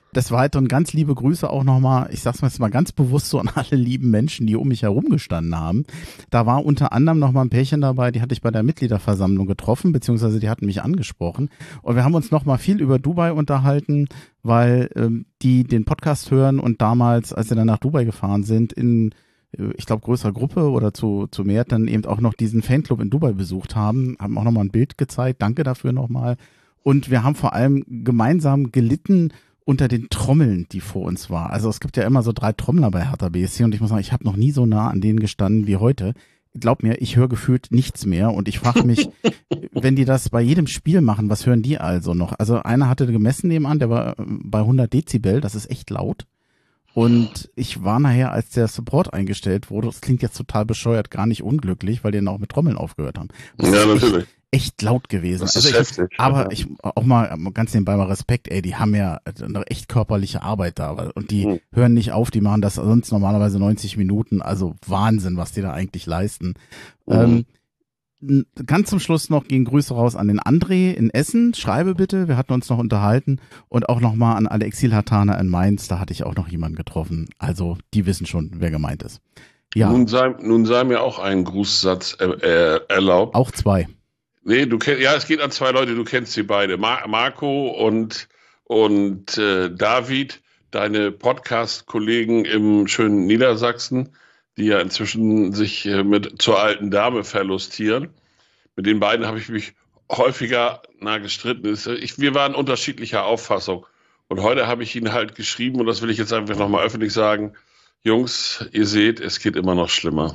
Des Weiteren ganz liebe Grüße auch nochmal, ich sag's mal jetzt mal ganz bewusst so an alle lieben Menschen, die um mich herum gestanden haben. Da war unter anderem nochmal ein Pärchen dabei, die hatte ich bei der Mitgliederversammlung getroffen, beziehungsweise die hatten mich angesprochen. Und wir haben uns nochmal viel über Dubai unterhalten, weil ähm, die den Podcast hören und damals, als sie dann nach Dubai gefahren sind, in, ich glaube, größerer Gruppe oder zu, zu mehr, dann eben auch noch diesen Fanclub in Dubai besucht haben, haben auch nochmal ein Bild gezeigt, danke dafür nochmal. Und wir haben vor allem gemeinsam gelitten unter den Trommeln, die vor uns war. Also es gibt ja immer so drei Trommler bei Hertha B S C und ich muss sagen, ich habe noch nie so nah an denen gestanden wie heute. Glaub mir, ich höre gefühlt nichts mehr und ich frage mich, wenn die das bei jedem Spiel machen, was hören die also noch? Also einer hatte gemessen nebenan, der war bei hundert Dezibel, das ist echt laut. Und ich war nachher, als der Support eingestellt wurde, das klingt jetzt total bescheuert, gar nicht unglücklich, weil die dann auch mit Trommeln aufgehört haben. Das Ja, ist natürlich. Echt, echt laut gewesen. Das ist also ich, heftig. aber Ja. ich auch mal ganz nebenbei mal Respekt, ey, die haben ja eine echt körperliche Arbeit da und die Hm. hören nicht auf, die machen das sonst normalerweise neunzig Minuten, also Wahnsinn, was die da eigentlich leisten. Mhm. Ähm, n- ganz zum Schluss noch gehen Grüße raus an den André in Essen, schreibe bitte, wir hatten uns noch unterhalten und auch nochmal an alle Exil-Hartaner in Mainz, da hatte ich auch noch jemanden getroffen, also die wissen schon, wer gemeint ist. Ja, Nun, sei, nun sei mir auch ein Grußsatz äh, äh, erlaubt. auch zwei. Nee, du kennst, ja, es geht an zwei Leute, du kennst sie beide. Mar Marco und, und äh, David, deine Podcast-Kollegen im schönen Niedersachsen, die ja inzwischen sich äh, mit zur alten Dame verlustieren. Mit den beiden habe ich mich häufiger nah gestritten. Ich, wir waren unterschiedlicher Auffassung. Und heute habe ich ihnen halt geschrieben, und das will ich jetzt einfach nochmal öffentlich sagen, Jungs, ihr seht, es geht immer noch schlimmer.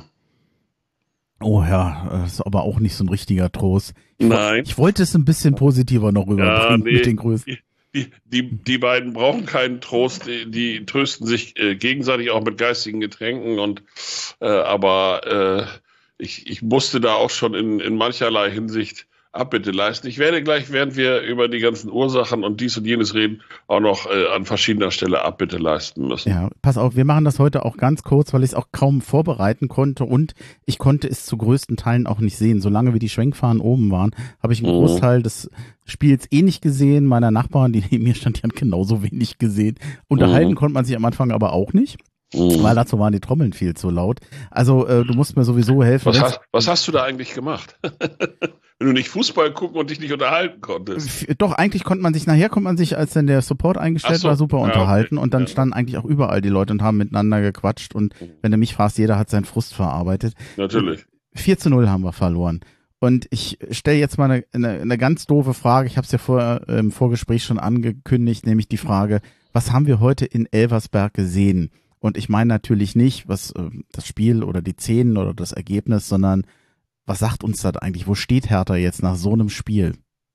Oh ja, das ist aber auch nicht so ein richtiger Trost. Ich, Nein. Ich wollte es ein bisschen positiver noch rüberbringen Ja, nee. mit den Grüßen. Die, die, die, die beiden brauchen keinen Trost, die, die trösten sich äh, gegenseitig auch mit geistigen Getränken und äh, aber äh, ich, ich musste da auch schon in, in mancherlei Hinsicht Abbitte leisten. Ich werde gleich, während wir über die ganzen Ursachen und dies und jenes reden, auch noch äh, an verschiedener Stelle Abbitte leisten müssen. Ja, pass auf, wir machen das heute auch ganz kurz, weil ich es auch kaum vorbereiten konnte und ich konnte es zu größten Teilen auch nicht sehen. Solange wie die Schwenkfahnen oben waren, habe ich einen Mhm. Großteil des Spiels eh nicht gesehen. Meiner Nachbarn, die neben mir stand, die haben genauso wenig gesehen. Unterhalten Mhm. konnte man sich am Anfang aber auch nicht, Mhm. weil dazu waren die Trommeln viel zu laut. Also äh, du musst mir sowieso helfen. Was wenn's- hast, was hast du da eigentlich gemacht? Wenn du nicht Fußball gucken und dich nicht unterhalten konntest. F- Doch, eigentlich konnte man sich, nachher konnte man sich, als dann der Support eingestellt Ach so, war, super ja, unterhalten okay, und dann ja. standen eigentlich auch überall die Leute und haben miteinander gequatscht und wenn du mich fragst, jeder hat seinen Frust verarbeitet. Natürlich. vier zu null haben wir verloren. Und ich stelle jetzt mal eine, eine, eine ganz doofe Frage, ich habe es ja vor, im Vorgespräch schon angekündigt, nämlich die Frage, was haben wir heute in Elversberg gesehen? Und ich meine natürlich nicht, was äh, das Spiel oder die Szenen oder das Ergebnis, sondern was sagt uns das eigentlich? Wo steht Hertha jetzt nach so einem Spiel?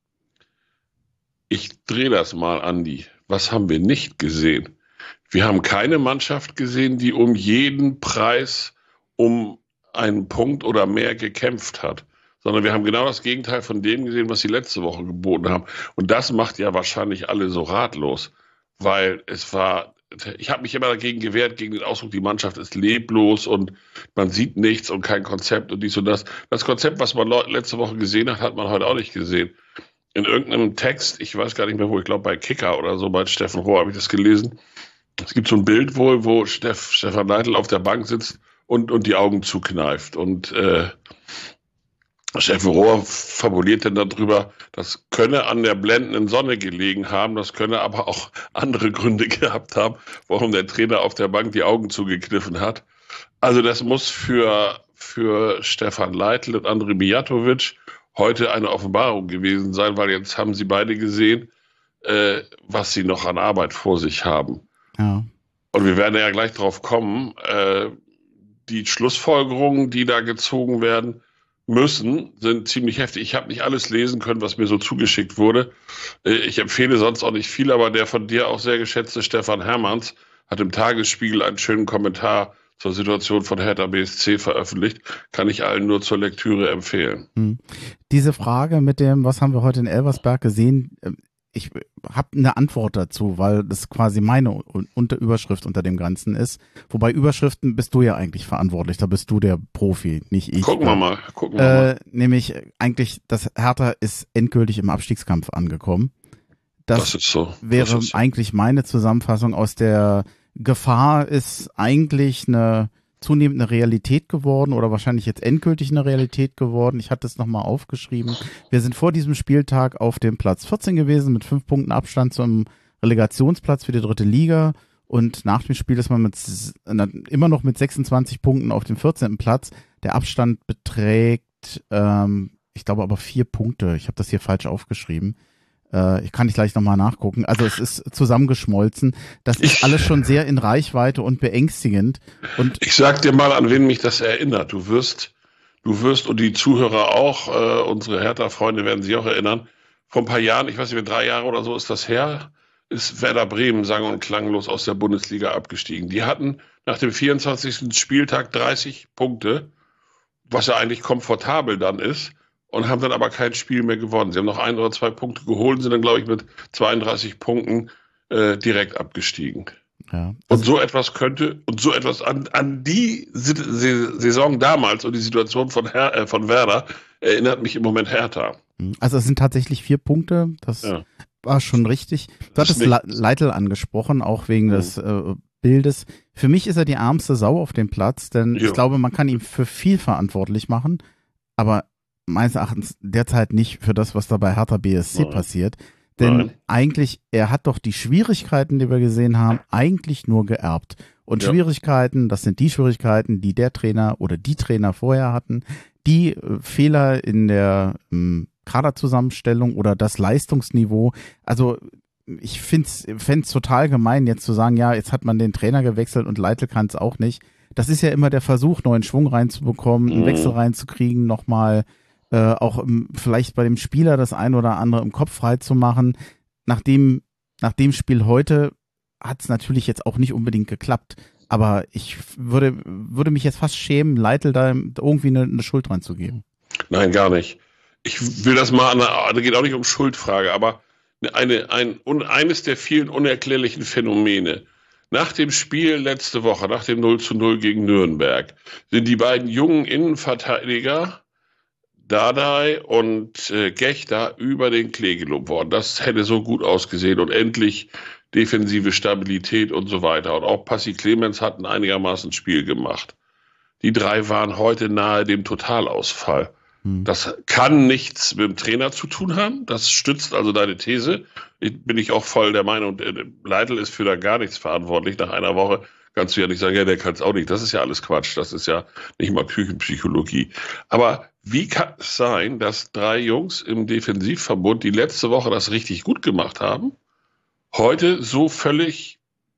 Ich drehe das mal, Andi. Was haben wir nicht gesehen? Wir haben keine Mannschaft gesehen, die um jeden Preis um einen Punkt oder mehr gekämpft hat, sondern wir haben genau das Gegenteil von dem gesehen, was sie letzte Woche geboten haben. Und das macht ja wahrscheinlich alle so ratlos, weil es war, ich habe mich immer dagegen gewehrt, gegen den Ausdruck, die Mannschaft ist leblos und man sieht nichts und kein Konzept und dies und das. Das Konzept, was man letzte Woche gesehen hat, hat man heute auch nicht gesehen. In irgendeinem Text, ich weiß gar nicht mehr wo, ich glaube bei Kicker oder so, bei Steffen Rohr habe ich das gelesen. Es gibt so ein Bild wohl, wo Steff, Stefan Leitl auf der Bank sitzt und, und die Augen zukneift. Und äh, Steffen Rohr fabuliert dann darüber, das könne an der blendenden Sonne gelegen haben, das könne aber auch andere Gründe gehabt haben, warum der Trainer auf der Bank die Augen zugekniffen hat. Also das muss für, für Stefan Leitl und André Mijatovic heute eine Offenbarung gewesen sein, weil jetzt haben sie beide gesehen, äh, was sie noch an Arbeit vor sich haben. Ja. Und wir werden ja gleich drauf kommen, äh, die Schlussfolgerungen, die da gezogen werden müssen, sind ziemlich heftig. Ich habe nicht alles lesen können, was mir so zugeschickt wurde. Äh, ich empfehle sonst auch nicht viel, aber der von dir auch sehr geschätzte Stefan Hermanns hat im Tagesspiegel einen schönen Kommentar zur Situation von Hertha B S C veröffentlicht. Kann ich allen nur zur Lektüre empfehlen. Hm. Diese Frage mit dem, was haben wir heute in Elversberg gesehen, ich habe eine Antwort dazu, weil das quasi meine Unterüberschrift unter dem Ganzen ist. Wobei Überschriften bist du ja eigentlich verantwortlich, da bist du der Profi, nicht ich. Gucken wir mal. Gucken wir Äh, mal. nämlich eigentlich, das Hertha ist endgültig im Abstiegskampf angekommen. Das, das ist so. wäre das ist so. eigentlich meine Zusammenfassung. Aus der Gefahr ist eigentlich eine zunehmend eine Realität geworden oder wahrscheinlich jetzt endgültig eine Realität geworden. Ich hatte es nochmal aufgeschrieben. Wir sind vor diesem Spieltag auf dem Platz vierzehn gewesen mit fünf Punkten Abstand zum Relegationsplatz für die dritte Liga und nach dem Spiel ist man mit immer noch mit sechsundzwanzig Punkten auf dem vierzehnten Platz. Der Abstand beträgt, ähm, ich glaube aber vier Punkte. Ich habe das hier falsch aufgeschrieben. Ich kann nicht gleich nochmal nachgucken. Also es ist zusammengeschmolzen. Das ist ich, alles schon sehr in Reichweite und beängstigend. Und ich sag dir mal, an wen mich das erinnert. Du wirst, du wirst und die Zuhörer auch, äh, unsere Hertha-Freunde werden sich auch erinnern, vor ein paar Jahren, ich weiß nicht, drei Jahre oder so ist das her, ist Werder Bremen sang- und klanglos aus der Bundesliga abgestiegen. Die hatten nach dem vierundzwanzigsten Spieltag dreißig Punkte, was ja eigentlich komfortabel dann ist. Und haben dann aber kein Spiel mehr gewonnen. Sie haben noch ein oder zwei Punkte geholt und sind dann, glaube ich, mit zweiunddreißig Punkten äh, direkt abgestiegen. Ja, also und so etwas könnte, und so etwas an, an die Saison damals und die Situation von, Her äh, von Werder erinnert mich im Moment Hertha. Also es sind tatsächlich vier Punkte, das ja. war schon richtig. Du hattest Leitl angesprochen, auch wegen mhm. des äh, Bildes. Für mich ist er die ärmste Sau auf dem Platz, denn ja. ich glaube, man kann ihn für viel verantwortlich machen, aber meines Erachtens derzeit nicht für das, was da bei Hertha B S C Nein. passiert. Denn Nein. eigentlich, er hat doch die Schwierigkeiten, die wir gesehen haben, eigentlich nur geerbt. Und ja. Schwierigkeiten, das sind die Schwierigkeiten, die der Trainer oder die Trainer vorher hatten, die äh, Fehler in der ähm, Kaderzusammenstellung oder das Leistungsniveau. Also ich fände es total gemein, jetzt zu sagen, ja, jetzt hat man den Trainer gewechselt und Leitl kann es auch nicht. Das ist ja immer der Versuch, neuen Schwung reinzubekommen, einen mhm. Wechsel reinzukriegen, nochmal Äh, auch im, vielleicht bei dem Spieler das ein oder andere im Kopf frei zu machen. Nach dem, nach dem Spiel heute hat es natürlich jetzt auch nicht unbedingt geklappt, aber ich würde, würde mich jetzt fast schämen, Leitl da irgendwie eine, eine Schuld reinzugeben. Nein, gar nicht. Ich will das mal, da geht auch nicht um Schuldfrage, aber eine, ein, eines der vielen unerklärlichen Phänomene. Nach dem Spiel letzte Woche, nach dem null zu null gegen Nürnberg, sind die beiden jungen Innenverteidiger Dardai und äh, Gechter über den Klee gelobt worden. Das hätte so gut ausgesehen und endlich defensive Stabilität und so weiter. Und auch Passi Clemens hat ein einigermaßen Spiel gemacht. Die drei waren heute nahe dem Totalausfall. Hm. Das kann nichts mit dem Trainer zu tun haben. Das stützt also deine These. Ich, bin ich auch voll der Meinung, Leitl ist für da gar nichts verantwortlich. Nach einer Woche kannst du ja nicht sagen, ja, der kann es auch nicht. Das ist ja alles Quatsch. Das ist ja nicht mal Küchenpsychologie. Aber wie kann es sein, dass drei Jungs im Defensivverbund, die letzte Woche das richtig gut gemacht haben, heute so völlig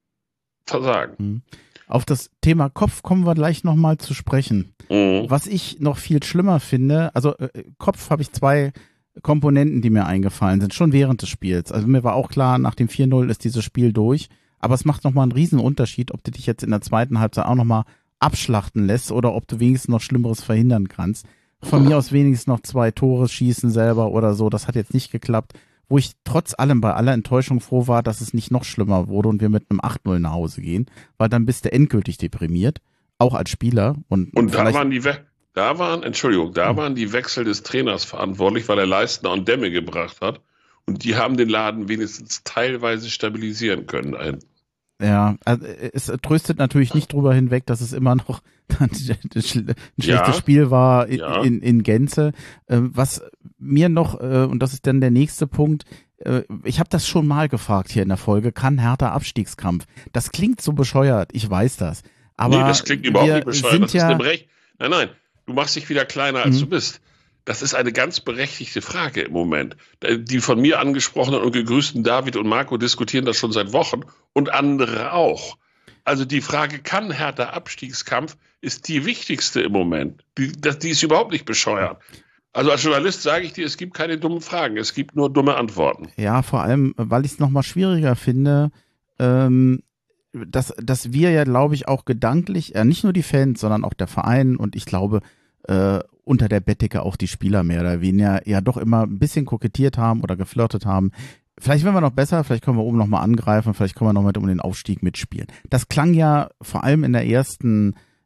versagen? Auf das Thema Kopf kommen wir gleich nochmal zu sprechen. Mhm. Was ich noch viel schlimmer finde, also äh, Kopf habe ich zwei Komponenten, die mir eingefallen sind, schon während des Spiels. Also mir war auch klar, nach dem vier null ist dieses Spiel durch. Aber es macht nochmal einen riesen Unterschied, ob du dich jetzt in der zweiten Halbzeit auch nochmal abschlachten lässt oder ob du wenigstens noch Schlimmeres verhindern kannst. Von mir aus wenigstens noch zwei Tore schießen selber oder so. Das hat jetzt nicht geklappt. Wo ich trotz allem bei aller Enttäuschung froh war, dass es nicht noch schlimmer wurde und wir mit einem acht null nach Hause gehen, weil dann bist du endgültig deprimiert, auch als Spieler. Und, und da waren die We da waren, Entschuldigung, da hm. waren die Wechsel des Trainers verantwortlich, weil er Leistner und Demme gebracht hat. Und die haben den Laden wenigstens teilweise stabilisieren können. Ein Ja, also es tröstet natürlich nicht drüber hinweg, dass es immer noch ein schlechtes ja, Spiel war in, ja. in, in Gänze. Was mir noch, und das ist dann der nächste Punkt, ich habe das schon mal gefragt hier in der Folge, kann Hertha Abstiegskampf? Das klingt so bescheuert, ich weiß das. Aber nee, das klingt überhaupt nicht bescheuert, das ja, ist dem Recht. Nein, nein, du machst dich wieder kleiner, als mhm. du bist. Das ist eine ganz berechtigte Frage im Moment. Die von mir angesprochenen und gegrüßten David und Marco diskutieren das schon seit Wochen und andere auch. Also die Frage, kann Hertha Abstiegskampf, ist die wichtigste im Moment. Die, das, die ist überhaupt nicht bescheuert. Also als Journalist sage ich dir, es gibt keine dummen Fragen, es gibt nur dumme Antworten. Ja, vor allem, weil ich es nochmal schwieriger finde, ähm, dass, dass wir ja, glaube ich, auch gedanklich, äh, nicht nur die Fans, sondern auch der Verein und ich glaube, äh, unter der Bettdecke auch die Spieler mehr oder weniger ja doch immer ein bisschen kokettiert haben oder geflirtet haben. Vielleicht werden wir noch besser, vielleicht können wir oben nochmal angreifen, vielleicht können wir noch mit um den Aufstieg mitspielen. Das klang ja vor allem in der ersten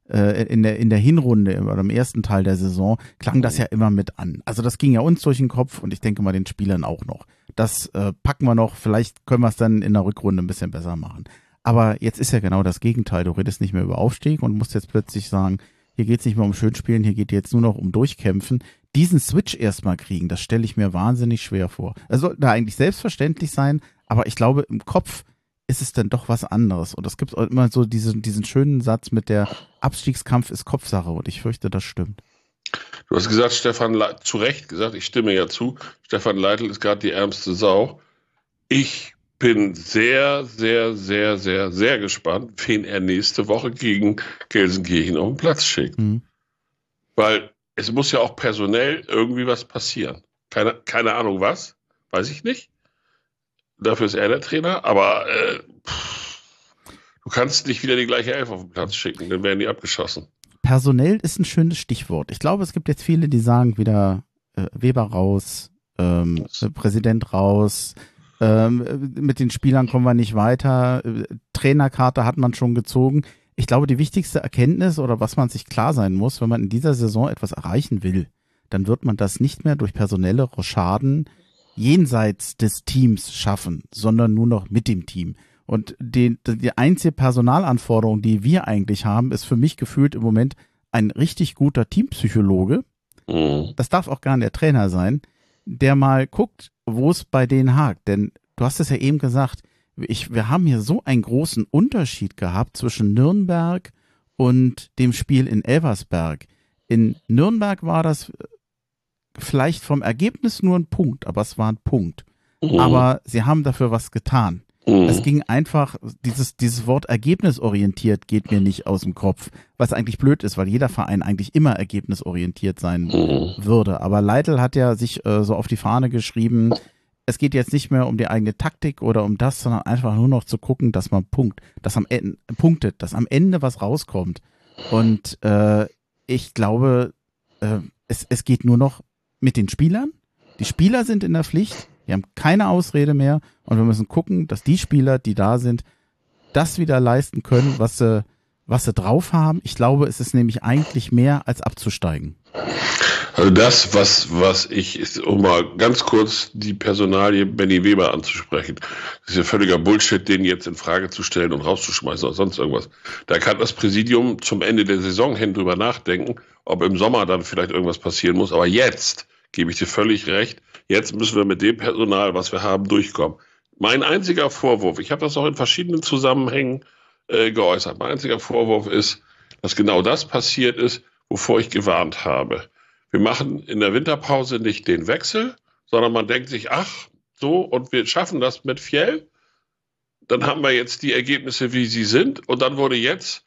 äh, in der in der Hinrunde oder im ersten Teil der Saison klang das ja immer mit an. Also das ging ja uns durch den Kopf und ich denke mal den Spielern auch noch. Das äh, packen wir noch, vielleicht können wir es dann in der Rückrunde ein bisschen besser machen. Aber jetzt ist ja genau das Gegenteil. Du redest nicht mehr über Aufstieg und musst jetzt plötzlich sagen, hier geht es nicht mehr um Schönspielen, hier geht jetzt nur noch um Durchkämpfen. Diesen Switch erstmal kriegen, das stelle ich mir wahnsinnig schwer vor. Es sollte da eigentlich selbstverständlich sein, aber ich glaube, im Kopf ist es dann doch was anderes. Und es gibt auch immer so diesen, diesen schönen Satz mit der Abstiegskampf ist Kopfsache und ich fürchte, das stimmt. Du hast gesagt, Stefan, Le- zu Recht gesagt, ich stimme ja zu, Stefan Leitl ist gerade die ärmste Sau. Ich bin sehr, sehr, sehr, sehr, sehr gespannt, wen er nächste Woche gegen Gelsenkirchen auf den Platz schickt. Mhm. Weil es muss ja auch personell irgendwie was passieren. Keine, keine Ahnung was, weiß ich nicht. Dafür ist er der Trainer, aber äh, pff, du kannst nicht wieder die gleiche Elf auf den Platz schicken, dann werden die abgeschossen. Personell ist ein schönes Stichwort. Ich glaube, es gibt jetzt viele, die sagen wieder äh, Weber raus, ähm, äh, Präsident raus, ähm, mit den Spielern kommen wir nicht weiter, äh, Trainerkarte hat man schon gezogen. Ich glaube, die wichtigste Erkenntnis oder was man sich klar sein muss, wenn man in dieser Saison etwas erreichen will, dann wird man das nicht mehr durch personelle Rochaden jenseits des Teams schaffen, sondern nur noch mit dem Team. Und die, die einzige Personalanforderung, die wir eigentlich haben, ist für mich gefühlt im Moment ein richtig guter Teampsychologe. Mhm. Das darf auch gar nicht der Trainer sein, der mal guckt, wo es bei denen hakt. Denn du hast es ja eben gesagt, ich, wir haben hier so einen großen Unterschied gehabt zwischen Nürnberg und dem Spiel in Elversberg. In Nürnberg war das vielleicht vom Ergebnis nur ein Punkt, aber es war ein Punkt. Mhm. Aber sie haben dafür was getan. Mhm. Es ging einfach, dieses, dieses Wort ergebnisorientiert geht mir nicht aus dem Kopf, was eigentlich blöd ist, weil jeder Verein eigentlich immer ergebnisorientiert sein Mhm. würde. Aber Leitl hat ja sich äh, so auf die Fahne geschrieben, es geht jetzt nicht mehr um die eigene Taktik oder um das, sondern einfach nur noch zu gucken, dass man punkt, dass am Ende, punktet, dass am Ende was rauskommt. Und äh, ich glaube, äh, es, es geht nur noch mit den Spielern. Die Spieler sind in der Pflicht, die haben keine Ausrede mehr und wir müssen gucken, dass die Spieler, die da sind, das wieder leisten können, was sie, was sie drauf haben. Ich glaube, es ist nämlich eigentlich mehr als abzusteigen. Also das, was, was ich, ist, um mal ganz kurz die Personalie Benny Weber anzusprechen, das ist ja völliger Bullshit, den jetzt in Frage zu stellen und rauszuschmeißen oder sonst irgendwas. Da kann das Präsidium zum Ende der Saison hin drüber nachdenken, ob im Sommer dann vielleicht irgendwas passieren muss. Aber jetzt gebe ich dir völlig recht, jetzt müssen wir mit dem Personal, was wir haben, durchkommen. Mein einziger Vorwurf, ich habe das auch in verschiedenen Zusammenhängen äh, geäußert, mein einziger Vorwurf ist, dass genau das passiert ist, wovor ich gewarnt habe. Wir machen in der Winterpause nicht den Wechsel, sondern man denkt sich, ach, so, und wir schaffen das mit Fjell. Dann haben wir jetzt die Ergebnisse, wie sie sind. Und dann wurde jetzt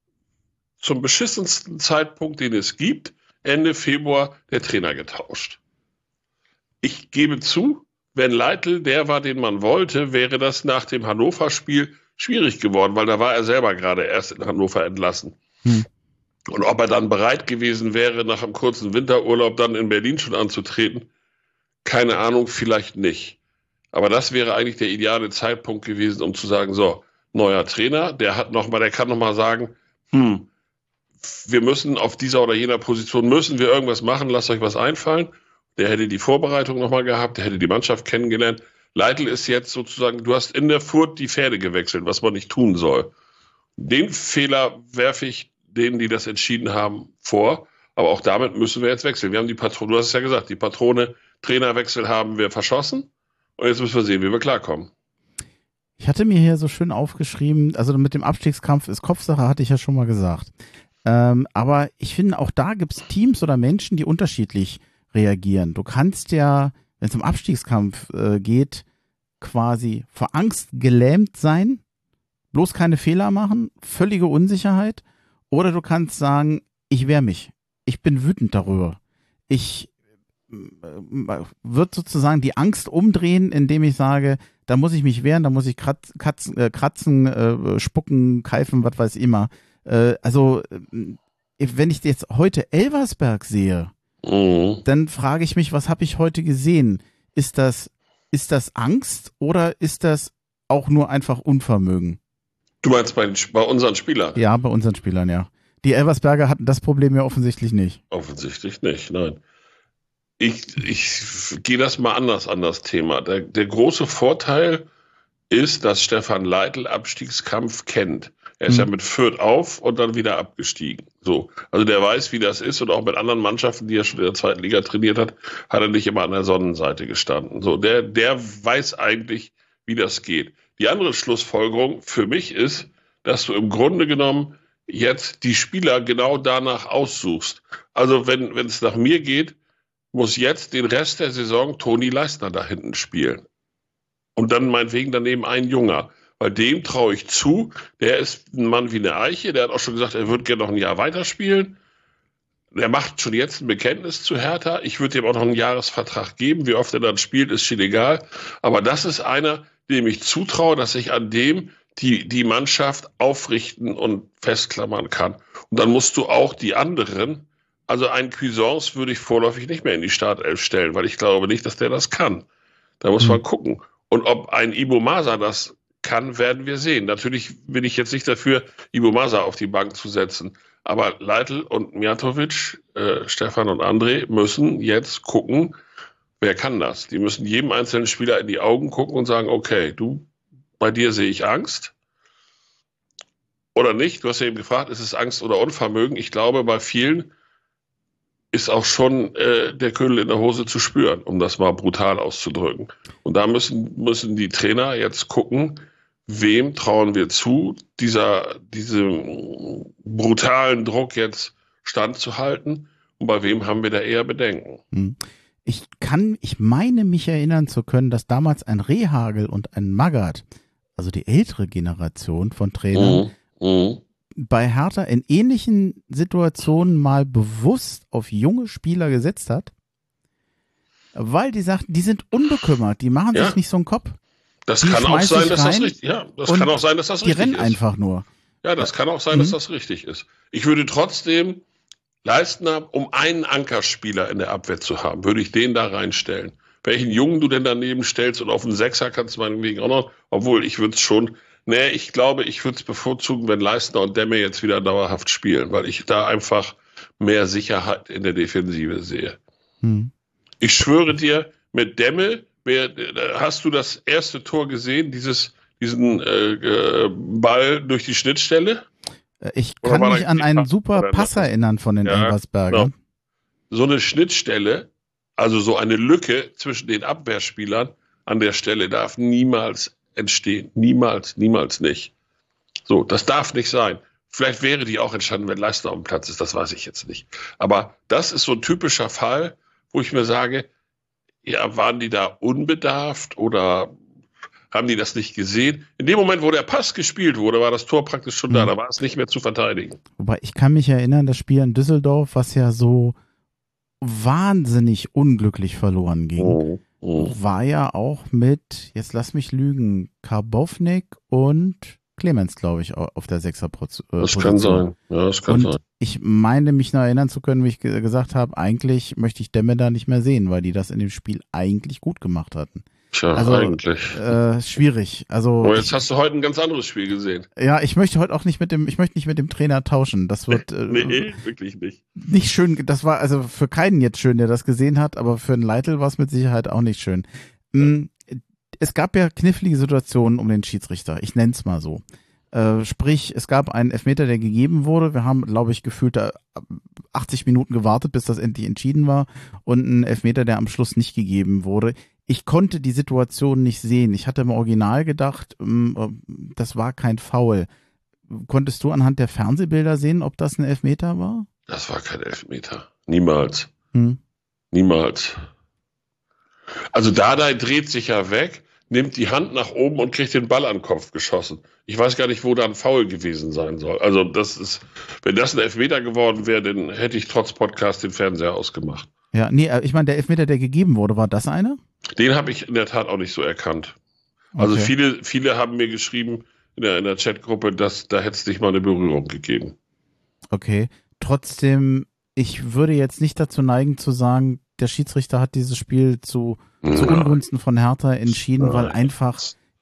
zum beschissensten Zeitpunkt, den es gibt, Ende Februar, der Trainer getauscht. Ich gebe zu, wenn Leitl der war, den man wollte, wäre das nach dem Hannover-Spiel schwierig geworden, weil da war er selber gerade erst in Hannover entlassen. Hm. Und ob er dann bereit gewesen wäre, nach einem kurzen Winterurlaub dann in Berlin schon anzutreten, keine Ahnung, vielleicht nicht. Aber das wäre eigentlich der ideale Zeitpunkt gewesen, um zu sagen, so, neuer Trainer, der hat noch mal, der kann noch mal sagen, hm, wir müssen auf dieser oder jener Position, müssen wir irgendwas machen, lasst euch was einfallen. Der hätte die Vorbereitung noch mal gehabt, der hätte die Mannschaft kennengelernt. Leitl ist jetzt sozusagen, du hast in der Furt die Pferde gewechselt, was man nicht tun soll. Den Fehler werfe ich denen, die das entschieden haben, vor. Aber auch damit müssen wir jetzt wechseln. Wir haben die Patrone, du hast es ja gesagt, die Patrone, Trainerwechsel haben wir verschossen. Und jetzt müssen wir sehen, wie wir klarkommen. Ich hatte mir hier so schön aufgeschrieben, also mit dem Abstiegskampf ist Kopfsache, hatte ich ja schon mal gesagt. Ähm, aber ich finde, auch da gibt es Teams oder Menschen, die unterschiedlich reagieren. Du kannst ja, wenn es um Abstiegskampf äh, geht, quasi vor Angst gelähmt sein, bloß keine Fehler machen, völlige Unsicherheit. Oder du kannst sagen, ich wehre mich. Ich bin wütend darüber. Ich äh, wird sozusagen die Angst umdrehen, indem ich sage, da muss ich mich wehren, da muss ich kratz, katz, äh, kratzen, äh, spucken, keifen, was weiß ich immer. Äh, also, äh, wenn ich jetzt heute Elversberg sehe, mhm. dann frage ich mich, was habe ich heute gesehen? Ist das, ist das Angst oder ist das auch nur einfach Unvermögen? Du meinst bei, bei unseren Spielern? Ja, bei unseren Spielern, ja. Die Elversberger hatten das Problem ja offensichtlich nicht. Offensichtlich nicht, nein. Ich, ich gehe das mal anders an das Thema. Der, der große Vorteil ist, dass Stefan Leitl Abstiegskampf kennt. Er ist mhm. ja mit Fürth auf und dann wieder abgestiegen. So. Also der weiß, wie das ist, und auch mit anderen Mannschaften, die er schon in der zweiten Liga trainiert hat, hat er nicht immer an der Sonnenseite gestanden. So, der, der weiß eigentlich, wie das geht. Die andere Schlussfolgerung für mich ist, dass du im Grunde genommen jetzt die Spieler genau danach aussuchst. Also wenn wenn es nach mir geht, muss jetzt den Rest der Saison Toni Leistner da hinten spielen. Und dann meinetwegen daneben ein Junger. Weil dem traue ich zu, der ist ein Mann wie eine Eiche, der hat auch schon gesagt, er würde gerne noch ein Jahr weiterspielen. Der macht schon jetzt ein Bekenntnis zu Hertha. Ich würde ihm auch noch einen Jahresvertrag geben. Wie oft er dann spielt, ist schon egal. Aber das ist einer, dem ich zutraue, dass ich an dem die, die Mannschaft aufrichten und festklammern kann. Und dann musst du auch die anderen, also einen Cuisance würde ich vorläufig nicht mehr in die Startelf stellen, weil ich glaube nicht, dass der das kann. Da muss man gucken. Und ob ein Ibo Masa das kann, werden wir sehen. Natürlich bin ich jetzt nicht dafür, Ibo Masa auf die Bank zu setzen. Aber Leitl und Mijatovic, äh, Stefan und André müssen jetzt gucken, wer kann das? Die müssen jedem einzelnen Spieler in die Augen gucken und sagen, okay, du, bei dir sehe ich Angst. Oder nicht? Du hast ja eben gefragt, ist es Angst oder Unvermögen? Ich glaube, bei vielen ist auch schon äh, der Ködel in der Hose zu spüren, um das mal brutal auszudrücken. Und da müssen, müssen die Trainer jetzt gucken, wem trauen wir zu, dieser, diesem brutalen Druck jetzt standzuhalten, und bei wem haben wir da eher Bedenken? Ich kann, ich meine mich erinnern zu können, dass damals ein Rehagel und ein Magath, also die ältere Generation von Trainern, mhm. Mhm. bei Hertha in ähnlichen Situationen mal bewusst auf junge Spieler gesetzt hat, weil die sagten, die sind unbekümmert, die machen ja. sich nicht so einen Kopf. Das die kann auch sein, dass das richtig, ja, das kann auch sein, dass das richtig ist. Die rennen einfach nur. Ja, das kann auch sein, mhm. dass das richtig ist. Ich würde trotzdem Leistner, um einen Ankerspieler in der Abwehr zu haben, würde ich den da reinstellen. Welchen Jungen du denn daneben stellst, und auf den Sechser kannst du meinetwegen auch noch, obwohl ich würde es schon, nee, ich glaube, ich würde es bevorzugen, wenn Leistner und Demme jetzt wieder dauerhaft spielen, weil ich da einfach mehr Sicherheit in der Defensive sehe. Mhm. Ich schwöre dir, mit Demme, wer, hast du das erste Tor gesehen, dieses, diesen äh, äh, Ball durch die Schnittstelle? Ich kann mich an einen super Pass erinnern von den ja, Elversberger. Genau. So eine Schnittstelle, also so eine Lücke zwischen den Abwehrspielern an der Stelle darf niemals entstehen. Niemals, niemals nicht. So, das darf nicht sein. Vielleicht wäre die auch entstanden, wenn Leistner auf dem Platz ist, das weiß ich jetzt nicht. Aber das ist so ein typischer Fall, wo ich mir sage, ja, waren die da unbedarft oder haben die das nicht gesehen? In dem Moment, wo der Pass gespielt wurde, war das Tor praktisch schon da. Mhm. Da war es nicht mehr zu verteidigen. Wobei, ich kann mich erinnern, das Spiel in Düsseldorf, was ja so wahnsinnig unglücklich verloren ging, oh, oh. war ja auch mit, jetzt lass mich lügen, Karbovnik und Clemens, glaube ich, auf der Sechser-Position. Das kann sein. Ja, das kann und sein. Ich meine, mich noch erinnern zu können, wie ich ge- gesagt habe, eigentlich möchte ich Demme da nicht mehr sehen, weil die das in dem Spiel eigentlich gut gemacht hatten. Tja, also, eigentlich. Äh, schwierig. Also, oh, jetzt hast du heute ein ganz anderes Spiel gesehen. Ja, ich möchte heute auch nicht mit dem, ich möchte nicht mit dem Trainer tauschen. Das wird äh, nee, wirklich nicht. Nicht schön. Das war also für keinen jetzt schön, der das gesehen hat, aber für einen Leitl war es mit Sicherheit auch nicht schön. Ja. Es gab ja knifflige Situationen um den Schiedsrichter. Ich nenne es mal so. Äh, sprich, es gab einen Elfmeter, der gegeben wurde. Wir haben, glaube ich, gefühlt achtzig Minuten gewartet, bis das endlich entschieden war. Und einen Elfmeter, der am Schluss nicht gegeben wurde. Ich konnte die Situation nicht sehen. Ich hatte im Original gedacht, das war kein Foul. Konntest du anhand der Fernsehbilder sehen, ob das ein Elfmeter war? Das war kein Elfmeter. Niemals. Hm. Niemals. Also Dardai dreht sich ja weg, nimmt die Hand nach oben und kriegt den Ball an den Kopf geschossen. Ich weiß gar nicht, wo da ein Foul gewesen sein soll. Also das ist, wenn das ein Elfmeter geworden wäre, dann hätte ich trotz Podcast den Fernseher ausgemacht. Ja, nee, ich meine, der Elfmeter, der gegeben wurde, war das einer? Den habe ich in der Tat auch nicht so erkannt. Also okay. viele, viele haben mir geschrieben in der, in der Chatgruppe, dass da hätte es nicht mal eine Berührung gegeben. Okay, trotzdem, ich würde jetzt nicht dazu neigen zu sagen, der Schiedsrichter hat dieses Spiel zu, zu Ungunsten von Hertha entschieden, weil einfach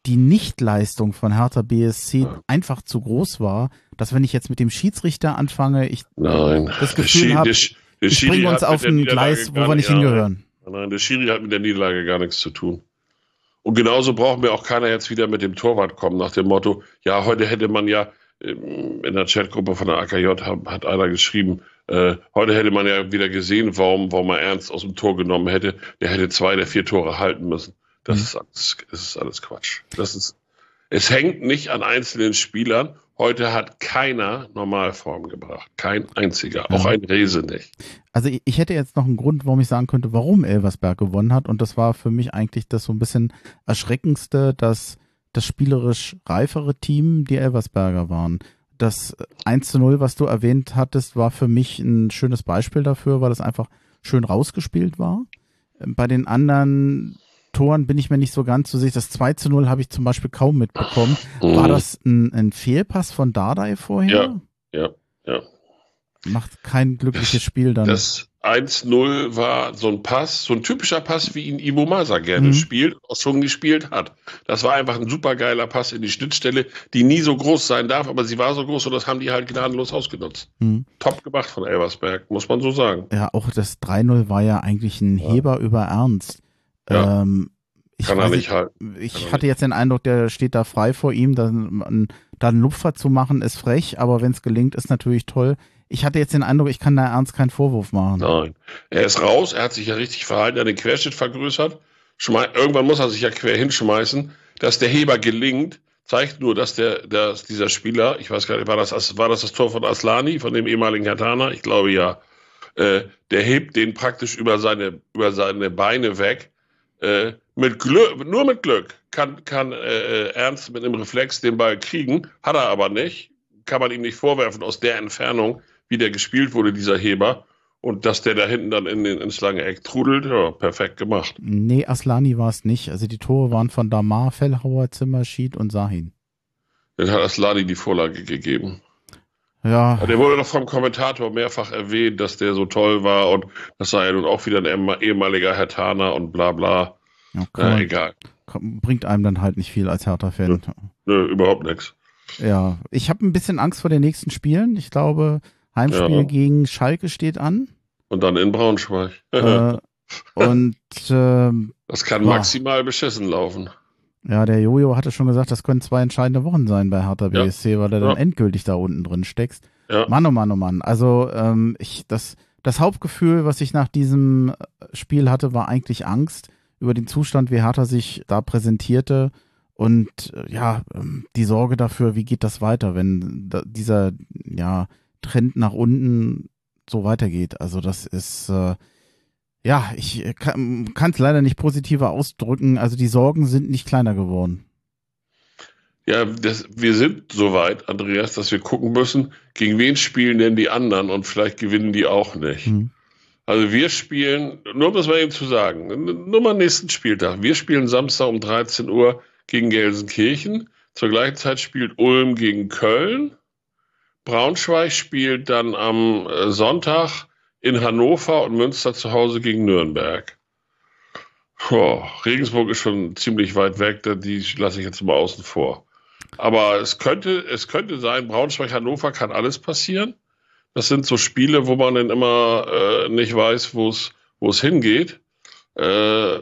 die Nichtleistung von Hertha B S C einfach zu groß war, dass wenn ich jetzt mit dem Schiedsrichter anfange, ich Nein. das Gefühl habe, wir bringen uns auf ein Gleis, wo wir nicht hingehören. Nein, der Schiri hat mit der Niederlage gar nichts zu tun. Und genauso braucht mir auch keiner jetzt wieder mit dem Torwart kommen, nach dem Motto, ja, heute hätte man ja, in der Chatgruppe von der A K J hat, hat einer geschrieben, äh, heute hätte man ja wieder gesehen, warum, warum man Ernst aus dem Tor genommen hätte. Der hätte zwei der vier Tore halten müssen. Das, mhm. ist, alles, das ist alles Quatsch. Das ist, es hängt nicht an einzelnen Spielern. Heute hat keiner Normalform gebracht. Kein einziger. Ja. Auch ein Rese nicht. Also ich, ich hätte jetzt noch einen Grund, warum ich sagen könnte, warum Elversberg gewonnen hat. Und das war für mich eigentlich das so ein bisschen Erschreckendste, dass das spielerisch reifere Team die Elversberger waren. Das eins zu null, was du erwähnt hattest, war für mich ein schönes Beispiel dafür, weil es einfach schön rausgespielt war. Bei den anderen Toren bin ich mir nicht so ganz so sicher. Das zwei zu null habe ich zum Beispiel kaum mitbekommen. Mhm. War das ein, ein Fehlpass von Dardai vorher? Ja, ja, ja. Macht kein glückliches Spiel dann. Das eins null war so ein Pass, so ein typischer Pass, wie ihn Ivo Masa gerne Mhm. spielt, auch schon gespielt hat. Das war einfach ein supergeiler Pass in die Schnittstelle, die nie so groß sein darf, aber sie war so groß und das haben die halt gnadenlos ausgenutzt. Mhm. Top gemacht von Elversberg, muss man so sagen. Ja, auch das drei null war ja eigentlich ein Heber über Ernst. Ja. Ähm, ich Kann er weiß nicht halten. Ich Kann er hatte nicht. jetzt den Eindruck, der steht da frei vor ihm. Dann, da einen Lupfer zu machen, ist frech, aber wenn es gelingt, ist natürlich toll. Ich hatte jetzt den Eindruck, ich kann da Ernst keinen Vorwurf machen. Nein. Er ist raus, er hat sich ja richtig verhalten, er hat den Querschnitt vergrößert. Schmei- Irgendwann muss er sich ja quer hinschmeißen. Dass der Heber gelingt, zeigt nur, dass der, dass dieser Spieler, ich weiß gar nicht, war das, war das das Tor von Aslani, von dem ehemaligen Hertaner? Ich glaube ja. Äh, der hebt den praktisch über seine, über seine Beine weg. Äh, mit Glück, nur mit Glück kann, kann äh, Ernst mit einem Reflex den Ball kriegen, hat er aber nicht. Kann man ihm nicht vorwerfen aus der Entfernung, wie der gespielt wurde, dieser Heber. Und dass der da hinten dann in den, ins lange Eck trudelt, ja, perfekt gemacht. Nee, Aslani war es nicht. Also die Tore waren von Damar, Fellhauer, Zimmerschied und Sahin. Dann hat Aslani die Vorlage gegeben. Ja, Der wurde doch vom Kommentator mehrfach erwähnt, dass der so toll war und das sei ja nun auch wieder ein ehem- ehemaliger Hertaner und bla bla. ja kann Na, man, egal. kann, bringt einem dann halt nicht viel als Hertha-Fan. Nö, überhaupt nichts. Ja, ich habe ein bisschen Angst vor den nächsten Spielen. Ich glaube, Heimspiel Ja. gegen Schalke steht an. Und dann in Braunschweig. äh, und ähm, Das kann boah. maximal beschissen laufen. ja, der Jojo hatte schon gesagt, das können zwei entscheidende Wochen sein bei Hertha B S C, weil du dann Ja. endgültig da unten drin steckst. Ja. Mann, oh Mann, oh Mann. Also ähm, ich, das, das Hauptgefühl, was ich nach diesem Spiel hatte, war eigentlich Angst über den Zustand, wie Hertha sich da präsentierte. Und äh, ja, ähm, die Sorge dafür, wie geht das weiter, wenn da, dieser ja, Trend nach unten so weitergeht. Also das ist, äh, ja, ich kann es leider nicht positiver ausdrücken. Also die Sorgen sind nicht kleiner geworden. Ja, das, wir sind soweit, Andreas, dass wir gucken müssen, gegen wen spielen denn die anderen und vielleicht gewinnen die auch nicht. Hm. Also wir spielen, nur um das mal eben zu sagen, nur mal nächsten Spieltag. Wir spielen Samstag um dreizehn Uhr gegen Gelsenkirchen. Zur gleichen Zeit spielt Ulm gegen Köln. Braunschweig spielt dann am äh, Sonntag in Hannover und Münster zu Hause gegen Nürnberg. Puh, Regensburg ist schon ziemlich weit weg, da- die lasse ich jetzt mal außen vor. Aber es könnte, es könnte sein, Braunschweig, Hannover kann alles passieren. Das sind so Spiele, wo man dann immer äh, nicht weiß, wo es wo es hingeht. Äh,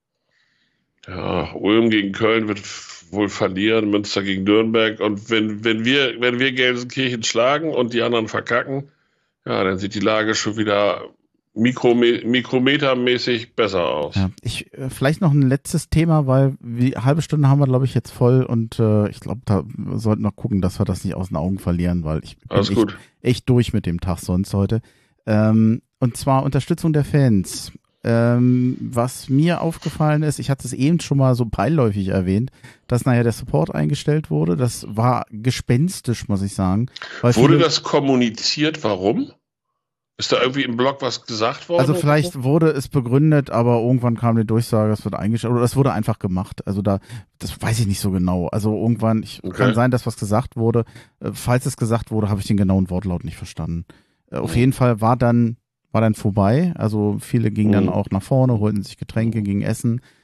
ja, Ulm gegen Köln wird f- wohl verlieren, Münster gegen Nürnberg. Und wenn, wenn wir, wenn wir Gelsenkirchen schlagen und die anderen verkacken, ja, dann sieht die Lage schon wieder mikrome- mikrometermäßig besser aus. Ja, ich äh, vielleicht noch ein letztes Thema, weil die halbe Stunde haben wir, glaube ich, jetzt voll und äh, ich glaube, da sollten wir gucken, dass wir das nicht aus den Augen verlieren, weil ich bin Alles echt, gut. echt durch mit dem Tag sonst heute. Ähm, und zwar Unterstützung der Fans. Ähm, was mir aufgefallen ist, ich hatte es eben schon mal so beiläufig erwähnt, dass nachher der Support eingestellt wurde. Das war gespenstisch, muss ich sagen. Weil Wurde viele- das kommuniziert? Warum? Ist da irgendwie im Blog was gesagt worden? Also vielleicht wurde es begründet, aber irgendwann kam die Durchsage, es wird eingestellt, oder das wurde einfach gemacht. Also da, das weiß ich nicht so genau. Also irgendwann, ich, Okay. kann sein, dass was gesagt wurde. Äh, Falls es gesagt wurde, habe ich den genauen Wortlaut nicht verstanden. Äh, Auf Mhm. jeden Fall war dann, war dann vorbei. Also viele gingen dann Mhm. auch nach vorne, holten sich Getränke, gingen essen.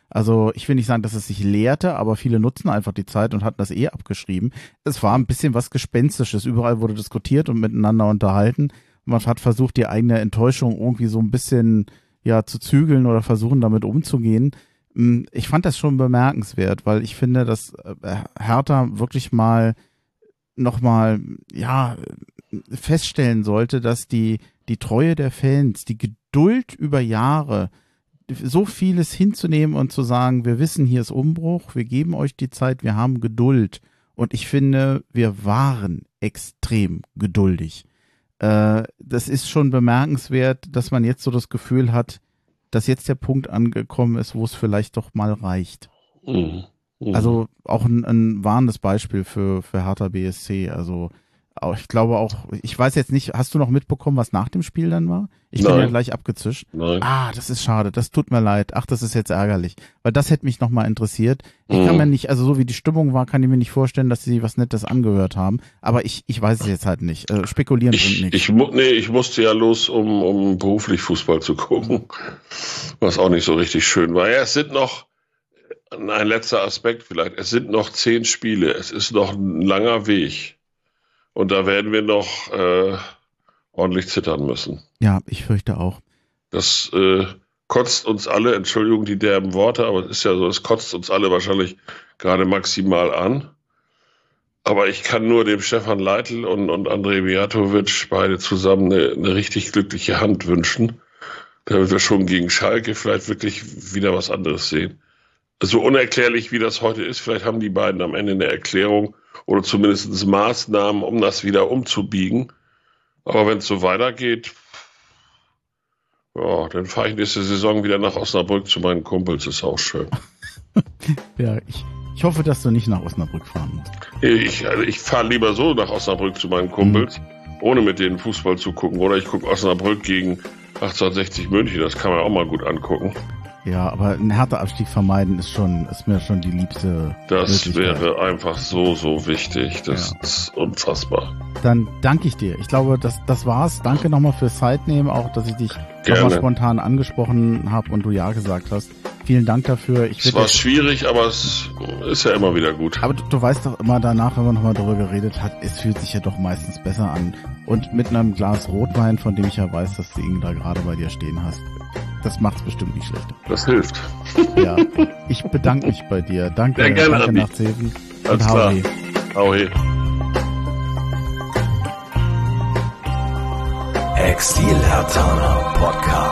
Also ich will nicht sagen, dass es sich lehrte, aber viele nutzen einfach die Zeit und hatten das eh abgeschrieben. Es war ein bisschen was Gespenstisches. Überall wurde diskutiert und miteinander unterhalten. Man hat versucht, die eigene Enttäuschung irgendwie so ein bisschen ja zu zügeln oder versuchen, damit umzugehen. Ich fand das schon bemerkenswert, weil ich finde, dass Hertha wirklich mal nochmal ja feststellen sollte, dass die die Treue der Fans, die Geduld über Jahre, so vieles hinzunehmen und zu sagen, wir wissen, hier ist Umbruch, wir geben euch die Zeit, wir haben Geduld. Und ich finde, wir waren extrem geduldig. Äh, das ist schon bemerkenswert, dass man jetzt so das Gefühl hat, dass jetzt der Punkt angekommen ist, wo es vielleicht doch mal reicht. Mhm. Mhm. Also auch ein, ein warnendes Beispiel für, für Hertha B S C. Also auch, ich glaube auch, ich weiß jetzt nicht, hast du noch mitbekommen, was nach dem Spiel dann war? Ich bin Nein. ja gleich abgezischt. Nein. Ah, das ist schade, das tut mir leid. Ach, das ist jetzt ärgerlich. Weil das hätte mich nochmal interessiert. Ich Mhm. kann mir nicht, also so wie die Stimmung war, kann ich mir nicht vorstellen, dass sie was Nettes angehört haben. Aber ich, ich weiß es jetzt halt nicht. Äh, spekulieren bringt Ich, nichts. ich, mu- nee, ich musste ja los, um, um beruflich Fußball zu gucken, was auch nicht so richtig schön war. Ja, es sind noch, ein letzter Aspekt vielleicht, es sind noch zehn Spiele, es ist noch ein langer Weg und da werden wir noch äh, ordentlich zittern müssen. Ja, ich fürchte auch. Das äh, kotzt uns alle, Entschuldigung die derben Worte, aber es ist ja so, es kotzt uns alle wahrscheinlich gerade maximal an. Aber ich kann nur dem Stefan Leitl und, und Andrej Mijatovic beide zusammen eine, eine richtig glückliche Hand wünschen, damit wir schon gegen Schalke vielleicht wirklich wieder was anderes sehen. So unerklärlich, wie das heute ist, vielleicht haben die beiden am Ende eine Erklärung oder zumindest Maßnahmen, um das wieder umzubiegen. Aber wenn es so weitergeht, ja, dann fahre ich nächste Saison wieder nach Osnabrück zu meinen Kumpels, ist auch schön. Ja, ich, ich hoffe, dass du nicht nach Osnabrück fahren musst. Ich, also ich fahre lieber so nach Osnabrück zu meinen Kumpels, mhm. ohne mit denen Fußball zu gucken. Oder ich gucke Osnabrück gegen achtzehnhundertsechzig München, das kann man auch mal gut angucken. Ja, aber einen Härteabstieg vermeiden ist schon, ist mir schon die liebste Das Möglichkeit. wäre einfach so, so wichtig. Das Ja. ist unfassbar. Dann danke ich dir. Ich glaube, das, das war's. Danke nochmal fürs Zeitnehmen, auch dass ich dich Gerne. nochmal spontan angesprochen habe und du ja gesagt hast. Vielen Dank dafür. Ich Es werd war jetzt, schwierig, aber es ist ja immer wieder gut. aber du, du weißt doch immer danach, wenn man nochmal darüber geredet hat, es fühlt sich ja doch meistens besser an. Und mit einem Glas Rotwein, von dem ich ja weiß, dass du ihn da gerade bei dir stehen hast, das macht's bestimmt nicht schlechter. Das hilft. Ja, ich bedanke mich bei dir. Danke, Sehr gerne, danke Andi. nach Zeven. Alles Und klar. Howdy. Hau he. Exil Hertana Podcast.